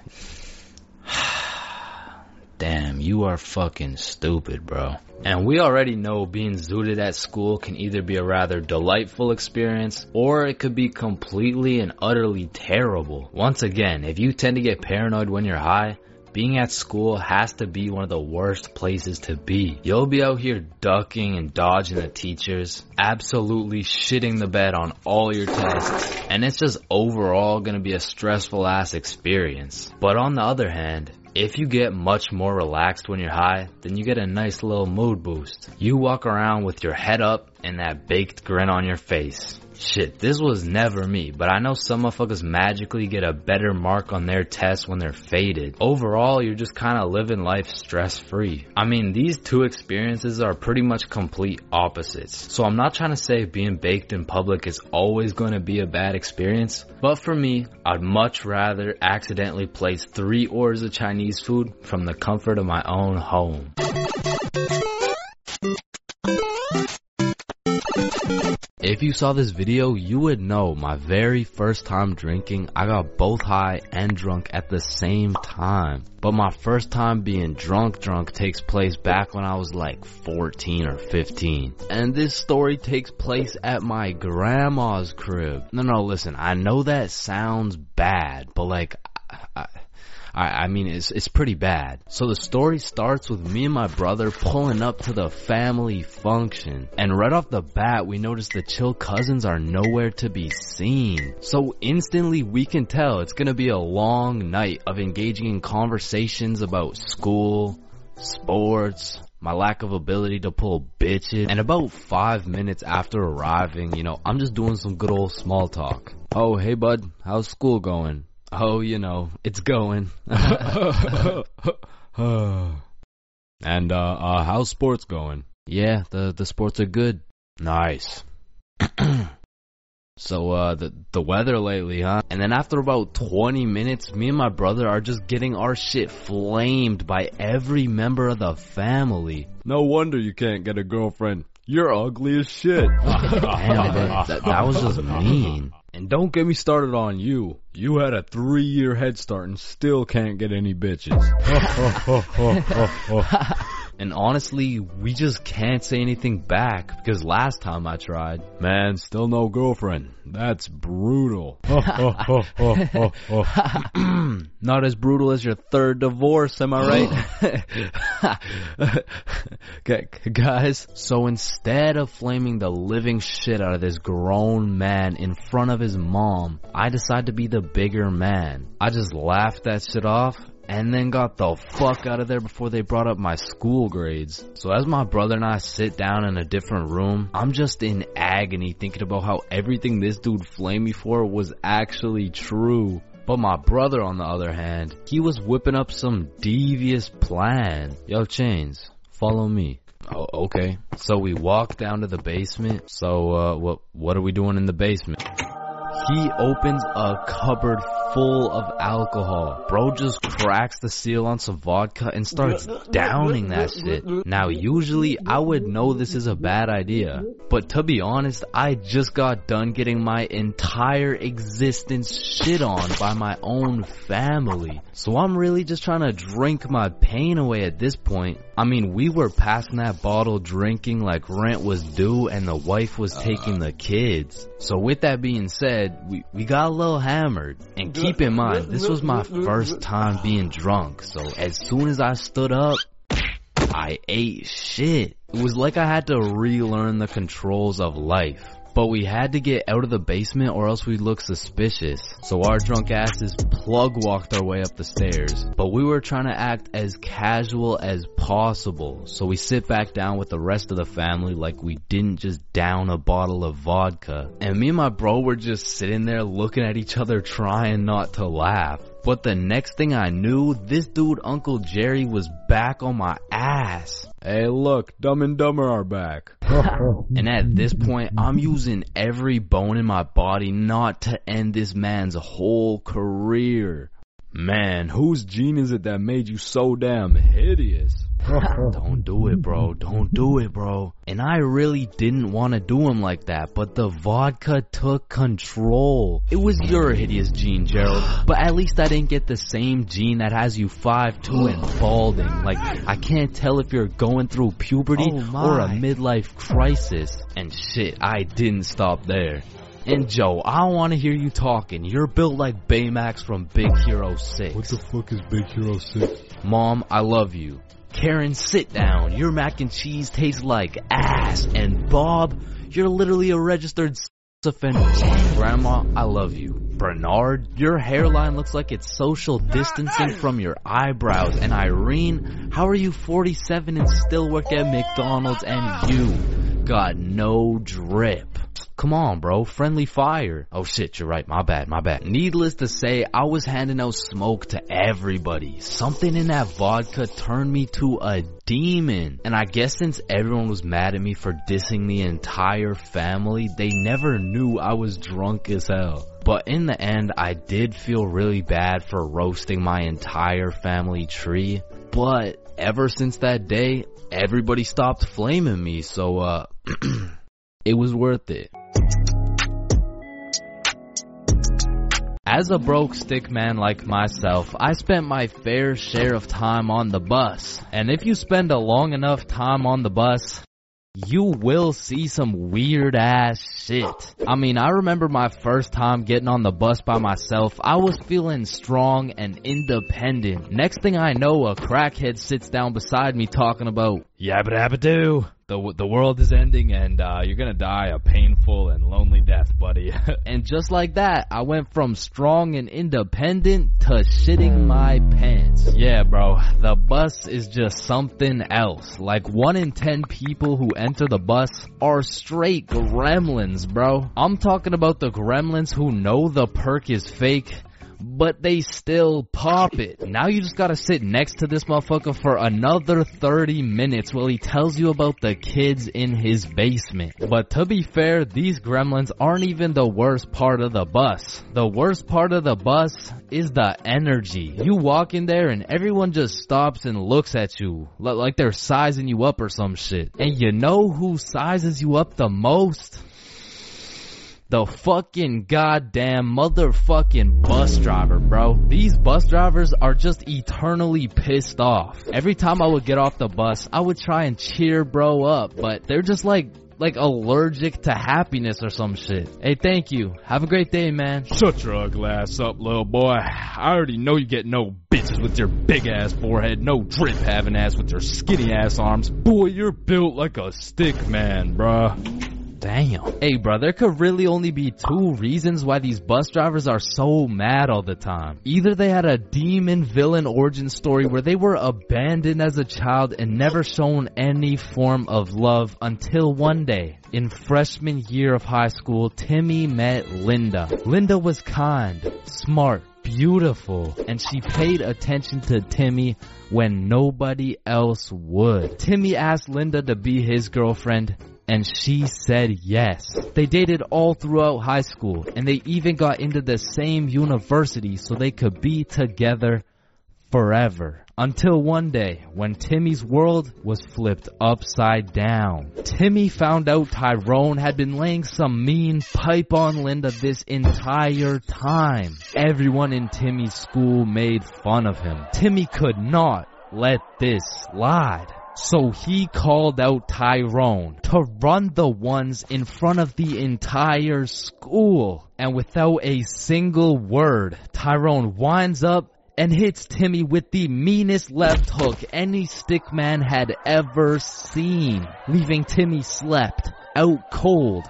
Damn, you are fucking stupid, bro. And we already know being zooted at school can either be a rather delightful experience, or it could be completely and utterly terrible. Once again, if you tend to get paranoid when you're high, being at school has to be one of the worst places to be. You'll be out here ducking and dodging the teachers, absolutely shitting the bed on all your tests, and it's just overall gonna be a stressful ass experience. But on the other hand, if you get much more relaxed when you're high, then you get a nice little mood boost. You walk around with your head up and that baked grin on your face. Shit, this was never me, but I know some motherfuckers magically get a better mark on their tests when they're faded. Overall, you're just kinda living life stress-free. I mean, these two experiences are pretty much complete opposites. So I'm not trying to say being baked in public is always going to be a bad experience, but for me, I'd much rather accidentally place 3 orders of Chinese food from the comfort of my own home. If you saw this video, you would know my very first time drinking, I got both high and drunk at the same time. But my first time being drunk takes place back when I was like 14 or 15. And this story takes place at my grandma's crib. No, listen, I know that sounds bad, but like, I mean, it's pretty bad. So the story starts with me and my brother pulling up to the family function. And right off the bat, we notice the chill cousins are nowhere to be seen. So instantly we can tell it's gonna be a long night of engaging in conversations about school, sports, my lack of ability to pull bitches. And about 5 minutes after arriving, you know, I'm just doing some good old small talk. Oh, hey bud, how's school going? Oh, you know, it's going. And, how's sports going? Yeah, the sports are good. Nice. So, the weather lately, huh? And then after about 20 minutes, me and my brother are just getting our shit flamed by every member of the family. No wonder you can't get a girlfriend. You're ugly as shit. Damn, that was just mean. And don't get me started on you. You had a 3-year head start and still can't get any bitches. And honestly, we just can't say anything back because last time I tried. Man, still no girlfriend. That's brutal. Not as brutal as your third divorce, am I right? Okay, guys, so instead of flaming the living shit out of this grown man in front of his mom, I decided to be the bigger man. I just laughed that shit off and then got the fuck out of there before they brought up my school grades. So as my brother and I sit down in a different room, I'm just in agony thinking about how everything this dude flamed me for was actually true. But my brother, on the other hand, he was whipping up some devious plan. Yo, Chains, follow me. Oh, okay. So we walk down to the basement. So, what are we doing in the basement? He opens a cupboard full of alcohol. Bro just cracks the seal on some vodka and starts downing that shit. Now, usually I would know this is a bad idea, but to be honest, I just got done getting my entire existence shit on by my own family. So I'm really just trying to drink my pain away at this point. I mean, we were passing that bottle drinking like rent was due and the wife was taking the kids. So with that being said, we got a little hammered. And keep in mind, this was my first time being drunk. So as soon as I stood up, I ate shit. It was like I had to relearn the controls of life. But we had to get out of the basement or else we'd look suspicious. So our drunk asses plug walked our way up the stairs. But we were trying to act as casual as possible. So we sit back down with the rest of the family like we didn't just down a bottle of vodka. And me and my bro were just sitting there looking at each other trying not to laugh. But the next thing I knew, this dude Uncle Jerry was back on my ass. Hey look, Dumb and Dumber are back. And at this point, I'm using every bone in my body not to end this man's whole career. Man, whose gene is it that made you so damn hideous? Don't do it, bro. Don't do it, bro. And I really didn't want to do him like that, but the vodka took control. It was your hideous gene, Gerald, but at least I didn't get the same gene that has you 5'2" and balding. Like, I can't tell if you're going through puberty or a midlife crisis. And shit, I didn't stop there. And Joe, I don't want to hear you talking. You're built like Baymax from Big Hero 6. What the fuck is Big Hero 6? Mom, I love you. Karen, sit down. Your mac and cheese tastes like ass. And Bob, you're literally a registered offender. Grandma, I love you. Bernard, your hairline looks like it's social distancing from your eyebrows. And Irene, how are you 47 and still work at McDonald's and you got no drip? Come on, bro. Friendly fire. Oh shit, you're right. My bad. Needless to say, I was handing out smoke to everybody. Something in that vodka turned me to a demon. And I guess since everyone was mad at me for dissing the entire family, they never knew I was drunk as hell. But in the end, I did feel really bad for roasting my entire family tree. But ever since that day, everybody stopped flaming me. So, it was worth it. As a broke stick man like myself, I spent my fair share of time on the bus. And if you spend a long enough time on the bus, you will see some weird ass shit. I mean, I remember my first time getting on the bus by myself. I was feeling strong and independent. Next thing I know, a crackhead sits down beside me talking about yabba dabba doo. The world is ending and you're gonna die a painful and lonely death, buddy. And just like that, I went from strong and independent to shitting my pants. Yeah, bro, the bus is just something else. Like 1 in 10 people who enter the bus are straight gremlins, bro. I'm talking about the gremlins who know the perk is fake, but they still pop it. Now you just gotta sit next to this motherfucker for another 30 minutes while he tells you about the kids in his basement. But to be fair, these gremlins aren't even the worst part of the bus. The worst part of the bus is the energy. You walk in there and everyone just stops and looks at you like they're sizing you up or some shit. And you know who sizes you up the most? The fucking goddamn motherfucking bus driver, bro. These bus drivers are just eternally pissed off. Every time I would get off the bus, I would try and cheer bro up, but they're just like allergic to happiness or some shit. Hey, thank you. Have a great day, man. Shut your ugly ass up, little boy. I already know you get no bitches with your big ass forehead, no drip having ass with your skinny ass arms. Boy, you're built like a stick man, bruh. Damn. Hey, bro, there could really only be two reasons why these bus drivers are so mad all the time. Either they had a demon villain origin story where they were abandoned as a child and never shown any form of love until one day. In freshman year of high school, Timmy met Linda. Linda was kind, smart, beautiful, and she paid attention to Timmy when nobody else would. Timmy asked Linda to be his girlfriend, and she said yes. They dated all throughout high school, and they even got into the same university so they could be together forever. Until one day, when Timmy's world was flipped upside down. Timmy found out Tyrone had been laying some mean pipe on Linda this entire time. Everyone in Timmy's school made fun of him. Timmy could not let this slide. So he called out Tyrone to run the ones in front of the entire school. And without a single word, Tyrone winds up and hits Timmy with the meanest left hook any stickman had ever seen, leaving Timmy slept, out cold,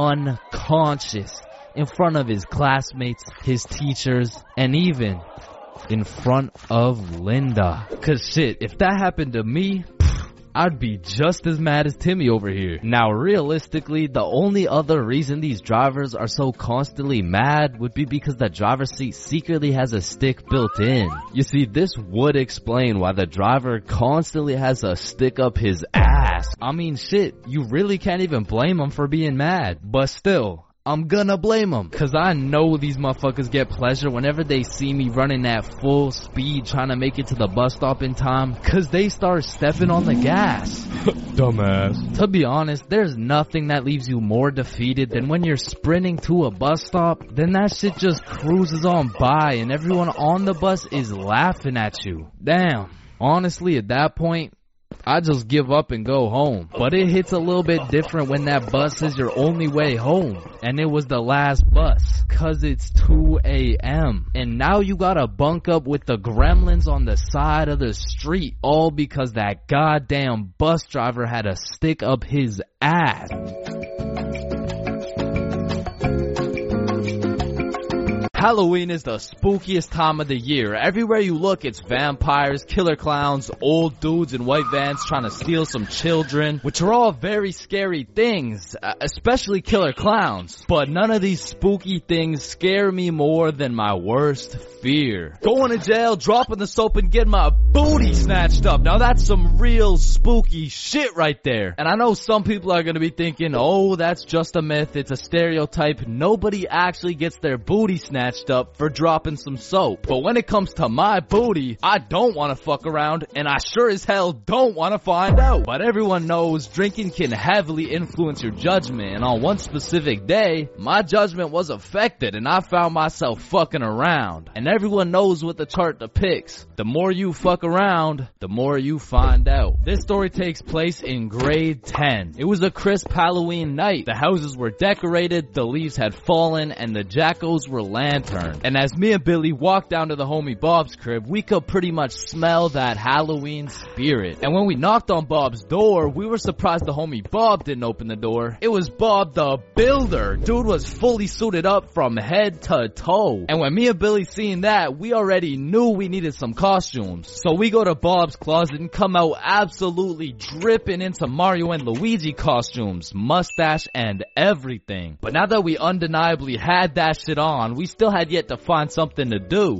unconscious, in front of his classmates, his teachers, and even in front of Linda. 'Cause shit, if that happened to me, I'd be just as mad as Timmy over here. Now, realistically, the only other reason these drivers are so constantly mad would be because the driver's seat secretly has a stick built in. You see, this would explain why the driver constantly has a stick up his ass. I mean, shit, you really can't even blame him for being mad. But still, I'm gonna blame them, cause I know these motherfuckers get pleasure whenever they see me running at full speed trying to make it to the bus stop in time, cause they start stepping on the gas. Dumbass. To be honest, there's nothing that leaves you more defeated than when you're sprinting to a bus stop, then that shit just cruises on by and everyone on the bus is laughing at you. Damn. Honestly, at that point, I just give up and go home. But it hits a little bit different when that bus is your only way home. And it was the last bus. 'Cause it's 2 a.m. And now you gotta bunk up with the gremlins on the side of the street. All because that goddamn bus driver had a stick up his ass. Halloween is the spookiest time of the year. Everywhere you look, it's vampires, killer clowns, old dudes in white vans trying to steal some children, which are all very scary things, especially killer clowns. But none of these spooky things scare me more than my worst fear. Going to jail, dropping the soap, and getting my booty snatched up. Now that's some real spooky shit right there. And I know some people are gonna be thinking, oh, that's just a myth, it's a stereotype. Nobody actually gets their booty snatched up for dropping some soap. But when it comes to my booty, I don't want to fuck around, and I sure as hell don't want to find out. But everyone knows drinking can heavily influence your judgment, and on one specific day, my judgment was affected and I found myself fucking around. And everyone knows what the chart depicts. The more you fuck around, the more you find out. This story takes place in grade 10. It was a crisp Halloween night. The houses were decorated, the leaves had fallen, and the jackals were lanterned. And as me and Billy walked down to the homie Bob's crib, we could pretty much smell that Halloween spirit. And when we knocked on Bob's door, we were surprised the homie Bob didn't open the door. It was Bob the Builder. Dude was fully suited up from head to toe. And when me and Billy seen that, we already knew we needed some costumes. So we go to Bob's closet and come out absolutely dripping into Mario and Luigi costumes, mustache and everything. But now that we undeniably had that shit on, we still had yet to find something to do.